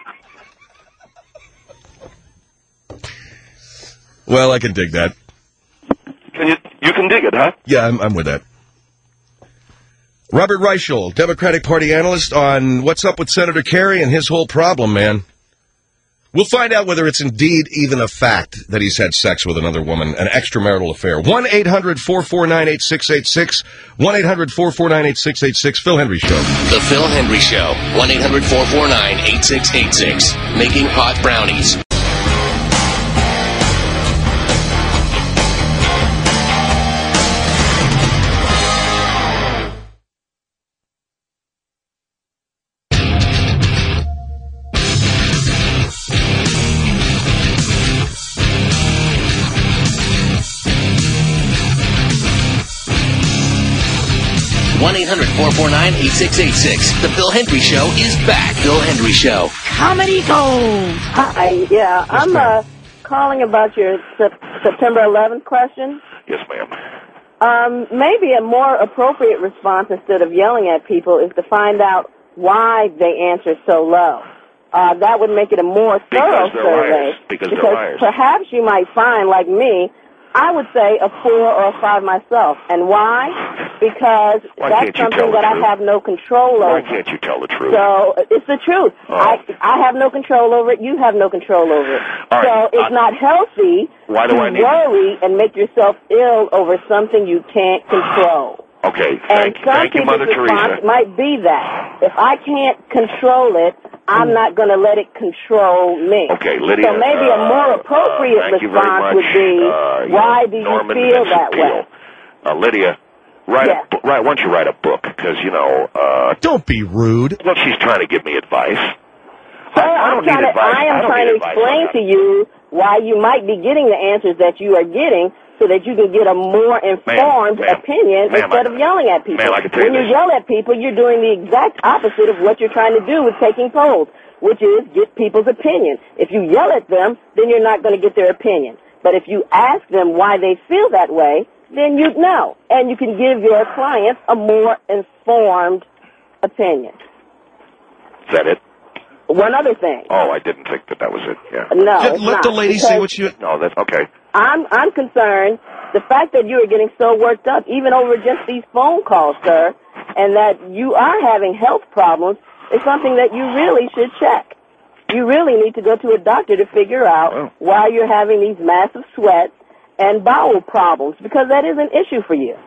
say. well, I can dig that. Can you, you can dig it, huh? Yeah, I'm, I'm with that. Robert Reichel, Democratic Party analyst on what's up with Senator Kerry and his whole problem, man. We'll find out whether it's indeed even a fact that he's had sex with another woman, an extramarital affair. one eight hundred four four nine eight six eight six, one eight hundred four four nine eight six eight six, Phil Hendry Show. The Phil Hendry Show, one eight hundred four four nine eight six eight six. Making hot brownies. one eight hundred four four nine eight six eight six. The Phil Hendry Show is back. Phil Hendry Show. Comedy Gold. Hi, yeah, I'm uh, calling about your sep- September eleventh question. Yes, ma'am. Um, maybe a more appropriate response instead of yelling at people is to find out why they answer so low. Uh, that would make it a more thorough Because they're survey. liars. Because they're liars. perhaps you might find, like me, I would say a four or a five myself. And why? Because Why that's can't you something tell the that I truth? have no control Why over. can't you tell the truth? So it's the truth. Oh. I I have no control over it. You have no control over it. All so right. it's I- not healthy Why do to I need- worry and make yourself ill over something you can't control. Okay, And thank, some thank you, people's Mother response Teresa. might be that if I can't control it, I'm not going to let it control me. Okay, Lydia. So maybe a more uh, appropriate uh, thank you very response much. would be, Uh, why do you Norman feel Vincent that way? Peale. Uh, Lydia, write Yes. a, bu- write, why don't you write a book? Because, you know... Uh, Don't be rude. Well, she's trying to give me advice. Sir, I, I I'm don't trying need to, advice. I am don't trying need to advice explain on that. to you why you might be getting the answers that you are getting so that you can get a more informed ma'am, opinion ma'am, instead I- of yelling at people. ma'am, I can tell you when you this. yell at people, you're doing the exact opposite of what you're trying to do with taking polls, which is get people's opinion. If you yell at them, then you're not going to get their opinion. But if you ask them why they feel that way, then you know, and you can give your clients a more informed opinion. Is that it? One other thing. Oh, I didn't think that that was it. Yeah. No, Let, it's let not, the lady say because what you... No, that's okay. I'm I'm concerned the fact that you are getting so worked up, even over just these phone calls, sir, and that you are having health problems is something that you really should check. You really need to go to a doctor to figure out Oh. why you're having these massive sweats and bowel problems, because that is an issue for you.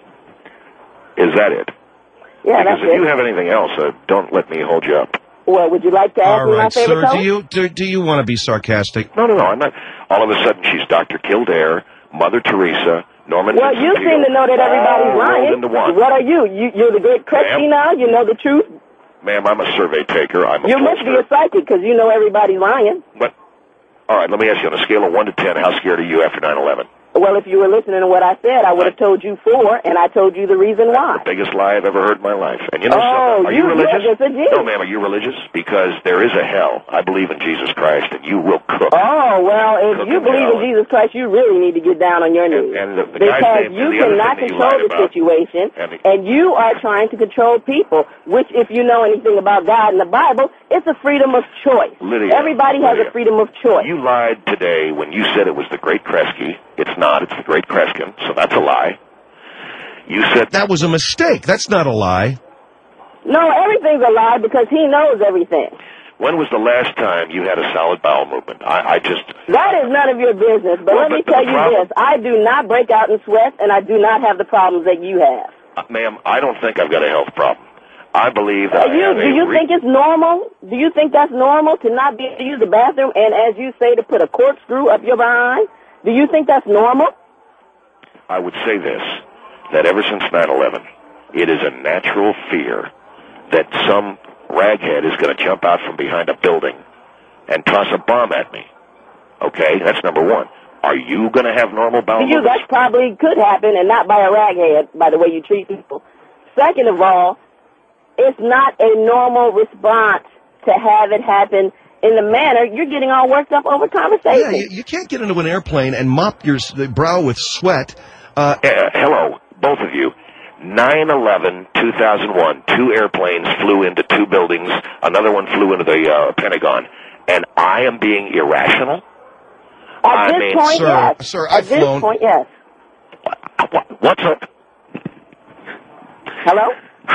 Is that it? Yeah, because that's if it. you have anything else, uh, don't let me hold you up. Well, would you like to ask All me my right, favorite sir, color? do you, do, do you want to be sarcastic? No, no, no. I'm not. All of a sudden, she's Doctor Kildare, Mother Teresa, Norman Well, Vincent you Peale, seem to know that everybody's all rolled lying. into one. What are you? you? You're the great Kresge Ma'am? now? You know the truth? Ma'am, I'm a survey taker. I'm a You must be a psychic because you know everybody's lying. But, all right, let me ask you, on a scale of one to ten, how scared are you after nine eleven? Well, if you were listening to what I said, I would have told you four, and I told you the reason why. The biggest lie I've ever heard in my life. And you know Oh, something? Are you- you religious? you're just a genius. No, ma'am, are you religious? Because there is a hell. I believe in Jesus Christ, and you will cook. Oh, well, if Cook you in believe in hell. Jesus Christ, you really need to get down on your knees. And the, the guy's because name, you and the other cannot thing that you control lied the about, situation, and the- and you are trying to control people, which, if you know anything about God and the Bible, it's a freedom of choice. Lydia, Everybody has Lydia, a freedom of choice. You lied today when you said it was the Great Kresge. It's not. It's the Great Kreskin, so that's a lie. You said... That was a mistake. That's not a lie. No, everything's a lie because he knows everything. When was the last time you had a solid bowel movement? I, I just... That is none of your business. But Well, let me but- but tell the you problem- this. I do not break out in sweats, and I do not have the problems that you have. Uh, ma'am, I don't think I've got a health problem. I believe that Uh, I you, have do a you re- think it's normal? Do you think that's normal to not be able to use the bathroom and, as you say, to put a corkscrew up your behind? Do you think that's normal? I would say this, that ever since nine eleven, it is a natural fear that some raghead is going to jump out from behind a building and toss a bomb at me. Okay, that's number one. Are you going to have normal bowel To you, movements? that probably could happen, and not by a raghead, by the way you treat people. Second of all, it's not a normal response to have it happen in the manner you're getting all worked up over conversation. Yeah, you, you can't get into an airplane and mop your s- brow with sweat. Uh, Uh, hello, both of you. nine eleven, two thousand one, two airplanes flew into two buildings. Another one flew into the uh, Pentagon. And I am being irrational? At I this mean, point, sir, yes. sir, At I've this flown. point, yes. What, what's up? Hello?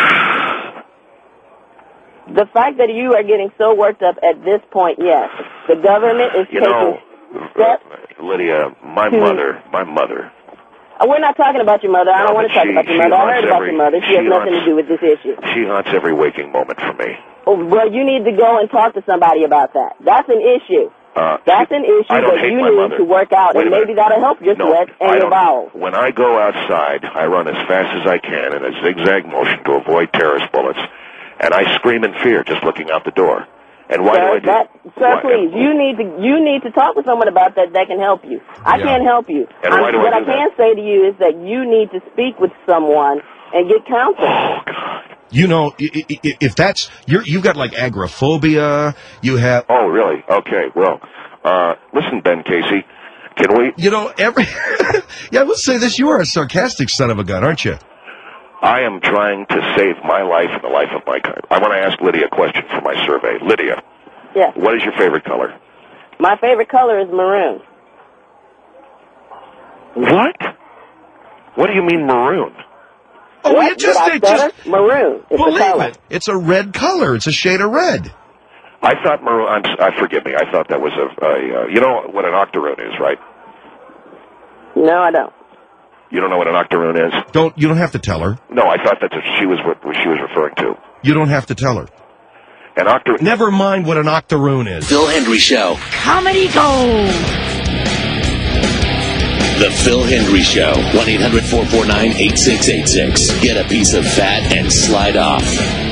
The fact that you are getting so worked up at this point, yes. The government is You taking know, steps. Lydia, my to- mother, my mother, Uh, We're not talking about your mother. I No, don't want but to talk she- about your she mother. I haunts heard about every- your mother. She she has nothing haunts- to do with this issue. she haunts every waking moment for me. Oh, well, you need to go and talk to somebody about that. That's an issue. Uh, That's an issue I don't that hate you my need mother. to work out, Wait and a maybe minute. that'll help your No, sweat and I your don't- bowels. When I go outside, I run as fast as I can in a zigzag motion to avoid terrorist bullets, and I scream in fear just looking out the door. And why sir, do I do that, sir, why- please, you need to you need to talk with someone about that that can help you. I Yeah. can't help you. And I'm- why do I what do I can say to you is that you need to speak with someone and get counseling. Oh, God. You know, i- i- i- if that's you're, you've got like agoraphobia, you have. Oh, really? Okay. Well, uh, listen, Ben Casey, can we? You know, every. Yeah, let's say this: you are a sarcastic son of a gun, aren't you? I am trying to save my life and the life of my kind. I want to ask Lydia a question for my survey. Lydia, Yes. what is your favorite color? My favorite color is maroon. What? What do you mean maroon? Oh, What? you just, Did I it just stutter? Maroon. It's a believe color. it. It's a red color. It's a shade of red. I thought maroon. I'm, I forgive me. I thought that was a. a uh, you know what an octoroon is, right? No, I don't. You don't know what an octoroon is? Don't you don't have to tell her. No, I thought that's what she was what she was referring to. You don't have to tell her. An octoroon. Never mind what an octoroon is. Phil Hendry Show. Comedy Gold. The Phil Hendry Show. one eight hundred four four nine eight six eight six. Get a piece of fat and slide off.